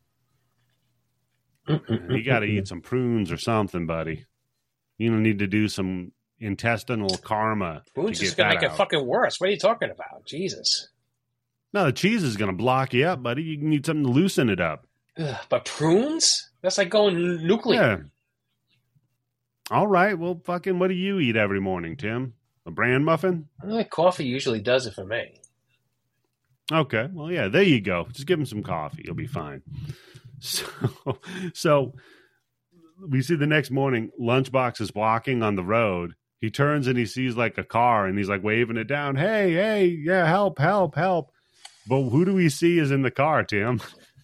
You got to eat some prunes or something, buddy. You don't need to do some intestinal karma. Prunes to is get going to that make it out. fucking worse. What are you talking about? Jesus. No, the cheese is going to block you up, buddy. You need something to loosen it up. Ugh, but prunes? That's like going nuclear. Yeah. All right. Well, fucking, what do you eat every morning, Tim? A bran muffin? Eh, coffee usually does it for me. Okay. Well, yeah, there you go. Just give him some coffee. You'll be fine. So, so we see the next morning, Lunchbox is walking on the road. He turns and he sees like a car and he's like waving it down. Hey, hey, yeah, help, help, help. But who do we see is in the car, Tim?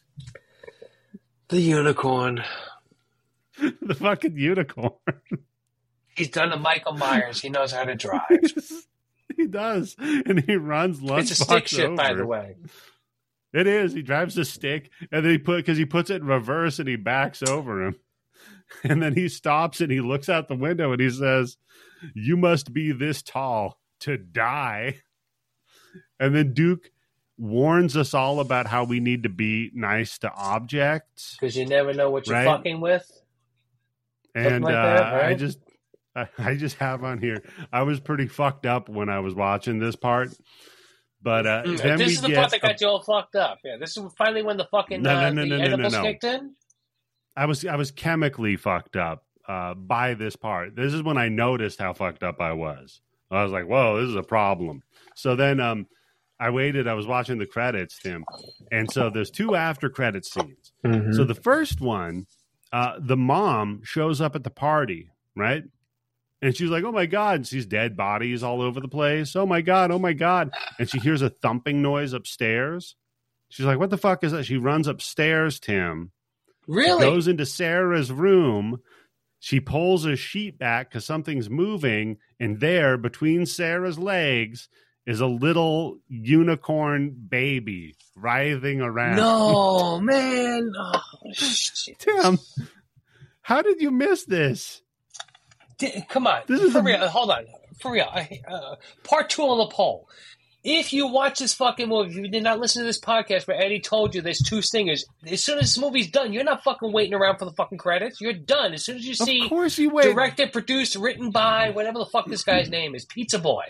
The unicorn. The fucking unicorn. He's done a Michael Myers. He knows how to drive. He does. And he runs Lunchbox It's a stick shift, over. by the way. It is. He drives the stick and then he put, because he puts it in reverse and he backs over him. And then he stops and he looks out the window and he says, "You must be this tall to die." And then Duke warns us all about how we need to be nice to objects. Because you never know what you're right? fucking with. And like uh, that, right? I just I, I just have on here, I was pretty fucked up when I was watching this part. But uh, Mm, then this we is the get part that got a, you all fucked up. Yeah, this is finally when the fucking No, no, uh, no, the no, no, no, edibles no. kicked in. I was I was chemically fucked up uh, by this part. This is when I noticed how fucked up I was. I was like, whoa, this is a problem. So then um, I waited. I was watching the credits, Tim. And so there's two after credit scenes. Mm-hmm. So the first one, uh, the mom shows up at the party, right? And she's like, oh, my God. And she's dead bodies all over the place. Oh, my God. Oh, my God. And she hears a thumping noise upstairs. She's like, what the fuck is that? She runs upstairs, Tim. Really? Goes into Sarah's room. She pulls a sheet back because something's moving. And there, between Sarah's legs, is a little unicorn baby writhing around. No, man. Oh, shit. Tim, how did you miss this? D- Come on. This is for a- real. Hold on. For real. I, uh, part two on the poll. If you watch this fucking movie, if you did not listen to this podcast where Eddie told you there's two stingers, as soon as this movie's done, you're not fucking waiting around for the fucking credits. You're done. As soon as you see Of course you wait. directed, produced, written by, whatever the fuck this guy's name is, Pizza Boy.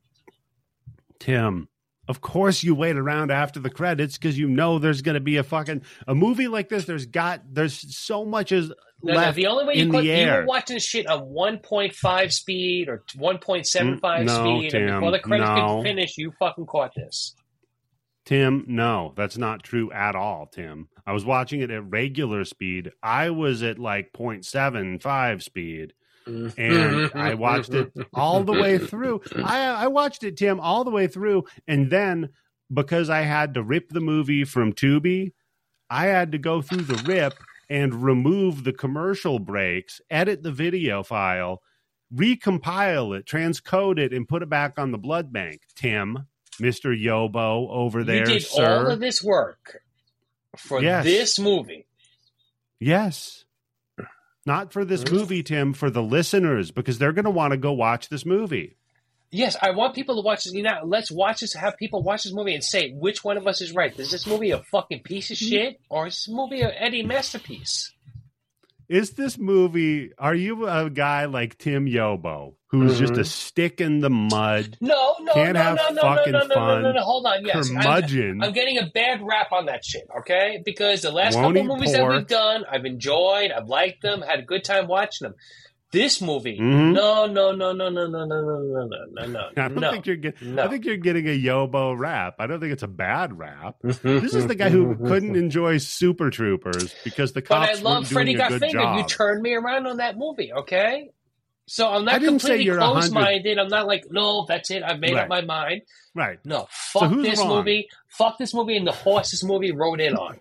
Tim, of course you wait around after the credits because you know there's going to be a fucking a movie like this. There's got there's so much is No, no, left the only way you in could, the you air. were watching this shit on one point five speed or one point seven five Mm, no, speed, and Tim, before the credits no. could finish, you fucking caught this. Tim, no, that's not true at all, Tim. I was watching it at regular speed. I was at like point seven five speed. And I watched it all the way through. I, I watched it, Tim, all the way through. And then because I had to rip the movie from Tubi, I had to go through the rip and remove the commercial breaks, edit the video file, recompile it, transcode it, and put it back on the blood bank. Tim, Mister Yobo over there, You did sir. all of this work for Yes. this movie. Yes. Not for this movie, Tim, for the listeners, because they're going to want to go watch this movie. Yes, I want people to watch this. You know, let's watch this. Have people watch this movie and say which one of us is right. Is this movie a fucking piece of shit, or is this movie an Eddie masterpiece? Is this movie, are you a guy like Tim Yobo, who's just a stick in the mud, No, no, Can't no, have no, no, fucking no, no, no, fun, no, no, no. Hold on. Yes, I'm, curmudgeon? I'm getting a bad rap on that shit. Okay, because the last Won't couple eat movies that we've pork. done, I've enjoyed. I've liked them. Had a good time watching them. This movie, Mhm. no, no, no, no, no, no, no, no, no, no, no, no. I don't no. think you're getting. No. I think you're getting a Yobo rap. I don't think it's a bad rap. This is the guy who couldn't enjoy Super Troopers because the But cops I weren't love doing Freddy a Got good Fingered. job. You turned me around on that movie, okay? So I'm I not didn't say completely you're a hundred- closed-minded. I'm not like, no, that's it. I've made Right. up my mind. Right. No, fuck who's this wrong? movie. Fuck this movie and the horse this movie wrote in on.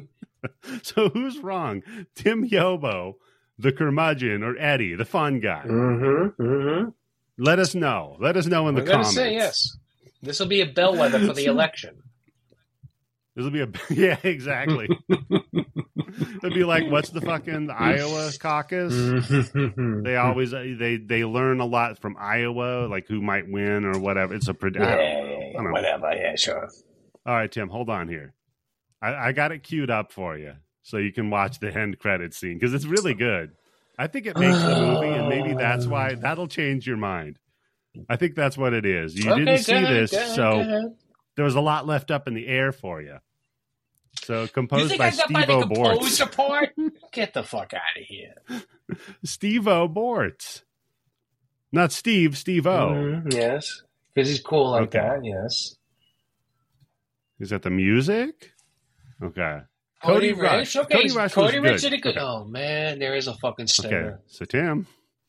So who's wrong? Tim Yobo, the curmudgeon, or Eddie, the fun guy? Mm-hmm. Mm-hmm. Let us know. Let us know in the I'm gonna comments. say yes. This will be a bellwether for the election. This will be a yeah, exactly. It'd be like, what's the fucking Iowa caucus? Mm-hmm. They always they they learn a lot from Iowa, like who might win or whatever. It's a pred- Yeah, I don't know. yeah, I yeah, don't know. whatever. Yeah, sure. All right, Tim, hold on here. I, I got it queued up for you so you can watch the end credit scene because it's really good. I think it makes the movie, and maybe that's why that'll change your mind. I think that's what it is. You Okay, didn't go see ahead, this, go ahead, go so ahead. there was a lot left up in the air for you. So You composed think by I got Steve by the O'Bortz. composer part? Get the fuck out of here. Steve O'Bortz. Not Steve, Steve O. Mm-hmm, yes. Because he's cool like Okay. that, yes. Is that the music? Okay. Cody, Cody Rich. Rush. Okay, Cody Rush Cody was Rich good. did a good. Okay. Oh man, there is a fucking Okay, stinger. so Tim.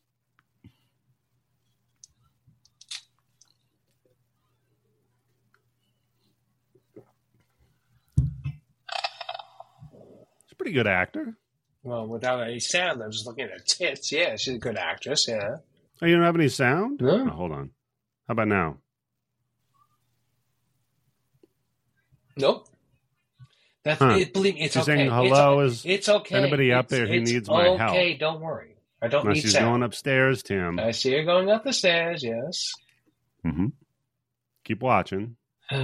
She's a pretty good actor. Well, without any sound, I'm just looking at her tits. Yeah, she's a good actress. Yeah. Oh, you don't have any sound? No. Oh, hold on. How about now? Nope. That's Huh. it. Believe me, it's She's okay. saying hello. it's, Is it's okay. anybody up It's- there who it's needs my okay. help? Okay, don't worry. I don't no, need she's sound. going upstairs, Tim. I see her going up the stairs. Yes. Mm-hmm. Keep watching.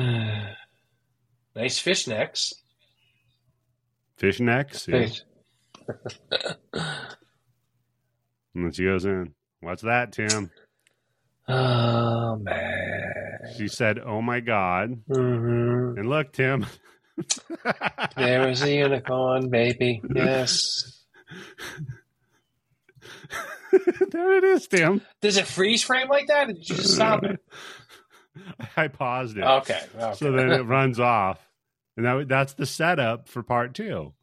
Nice fish necks. Fish necks. Yeah. Fish. And then she goes in. What's that, Tim? Oh man. She said, "Oh my God!" Mm-hmm. And look, Tim. There is a unicorn, baby. Yes. There it is, Tim. Does it freeze frame like that? Or did you just stop it? I paused it. Okay. okay. So then it runs off. And that, that's the setup for part two.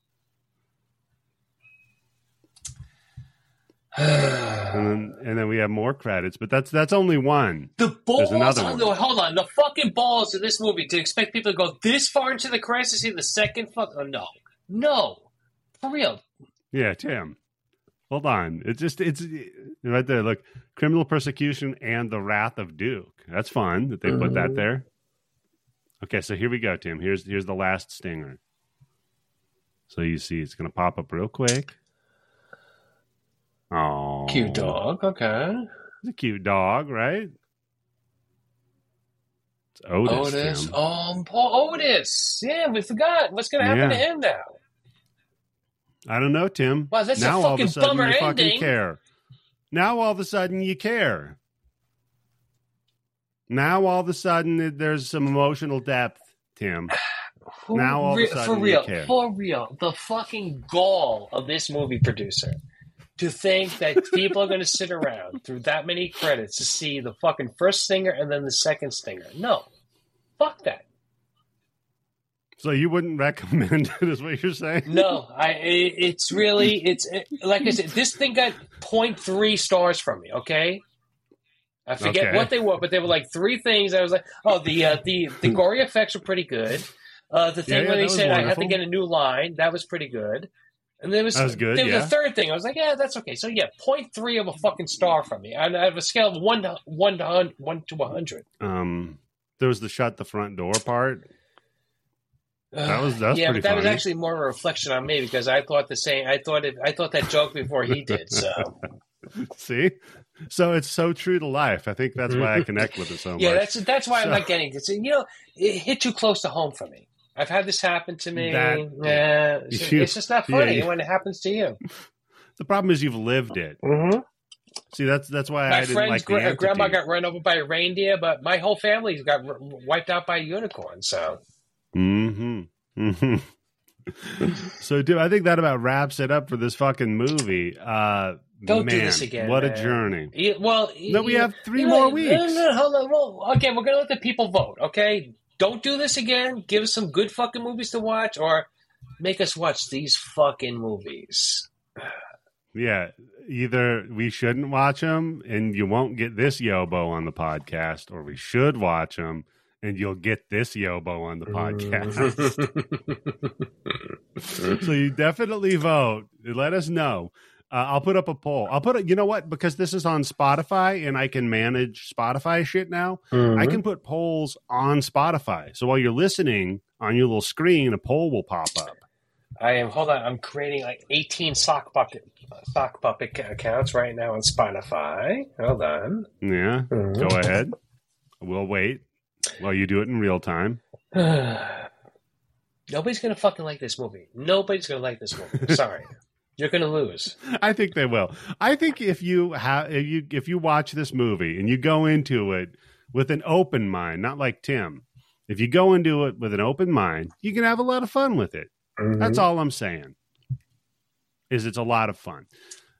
And then and then we have more credits, but that's that's only one. The balls. another On, one. no, hold on. The fucking balls of this movie to expect people to go this far into the credits to see the second fuck. Oh, no. No. For real. Yeah, Tim. Hold on. It's just it's right there. Look, criminal persecution and the wrath of Duke. That's fun that they put that there. Okay, so here we go, Tim. Here's here's the last stinger. So you see, it's gonna pop up real quick. Oh, Cute dog. Okay. It's a cute dog, right? It's Otis. Otis. Tim. Um, Paul Otis. Yeah, we forgot. What's going to happen Yeah. to him now? I don't know, Tim. Wow, that's a now all of fucking a sudden bummer you fucking ending. care. Now all of a sudden you care. Now all of a sudden there's some emotional depth, Tim. Who Now all of a re- sudden for you real, care. for real, the fucking gall of this movie producer to think that people are going to sit around through that many credits to see the fucking first stinger and then the second stinger. No, fuck that. So you wouldn't recommend it, is what you're saying? No, I. It, it's really, it's it, like I said, this thing got zero point three stars from me. Okay. I forget Okay. what they were, but they were like three things. I was like, oh, the uh, the the gory effects were pretty good. Uh, the thing Yeah, yeah, where they that was said I had wonderful. to get a new line, that was pretty good. And there was, That was good, there was yeah. a third thing. I was like, yeah, that's okay. So yeah, zero point three of a fucking star from me. And I have a scale of one to one to hun- one to a hundred. Um, there was the shut the front door part. That was that's yeah, pretty but that was funny. actually more of a reflection on me because I thought the same. I thought it. I thought that joke before he did. So See, so it's so true to life. I think that's why I connect with it so yeah, much. that's that's why So- I'm not getting it. You know, it hit too close to home for me. I've had this happen to me. That- yeah, it's, you- it's just not funny yeah, you- when it happens to you. The problem is you've lived it. Mm-hmm. See, that's that's why I My didn't friend's like the gra- grandma entity. got run over by a reindeer, but my whole family got r- wiped out by a unicorn. So Mm-hmm. Mm-hmm. So, dude, I think that about wraps it up for this fucking movie. Uh, Don't do man, this again, What a man. journey! Yeah, well, No, we yeah, have three you more know, weeks. No, no, no, hold on. Well, okay, we're gonna let the people vote. Okay, don't do this again. Give us some good fucking movies to watch, or make us watch these fucking movies. Yeah, either we shouldn't watch them and you won't get this Yobo on the podcast, or we should watch them and you'll get this Yobo on the podcast. So you definitely vote. Let us know. Uh, I'll put up a poll. I'll put it, you know what? Because this is on Spotify and I can manage Spotify shit now, I can put polls on Spotify. So while you're listening on your little screen, a poll will pop up. I am. Hold on. I'm creating like eighteen sock bucket sock puppet accounts right now on Spotify. Hold on. Yeah, Mhm. go ahead. We'll wait while you do it in real time. Nobody's gonna fucking like this movie. Nobody's gonna like this movie. Sorry, you're gonna lose. I think they will. I think if you have if you if you watch this movie and you go into it with an open mind, not like Tim, if you go into it with an open mind, you can have a lot of fun with it. Mm-hmm. That's all I'm saying. Is it's a lot of fun.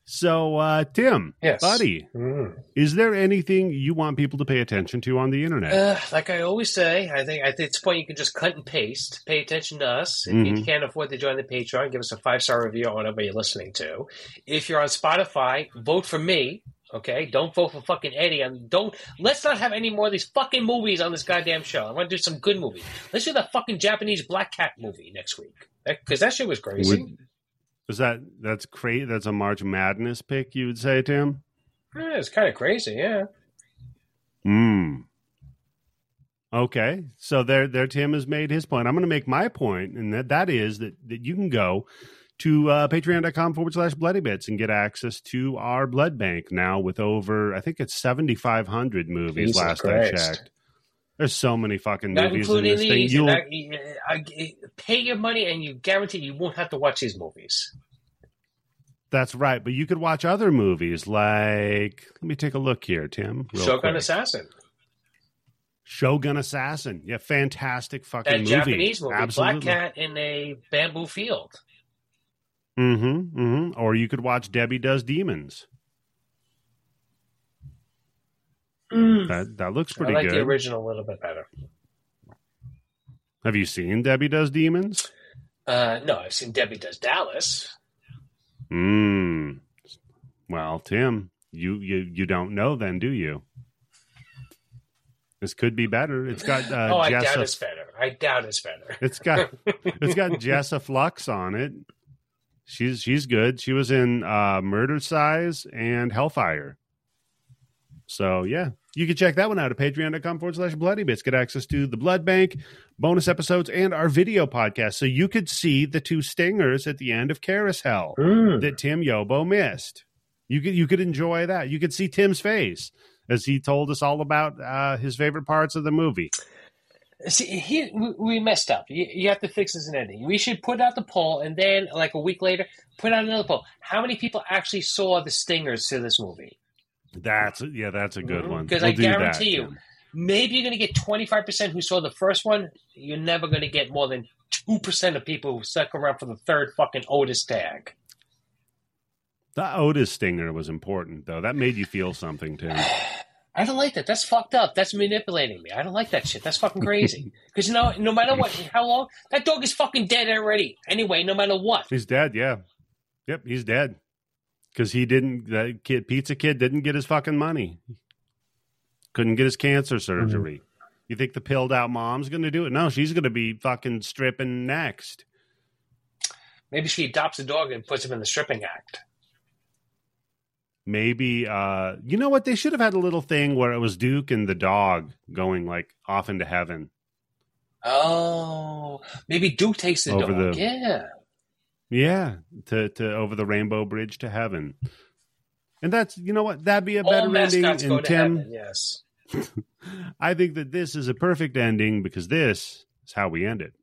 So, uh, Tim, Yes. buddy, Mm. is there anything you want people to pay attention to on the internet? Uh, like I always say, I think at this point you can just cut and paste. Pay attention to us. If Mhm. you can't afford to join the Patreon, give us a five-star review on whatever you're listening to. If you're on Spotify, vote for me. Okay, don't vote for fucking Eddie. And don't let's not have any more of these fucking movies on this goddamn show. I want to do some good movies. Let's do the fucking Japanese Black Cat movie next week because that shit was crazy. Would- Is that that's crazy? That's a March Madness pick, you would say, Tim? Yeah, it's kind of crazy. Yeah. Hmm. Okay, so there, there. Tim has made his point. I'm going to make my point, and that that is that, that you can go to uh, patreon.com forward slash bloody bits and get access to our blood bank now with over, I think it's seventy-five hundred movies. Jesus last Christ. I checked. There's so many fucking Not movies in including this thing. these. You'll, Not, I, I, pay your money, and you guarantee you won't have to watch these movies. That's right, but you could watch other movies like. Let me take a look here, Tim. real Shogun quick. Assassin. Shogun Assassin. Yeah, fantastic fucking That movie. Japanese movie, Absolutely. Black Cat in a bamboo field. Mm-hmm. Mm-hmm. Or you could watch Debbie Does Demons. Mm. That that looks pretty I like good. the original a little bit better. Have you seen Debbie Does Demons? Uh, no, I've seen Debbie Does Dallas. Mm. Well, Tim, you, you you don't know then, do you? This could be better. It's got uh, oh, I Jessa, doubt it's better. I doubt it's better. It's got it's got Jessa Flux on it. She's she's good. She was in uh, Murder Size and Hellfire. So yeah, you can check that one out at patreon.com forward slash bloody bits. Get access to the blood bank, bonus episodes, and our video podcast. So you could see the two stingers at the end of Carousel Mm. that Tim Yobo missed. You could you could enjoy that. You could see Tim's face as he told us all about uh, his favorite parts of the movie. See, he, we- we messed up. You, you have to fix this and ending. We should put out the poll, and then, like a week later, put out another poll. How many people actually saw the stingers to this movie? That's yeah, that's a good one. Because We'll I do that, guarantee you, Tim. maybe you're going to get twenty-five percent who saw the first one. You're never going to get more than two percent of people who stuck around for the third fucking Otis tag. The Otis stinger was important, though. That made you feel something, Tim. I don't like that. That's fucked up. That's manipulating me. I don't like that shit. That's fucking crazy. Because, you know, no matter what, how long, that dog is fucking dead already. Anyway, no matter what. He's dead, yeah. Yep, he's dead. Because he didn't, that kid, Pizza Kid didn't get his fucking money. Couldn't get his cancer surgery. Mm-hmm. You think the pilled out mom's going to do it? No, she's going to be fucking stripping next. Maybe she adopts a dog and puts him in the stripping act. Maybe, uh, you know what? They should have had a little thing where it was Duke and the dog going like off into heaven. Oh, maybe Duke takes the Over dog. the- Yeah. Yeah, to, to over the Rainbow Bridge to heaven. And that's, you know what? That'd be a All better ending. mascots go And to Tim, heaven, yes. I think that this is a perfect ending because this is how we end it.